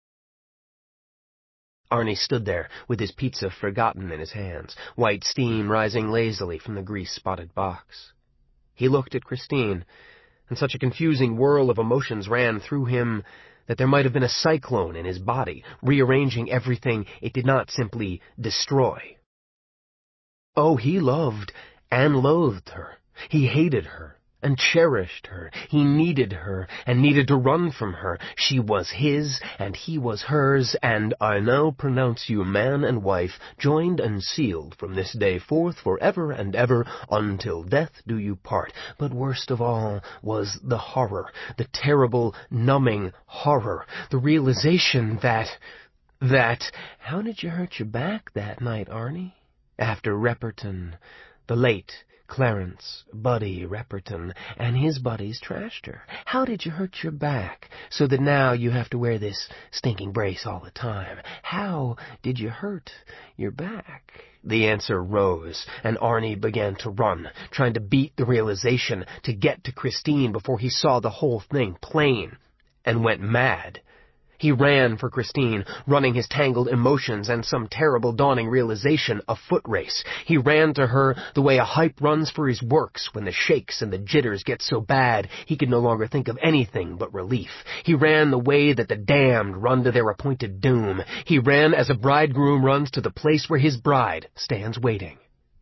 Arnie stood there with his pizza forgotten in his hands, white steam rising lazily from the grease-spotted box. He looked at Christine, and such a confusing whirl of emotions ran through him that there might have been a cyclone in his body, rearranging everything it did not simply destroy. Oh, he loved and loathed her. He hated her and cherished her. He needed her and needed to run from her. She was his and he was hers, and I now pronounce you man and wife, joined and sealed from this day forth forever and ever, until death do you part. But worst of all was the horror, the terrible, numbing horror, the realization that... How did you hurt your back that night, Arnie? After Repperton, the late Clarence Buddy Repperton, and his buddies trashed her. How did you hurt your back so that now you have to wear this stinking brace all the time? How did you hurt your back? The answer rose, and Arnie began to run, trying to beat the realization, to get to Christine before he saw the whole thing plain, and went mad. He ran for Christine, running his tangled emotions and some terrible dawning realization a foot race. He ran to her the way a hype runs for his works when the shakes and the jitters get so bad he can no longer think of anything but relief. He ran the way that the damned run to their appointed doom. He ran as a bridegroom runs to the place where his bride stands waiting.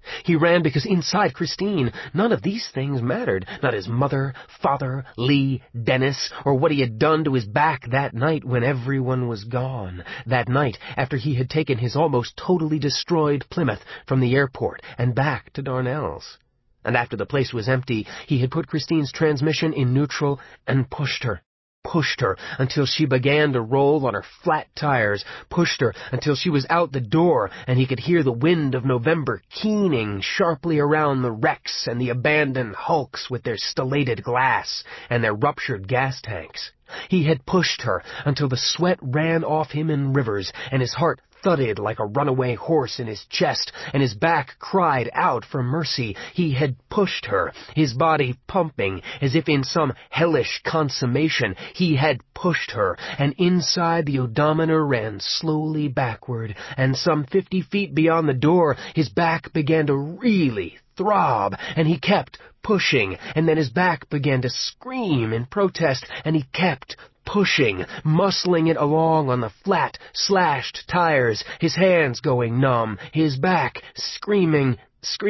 He ran because inside Christine, none of these things mattered. Not his mother, father, Lee, Dennis, or what he had done to his back that night when everyone was gone. That night after he had taken his almost totally destroyed Plymouth from the airport and back to Darnell's. And after the place was empty, he had put Christine's transmission in neutral and pushed her until she began to roll on her flat tires, pushed her until she was out the door and he could hear the wind of November keening sharply around the wrecks and the abandoned hulks with their stellated glass and their ruptured gas tanks. He had pushed her until the sweat ran off him in rivers and his heart thudded like a runaway horse in his chest, and his back cried out for mercy. He had pushed her, his body pumping as if in some hellish consummation. He had pushed her, and inside the odometer ran slowly backward, and some 50 feet beyond the door his back began to really throb, and he kept pushing, and then his back began to scream in protest, and he kept pushing, muscling it along on the flat, slashed tires, his hands going numb, his back screaming,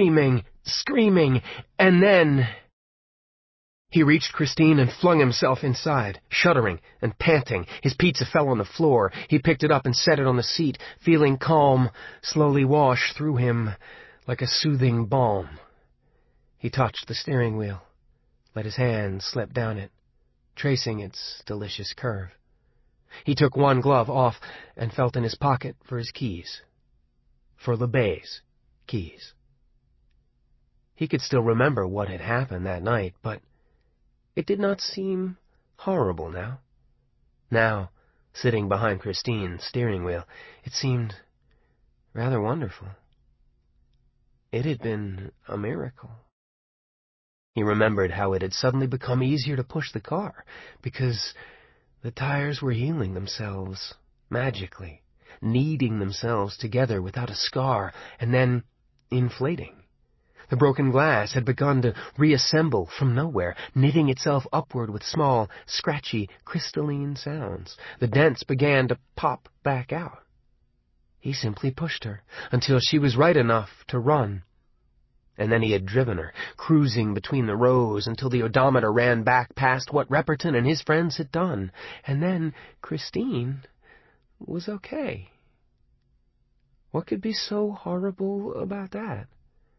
and then he reached Christine and flung himself inside, shuddering and panting. His pizza fell on the floor. He picked it up and set it on the seat, feeling calm slowly wash through him like a soothing balm. He touched the steering wheel, let his hand slip down it, tracing its delicious curve. He took one glove off and felt in his pocket for his keys. For LeBay's keys. He could still remember what had happened that night, but it did not seem horrible now. Now, sitting behind Christine's steering wheel, it seemed rather wonderful. It had been a miracle. He remembered how it had suddenly become easier to push the car, because the tires were healing themselves magically, kneading themselves together without a scar, and then inflating. The broken glass had begun to reassemble from nowhere, knitting itself upward with small, scratchy, crystalline sounds. The dents began to pop back out. He simply pushed her until she was right enough to run. And then he had driven her, cruising between the rows until the odometer ran back past what Repperton and his friends had done. And then Christine was okay. What could be so horrible about that?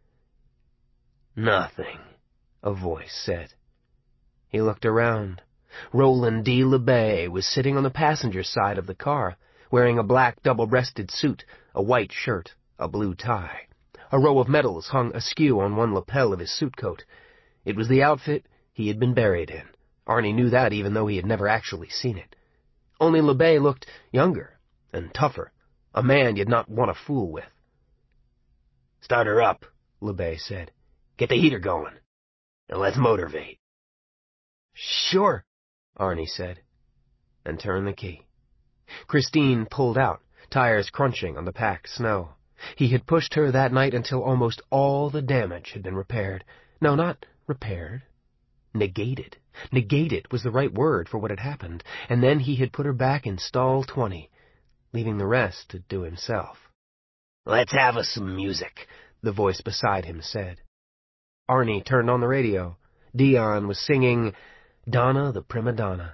Nothing, a voice said. He looked around. Roland D. LeBay was sitting on the passenger side of the car, wearing a black double-breasted suit, a white shirt, a blue tie. A row of medals hung askew on one lapel of his suit coat. It was the outfit he had been buried in. Arnie knew that even though he had never actually seen it. Only LeBay looked younger and tougher, a man you'd not want to fool with. "Start her up," LeBay said. "Get the heater going, and let's motivate." "Sure," Arnie said, and turned the key. Christine pulled out, tires crunching on the packed snow. He had pushed her that night until almost all the damage had been repaired. No, not repaired. Negated. Negated was the right word for what had happened, and then he had put her back in stall 20, leaving the rest to do himself. "Let's have us some music," the voice beside him said. Arnie turned on the radio. Dion was singing Donna the Prima Donna.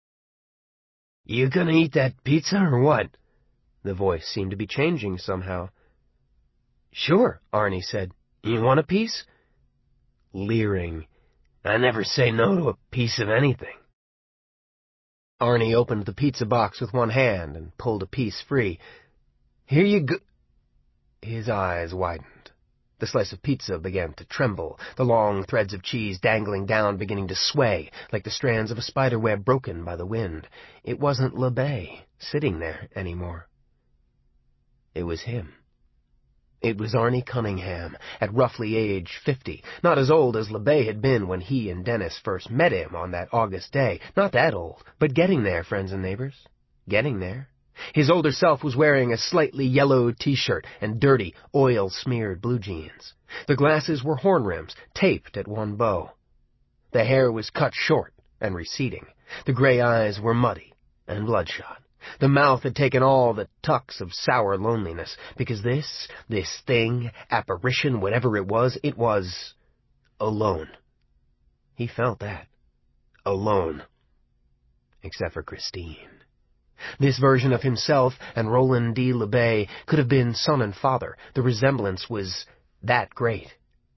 "You gonna eat that pizza or what?" The voice seemed to be changing somehow. "Sure," Arnie said. "You want a piece?" Leering. "I never say no to a piece of anything." Arnie opened the pizza box with one hand and pulled a piece free. "Here you go." His eyes widened. The slice of pizza began to tremble, the long threads of cheese dangling down beginning to sway like the strands of a spider web broken by the wind. It wasn't LeBay sitting there anymore. It was him. It was Arnie Cunningham, at roughly age 50, not as old as LeBay had been when he and Dennis first met him on that August day. Not that old, but getting there, friends and neighbors. Getting there. His older self was wearing a slightly yellowed T-shirt and dirty, oil-smeared blue jeans. The glasses were horn rims, taped at one bow. The hair was cut short and receding. The gray eyes were muddy and bloodshot. The mouth had taken all the tucks of sour loneliness, because this thing, apparition, whatever it was alone. He felt that. Alone. Except for Christine. This version of himself and Roland D. LeBay could have been son and father. The resemblance was that great.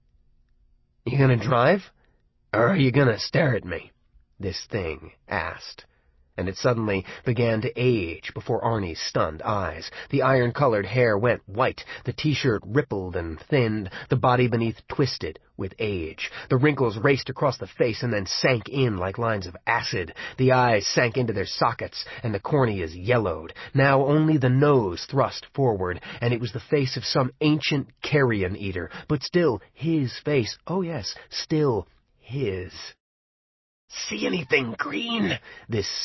"You gonna drive? Or are you gonna stare at me?" this thing asked. And it suddenly began to age before Arnie's stunned eyes. The iron-colored hair went white, the T-shirt rippled and thinned, the body beneath twisted with age. The wrinkles raced across the face and then sank in like lines of acid. The eyes sank into their sockets, and the corneas yellowed. Now only the nose thrust forward, and it was the face of some ancient carrion eater, but still his face. Oh yes, still his. "See anything green?" this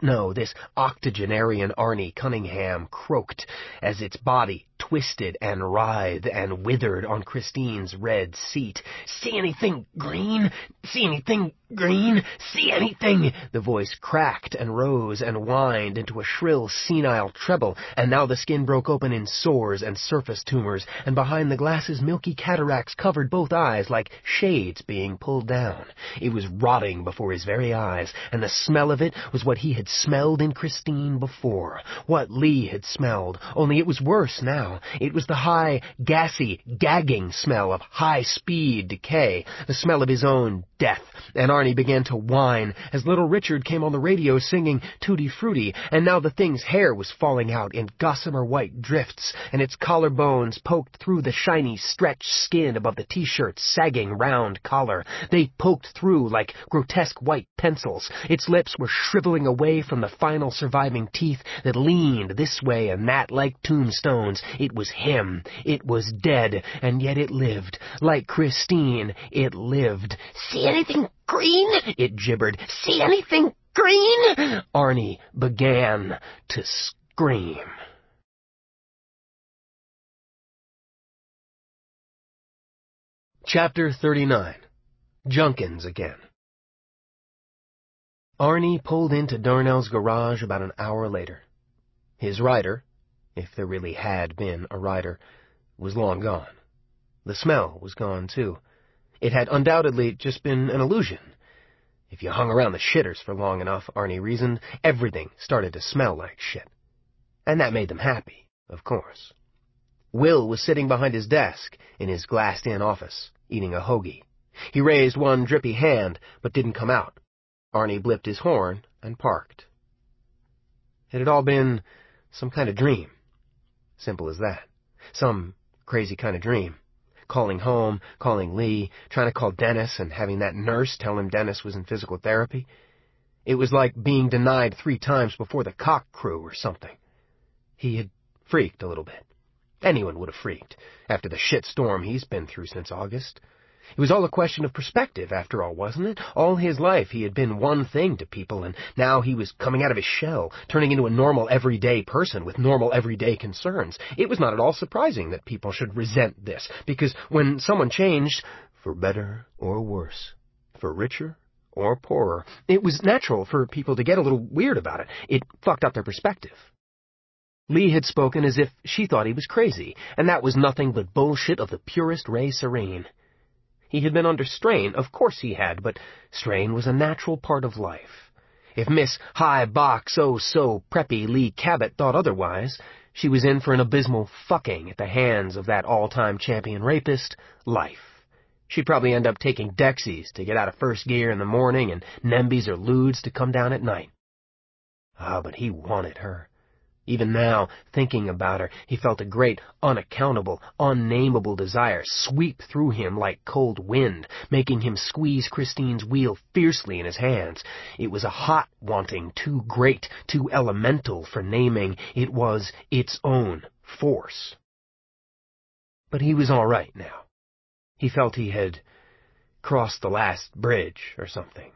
octogenarian Arnie Cunningham croaked as its body twisted and writhed and withered on Christine's red seat. "See anything green? See anything green? See anything?" The voice cracked and rose and whined into a shrill, senile treble, and now the skin broke open in sores and surface tumors, and behind the glasses milky cataracts covered both eyes like shades being pulled down. It was rotting before his very eyes, and the smell of it was what he had smelled in Christine before, what Lee had smelled, only it was worse now. It was the high, gassy, gagging smell of high-speed decay, the smell of his own death, and Arnie began to whine as Little Richard came on the radio singing Tutti Frutti, and now the thing's hair was falling out in gossamer white drifts, and its collarbones poked through the shiny, stretched skin above the T-shirt's sagging round collar. They poked through like grotesque white pencils. Its lips were shriveling away from the final surviving teeth that leaned this way and that like tombstones. It was him. It was dead, and yet it lived. Like Christine, it lived. "See anything green?" it gibbered. "See anything green?" Arnie began to scream. Chapter 39. Junkins Again. Arnie pulled into Darnell's garage about an hour later. His rider, if there really had been a rider, was long gone. The smell was gone, too. It had undoubtedly just been an illusion. If you hung around the shitters for long enough, Arnie reasoned, everything started to smell like shit. And that made them happy, of course. Will was sitting behind his desk in his glassed-in office, eating a hoagie. He raised one drippy hand, but didn't come out. Arnie blipped his horn and parked. It had all been some kind of dream. Simple as that. Some crazy kind of dream. Calling home, calling Lee, trying to call Dennis and having that nurse tell him Dennis was in physical therapy. It was like being denied 3 times before the cock crew or something. He had freaked a little bit. Anyone would have freaked, after the shit storm he's been through since August. It was all a question of perspective, after all, wasn't it? All his life he had been one thing to people, and now he was coming out of his shell, turning into a normal, everyday person with normal, everyday concerns. It was not at all surprising that people should resent this, because when someone changed, for better or worse, for richer or poorer, it was natural for people to get a little weird about it. It fucked up their perspective. Lee had spoken as if she thought he was crazy, and that was nothing but bullshit of the purest ray serene. He had been under strain, of course he had, but strain was a natural part of life. If Miss High Box so preppy Lee Cabot thought otherwise, she was in for an abysmal fucking at the hands of that all-time champion rapist, Life. She'd probably end up taking Dexies to get out of first gear in the morning and Nembies or Ludes to come down at night. Ah, but he wanted her. Even now, thinking about her, he felt a great, unaccountable, unnameable desire sweep through him like cold wind, making him squeeze Christine's wheel fiercely in his hands. It was a hot wanting, too great, too elemental for naming. It was its own force. But he was all right now. He felt he had crossed the last bridge or something.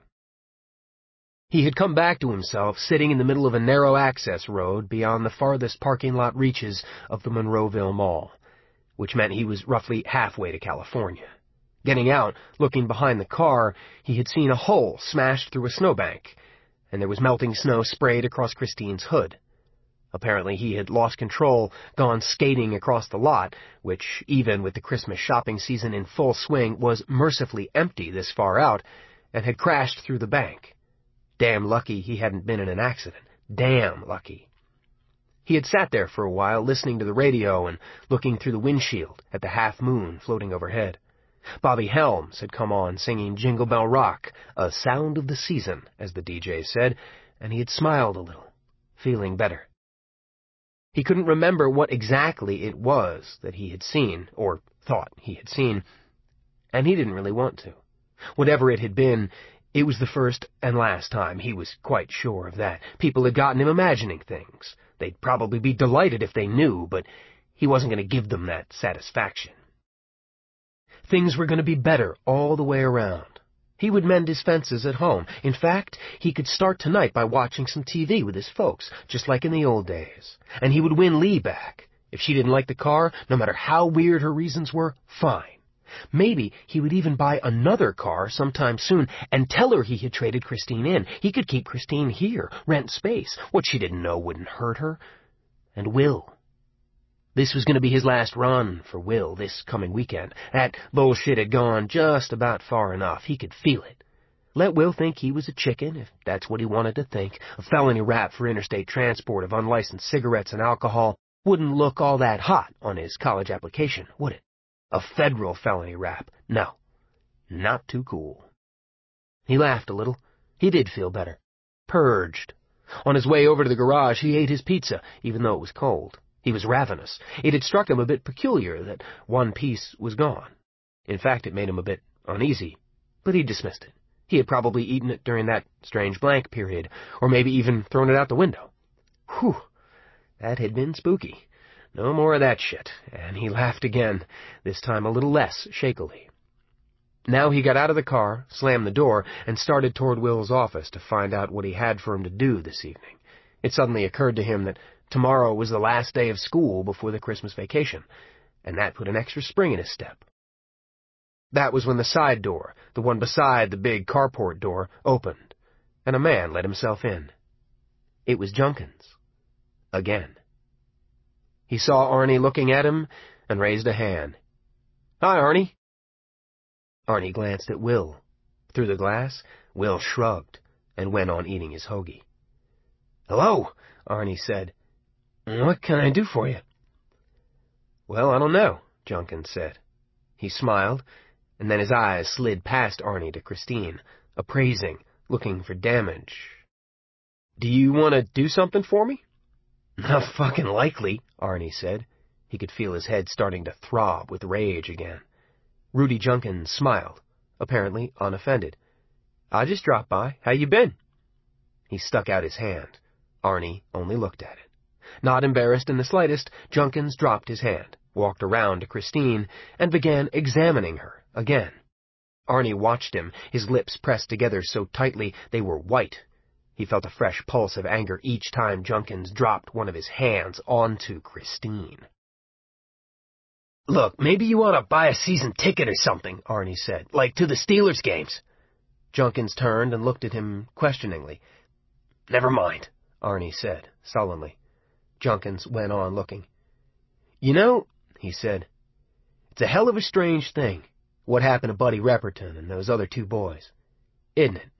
He had come back to himself, sitting in the middle of a narrow access road beyond the farthest parking lot reaches of the Monroeville Mall, which meant he was roughly halfway to California. Getting out, looking behind the car, he had seen a hole smashed through a snowbank, and there was melting snow sprayed across Christine's hood. Apparently he had lost control, gone skating across the lot, which, even with the Christmas shopping season in full swing, was mercifully empty this far out, and had crashed through the bank. Damn lucky he hadn't been in an accident. Damn lucky. He had sat there for a while, listening to the radio and looking through the windshield at the half-moon floating overhead. Bobby Helms had come on singing Jingle Bell Rock, a sound of the season, as the DJ said, and he had smiled a little, feeling better. He couldn't remember what exactly it was that he had seen, or thought he had seen, and he didn't really want to. Whatever it had been, it was the first and last time, he was quite sure of that. People had gotten him imagining things. They'd probably be delighted if they knew, but he wasn't going to give them that satisfaction. Things were going to be better all the way around. He would mend his fences at home. In fact, he could start tonight by watching some TV with his folks, just like in the old days. And he would win Lee back. If she didn't like the car, no matter how weird her reasons were, fine. Maybe he would even buy another car sometime soon and tell her he had traded Christine in. He could keep Christine here, rent space. What she didn't know wouldn't hurt her. And Will. This was going to be his last run for Will this coming weekend. That bullshit had gone just about far enough. He could feel it. Let Will think he was a chicken, if that's what he wanted to think. A felony rap for interstate transport of unlicensed cigarettes and alcohol wouldn't look all that hot on his college application, would it? A federal felony rap. No, not too cool. He laughed a little. He did feel better. Purged. On his way over to the garage, he ate his pizza, even though it was cold. He was ravenous. It had struck him a bit peculiar that one piece was gone. In fact, it made him a bit uneasy, but he dismissed it. He had probably eaten it during that strange blank period, or maybe even thrown it out the window. Whew, that had been spooky. No more of that shit, and he laughed again, this time a little less shakily. Now he got out of the car, slammed the door, and started toward Will's office to find out what he had for him to do this evening. It suddenly occurred to him that tomorrow was the last day of school before the Christmas vacation, and that put an extra spring in his step. That was when the side door, the one beside the big carport door, opened, and a man let himself in. It was Junkins. Again. He saw Arnie looking at him and raised a hand. "Hi, Arnie." Arnie glanced at Will. Through the glass, Will shrugged and went on eating his hoagie. "Hello," Arnie said. "What can I do for you?" "Well, I don't know," Junkins said. He smiled, and then his eyes slid past Arnie to Christine, appraising, looking for damage. "Do you want to do something for me?" "Not fucking likely," Arnie said. He could feel his head starting to throb with rage again. Rudy Junkins smiled, apparently unoffended. "I just dropped by. How you been?" He stuck out his hand. Arnie only looked at it. Not embarrassed in the slightest, Junkins dropped his hand, walked around to Christine, and began examining her again. Arnie watched him, his lips pressed together so tightly they were white. He felt a fresh pulse of anger each time Junkins dropped one of his hands onto Christine. "Look, maybe you want to buy a season ticket or something," Arnie said, "like to the Steelers games." Junkins turned and looked at him questioningly. "Never mind," Arnie said, sullenly. Junkins went on looking. "You know," he said, "it's a hell of a strange thing, what happened to Buddy Repperton and those other two boys. Isn't it?"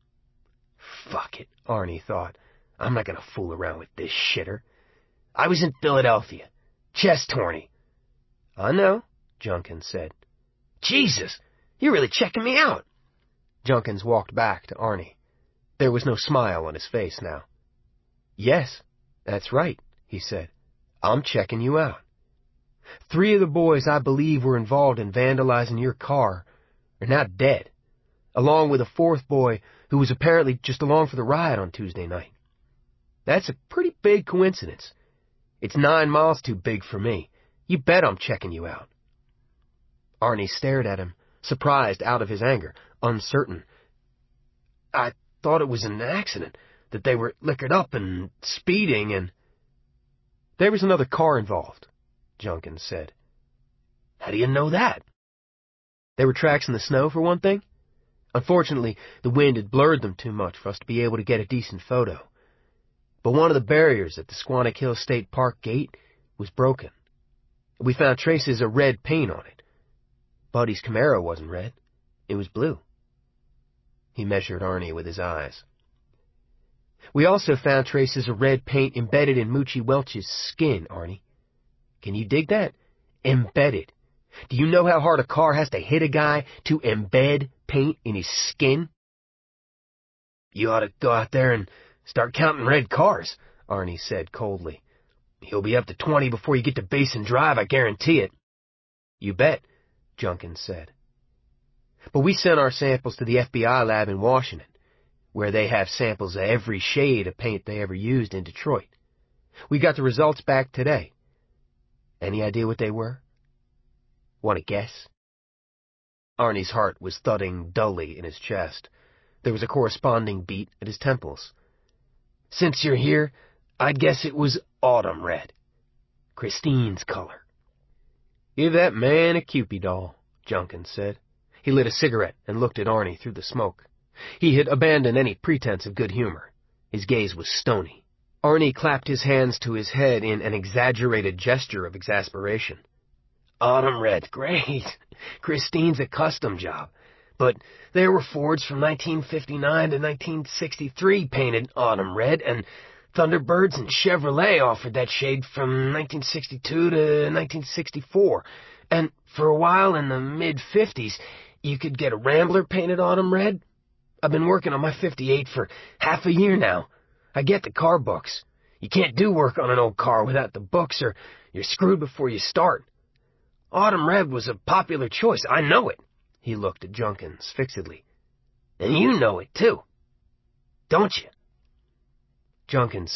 Fuck it, Arnie thought. I'm not going to fool around with this shitter. "I was in Philadelphia. Chest tourney." "I know," Junkins said. "Jesus, you're really checking me out." Junkins walked back to Arnie. There was no smile on his face now. "Yes, that's right," he said. "I'm checking you out. 3 of the boys I believe were involved in vandalizing your car are now dead, along with a 4th boy who was apparently just along for the ride on Tuesday night. That's a pretty big coincidence. It's 9 miles too big for me. You bet I'm checking you out." Arnie stared at him, surprised out of his anger, uncertain. "I thought it was an accident, that they were liquored up and speeding and—" "There was another car involved," Junkins said. "How do you know that?" "There were tracks in the snow, for one thing. Unfortunately, the wind had blurred them too much for us to be able to get a decent photo. but one of the barriers at the Squanick Hill State Park gate was broken. We found traces of red paint on it. Buddy's Camaro wasn't red. It was blue. He measured Arnie with his eyes. We also found traces of red paint embedded in Moochie Welch's skin, Arnie. Can you dig that? Embedded. Do you know how hard a car has to hit a guy to embed paint in his skin? You ought to go out there and start counting red cars, Arnie said coldly. You'll be up to 20 before you get to Basin Drive, I guarantee it. You bet, Junkins said. But we sent our samples to the FBI lab in Washington, where they have samples of every shade of paint they ever used in Detroit. We got the results back today. Any idea what they were? Want to guess? Arnie's heart was thudding dully in his chest. There was a corresponding beat at his temples. Since you're here, I'd guess it was autumn red. Christine's color. Give that man a Cupid doll, Junkins said. He lit a cigarette and looked at Arnie through the smoke. He had abandoned any pretense of good humor. His gaze was stony. Arnie clapped his hands to his head in an exaggerated gesture of exasperation. Autumn red, great. Christine's a custom job. But there were Fords from 1959 to 1963 painted autumn red, and Thunderbirds and Chevrolet offered that shade from 1962 to 1964. And for a while in the mid-50s, you could get a Rambler painted autumn red. I've been working on my 58 for half a year now. I get the car books. You can't do work on an old car without the books, or you're screwed before you start. Autumn red was a popular choice. I know it. He looked at Junkins fixedly. And you know it, too. Don't you? Junkins